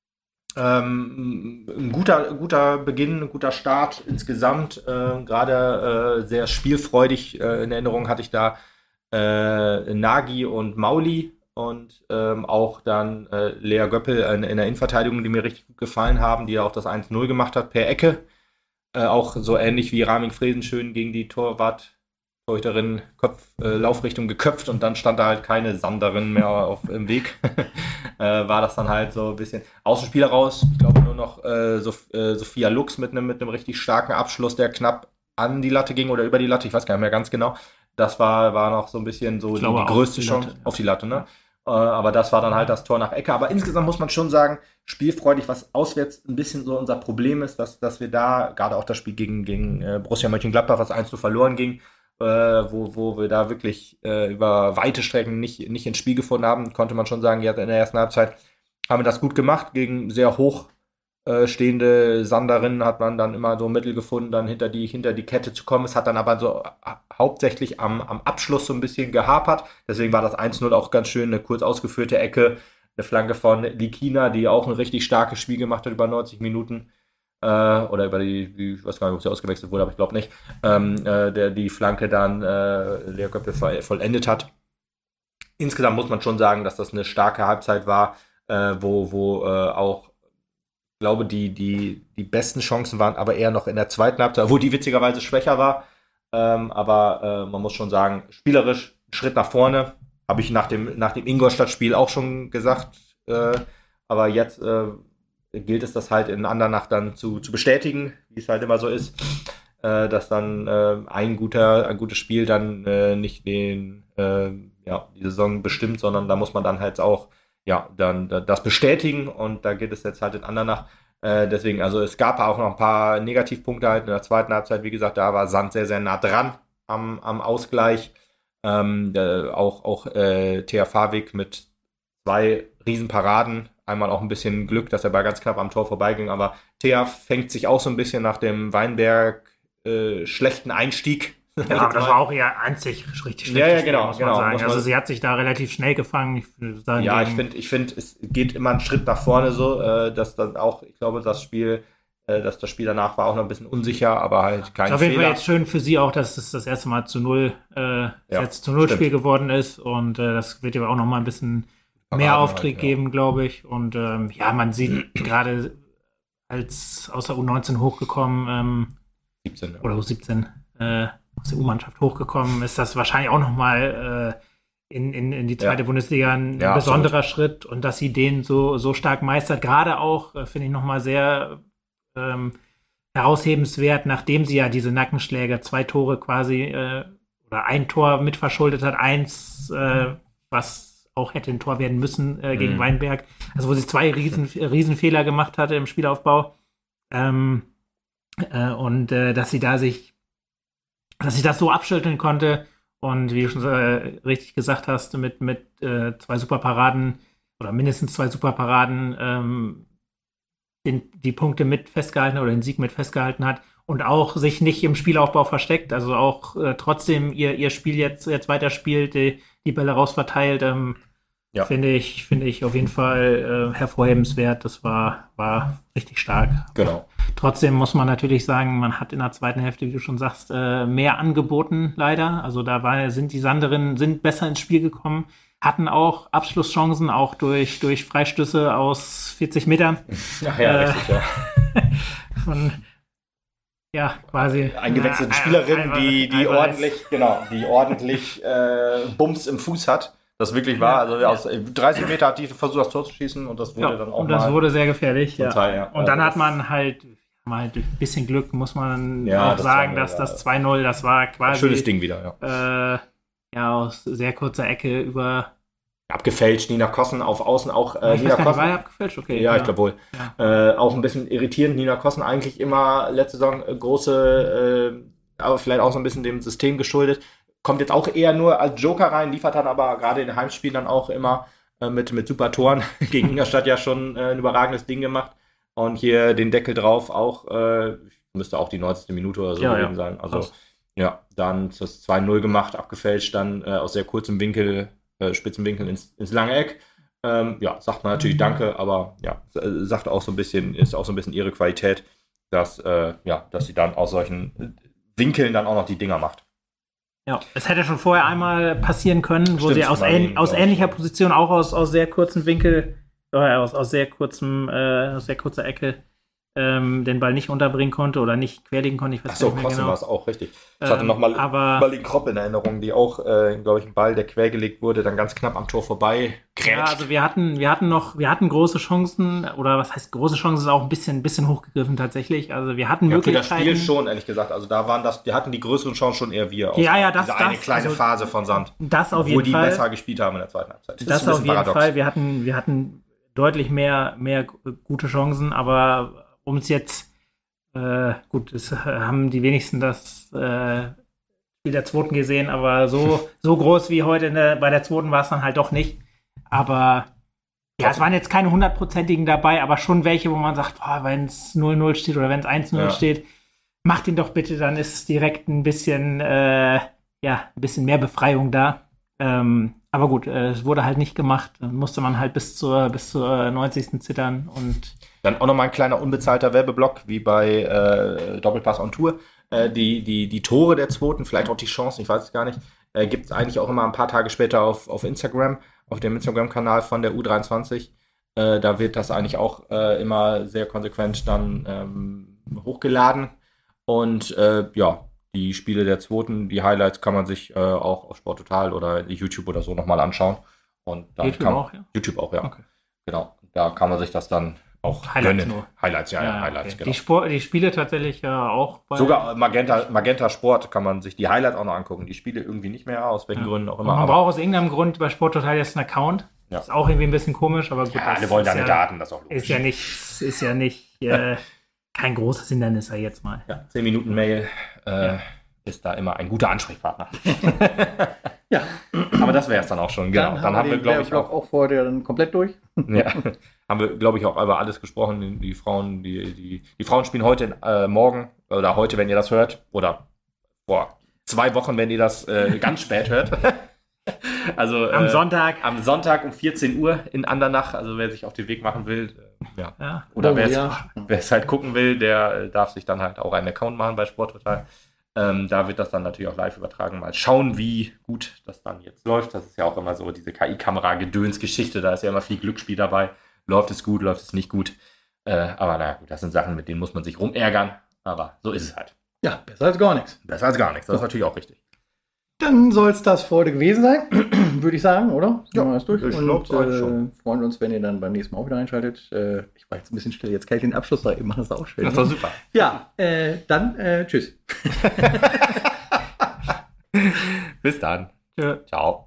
Ähm, ein guter, guter Beginn, ein guter Start insgesamt. Äh, Gerade äh, sehr spielfreudig äh, in Erinnerung hatte ich da äh, Nagy und Mauli und ähm, auch dann äh, Lea Göppel in, in der Innenverteidigung, die mir richtig gut gefallen haben, die ja auch das eins null gemacht hat per Ecke. Äh, auch so ähnlich wie Raming Fresenschön gegen die Torwart. Torhüterin Kopf, äh, Laufrichtung geköpft und dann stand da halt keine Sanderin mehr auf, im Weg. äh, war das dann halt so ein bisschen Außenspieler raus. Ich glaube nur noch äh, Sof- äh, Sophia Lux mit einem mit einem richtig starken Abschluss, der knapp an die Latte ging oder über die Latte. Ich weiß gar nicht mehr ganz genau. Das war, war noch so ein bisschen so die, die größte Chance auf die Latte, ne? Äh, aber das war dann halt das Tor nach Ecke. Aber insgesamt muss man schon sagen, spielfreudig, was auswärts ein bisschen so unser Problem ist, dass, dass wir da, gerade auch das Spiel gegen, gegen äh, Borussia Mönchengladbach, was eins zu verloren ging, Äh, wo, wo wir da wirklich äh, über weite Strecken nicht, nicht ins Spiel gefunden haben, konnte man schon sagen, ja, in der ersten Halbzeit haben wir das gut gemacht. Gegen sehr hoch äh, stehende Sanderinnen hat man dann immer so Mittel gefunden, dann hinter die, hinter die Kette zu kommen. Es hat dann aber so ha- hauptsächlich am, am Abschluss so ein bisschen gehapert. Deswegen war das eins null auch ganz schön, eine kurz ausgeführte Ecke, eine Flanke von Likina, die auch ein richtig starkes Spiel gemacht hat über neunzig Minuten. Äh, oder über die, die, ich weiß gar nicht, ob sie ausgewechselt wurde, aber ich glaube nicht, ähm, äh, der die Flanke dann äh, Lea Göppel vollendet hat. Insgesamt muss man schon sagen, dass das eine starke Halbzeit war. äh, wo, wo äh, auch, ich glaube, die, die, die besten Chancen waren aber eher noch in der zweiten Halbzeit, wo die witzigerweise schwächer war. Ähm, aber äh, man muss schon sagen, spielerisch ein Schritt nach vorne. Habe ich nach dem, nach dem Ingolstadt-Spiel auch schon gesagt. Äh, aber jetzt äh, gilt es, das halt in Andernach dann zu, zu bestätigen, wie es halt immer so ist. Äh, dass dann äh, ein guter, ein gutes Spiel dann äh, nicht den, äh, ja, die Saison bestimmt, sondern da muss man dann halt auch ja, dann das bestätigen und da gilt es jetzt halt in Andernach. Äh, deswegen, also es gab auch noch ein paar Negativpunkte halt in der zweiten Halbzeit. Wie gesagt, da war Sand sehr, sehr nah dran am, am Ausgleich. Ähm, äh, auch auch äh, Thea Fawig mit zwei Riesenparaden. Einmal auch ein bisschen Glück, dass er bei ganz knapp am Tor vorbeiging. Aber Thea fängt sich auch so ein bisschen nach dem Weinberg äh, schlechten Einstieg. Ja, aber das war auch eher einzig richtig schlecht. Ja, ja, genau. Muss man genau sagen. muss man also sie hat sich da relativ schnell gefangen. Ich sagen, ja, ich finde, ich finde, es geht immer einen Schritt nach vorne so, äh, dass dann auch, ich glaube, das Spiel, äh, dass das Spiel danach war auch noch ein bisschen unsicher, aber halt kein Fehler. Auf jeden Fall jetzt schön für sie auch, dass es das erste Mal zu null, äh, ja, jetzt zu null stimmt. Spiel geworden ist und äh, das wird ihr auch noch mal ein bisschen mehr Paraden Auftrieb halt, geben, ja. glaube ich. Und ähm, ja, man sieht gerade als aus der U neunzehn hochgekommen, ähm, siebzehn, ja. oder U siebzehn, äh, aus der U-Mannschaft hochgekommen, ist das wahrscheinlich auch noch mal äh, in, in, in die zweite ja. Bundesliga ein ja, besonderer absolut. Schritt und dass sie den so, so stark meistert, gerade auch, äh, finde ich noch mal sehr ähm, heraushebenswert, nachdem sie ja diese Nackenschläge, zwei Tore quasi äh, oder ein Tor mitverschuldet hat, eins, äh, was auch hätte ein Tor werden müssen äh, gegen mhm. Weinberg, also wo sie zwei riesen, Riesenfehler gemacht hatte im Spielaufbau ähm, äh, und äh, dass sie da sich dass ich das so abschütteln konnte und wie du schon äh, richtig gesagt hast, mit, mit äh, zwei Superparaden oder mindestens zwei Superparaden ähm, den, die Punkte mit festgehalten oder den Sieg mit festgehalten hat und auch sich nicht im Spielaufbau versteckt, also auch äh, trotzdem ihr, ihr Spiel jetzt, jetzt weiterspielt, die, die Bälle rausverteilt, ähm, ja. finde ich, finde ich auf jeden Fall äh, hervorhebenswert. Das war, war richtig stark. Genau. Trotzdem muss man natürlich sagen, man hat in der zweiten Hälfte, wie du schon sagst, äh, mehr angeboten, leider. Also da war, sind die Sanderinnen sind besser ins Spiel gekommen, hatten auch Abschlusschancen, auch durch, durch Freistöße aus vierzig Metern. Ach ja, äh, richtig, ja. Von, ja, quasi. Eingewechselte äh, Spielerin, die, die ordentlich, genau, die ordentlich äh, Bums im Fuß hat. Das wirklich war, also ja. aus dreißig Meter hat die versucht, das Tor zu schießen und das wurde ja, dann auch und das mal wurde sehr gefährlich, ja. Total, ja. Und dann hat man halt mal ein bisschen Glück, muss man ja, auch das sagen, war, dass ja, das zwei null, das war quasi ein schönes Ding wieder, ja. Äh, ja, aus sehr kurzer Ecke über abgefälscht, Nina Kossen auf Außen auch. Äh, ich Nina weiß gar Kossen, nicht, war abgefälscht? Okay. Ja, ja. ich glaube wohl. Ja. Äh, auch ein bisschen irritierend. Nina Kossen eigentlich immer letzte Saison äh, große, äh, aber vielleicht auch so ein bisschen dem System geschuldet. Kommt jetzt auch eher nur als Joker rein, liefert dann aber gerade in den Heimspielen dann auch immer äh, mit, mit super Toren gegen Ingolstadt ja schon äh, ein überragendes Ding gemacht. Und hier den Deckel drauf auch, äh, müsste auch die neunzigste Minute oder so ja, gewesen ja. sein. Also Krass. ja, dann das zwei null gemacht, abgefälscht, dann äh, aus sehr kurzem Winkel, äh, spitzen Winkel ins, ins lange Eck. Ähm, ja, sagt man natürlich Danke, aber ja, sagt auch so ein bisschen, ist auch so ein bisschen ihre Qualität, dass, äh, ja, dass sie dann aus solchen Winkeln dann auch noch die Dinger macht. Ja, es hätte schon vorher einmal passieren können, wo Stimmt, sie aus, ähn, aus ähnlicher Position auch aus, aus sehr kurzem Winkel, äh, aus, aus sehr kurzem, äh, aus sehr kurzer Ecke ähm, den Ball nicht unterbringen konnte oder nicht querlegen konnte. Ich weiß Ach so, nicht mehr Kossen genau. war es auch, richtig. Ich hatte Ähm, nochmal aber- Berlin Kropp in Erinnerung, die auch, äh, glaube ich, ein Ball, der quergelegt wurde, dann ganz knapp am Tor vorbei grätscht. Ja, also wir hatten, wir hatten noch, wir hatten große Chancen, oder was heißt große Chancen, ist auch ein bisschen, bisschen hochgegriffen tatsächlich. Also wir hatten Ja, für das Möglichkeiten. Spiel schon, ehrlich gesagt. Also da waren das, die hatten die größeren Chancen schon eher wir. Ja, ja, das- diese eine das- kleine also- Phase von Sand. Das auf Wo jeden die Fall. besser gespielt haben in der zweiten Halbzeit. Das, ist ein auf bisschen jeden paradox. Fall. Wir hatten, wir hatten deutlich mehr, mehr g- gute Chancen, aber um es jetzt, äh, gut, es äh, haben die wenigsten das äh, Spiel der zweiten gesehen, aber so, so groß wie heute in der, bei der zweiten war es dann halt doch nicht. Aber ja, es waren jetzt keine hundertprozentigen dabei, aber schon welche, wo man sagt, wenn es null null steht oder wenn es eins null Ja. steht, macht ihn doch bitte, dann ist direkt ein bisschen, äh, ja, ein bisschen mehr Befreiung da. Ähm, aber gut, äh, es wurde halt nicht gemacht. Dann musste man halt bis zur, bis zur neunzigsten zittern und Dann auch nochmal ein kleiner unbezahlter Werbeblock, wie bei äh, Doppelpass on Tour. Äh, die, die, die Tore der zweiten, vielleicht auch die Chancen, ich weiß es gar nicht, äh, gibt es eigentlich auch immer ein paar Tage später auf, auf Instagram, auf dem Instagram-Kanal von der U dreiundzwanzig. Äh, da wird das eigentlich auch äh, immer sehr konsequent dann ähm, hochgeladen. Und äh, ja, die Spiele der zweiten, die Highlights kann man sich äh, auch auf Sporttotal oder YouTube oder so nochmal anschauen. Und dann YouTube kann, auch, ja? YouTube auch, ja. Okay. Genau. Da kann man sich das dann auch Highlights gönnen. nur. Highlights, ja, ja, Ja, Highlights, okay. genau. Die, Sport, die Spiele tatsächlich ja auch bei. Sogar Magenta, Magenta Sport kann man sich die Highlights auch noch angucken. Die Spiele irgendwie nicht mehr, aus welchen Ja. Gründen auch Und immer. man aber- braucht aus irgendeinem Grund bei Sporttotal jetzt einen Account. Ja. Ist auch irgendwie ein bisschen komisch, aber gut. Ja, das alle wollen ist deine ja, Daten, das ist auch logisch. Ist ja nicht, ist ja nicht äh, kein großes Hindernis, sag ich jetzt mal. Ja, zehn Minuten Mail äh, Ja. ist da immer ein guter Ansprechpartner. Ja, Aber das wäre es dann auch schon. Genau. Dann, haben wir, den glaube ich, Werbeblock auch, auch vor dir dann komplett durch. ja, haben wir, glaube ich, auch über alles gesprochen. Die, die Frauen, die, die, die Frauen spielen heute, äh, morgen oder heute, wenn ihr das hört, oder vor zwei Wochen, wenn ihr das äh, ganz spät hört. Also Am äh, Sonntag. Am Sonntag um vierzehn Uhr in Andernach, also wer sich auf den Weg machen will, äh, ja. Ja. Oder Oh, wer es ja. wer es halt gucken will, der äh, darf sich dann halt auch einen Account machen bei Sporttotal. Ähm, da wird das dann natürlich auch live übertragen. Mal schauen, wie gut das dann jetzt läuft. Das ist ja auch immer so diese K I-Kamera-Gedöns-Geschichte. Da ist ja immer viel Glücksspiel dabei. Läuft es gut, läuft es nicht gut. Äh, aber naja, gut, das sind Sachen, mit denen muss man sich rumärgern. Aber so ist es halt. Ja, besser als gar nichts. Besser als gar nichts. Das ist natürlich auch richtig. Dann soll es das für heute gewesen sein, würde ich sagen, oder? Ja, Machen wir das durch. ich Und glaub, so äh, schon. freuen uns, wenn ihr dann beim nächsten Mal auch wieder einschaltet. Äh, ich war jetzt ein bisschen still, jetzt kann ich den Abschluss da eben machen, das ist auch schön. Das ne? war super. Ja, äh, dann äh, tschüss. Bis dann. Tschö. Ciao.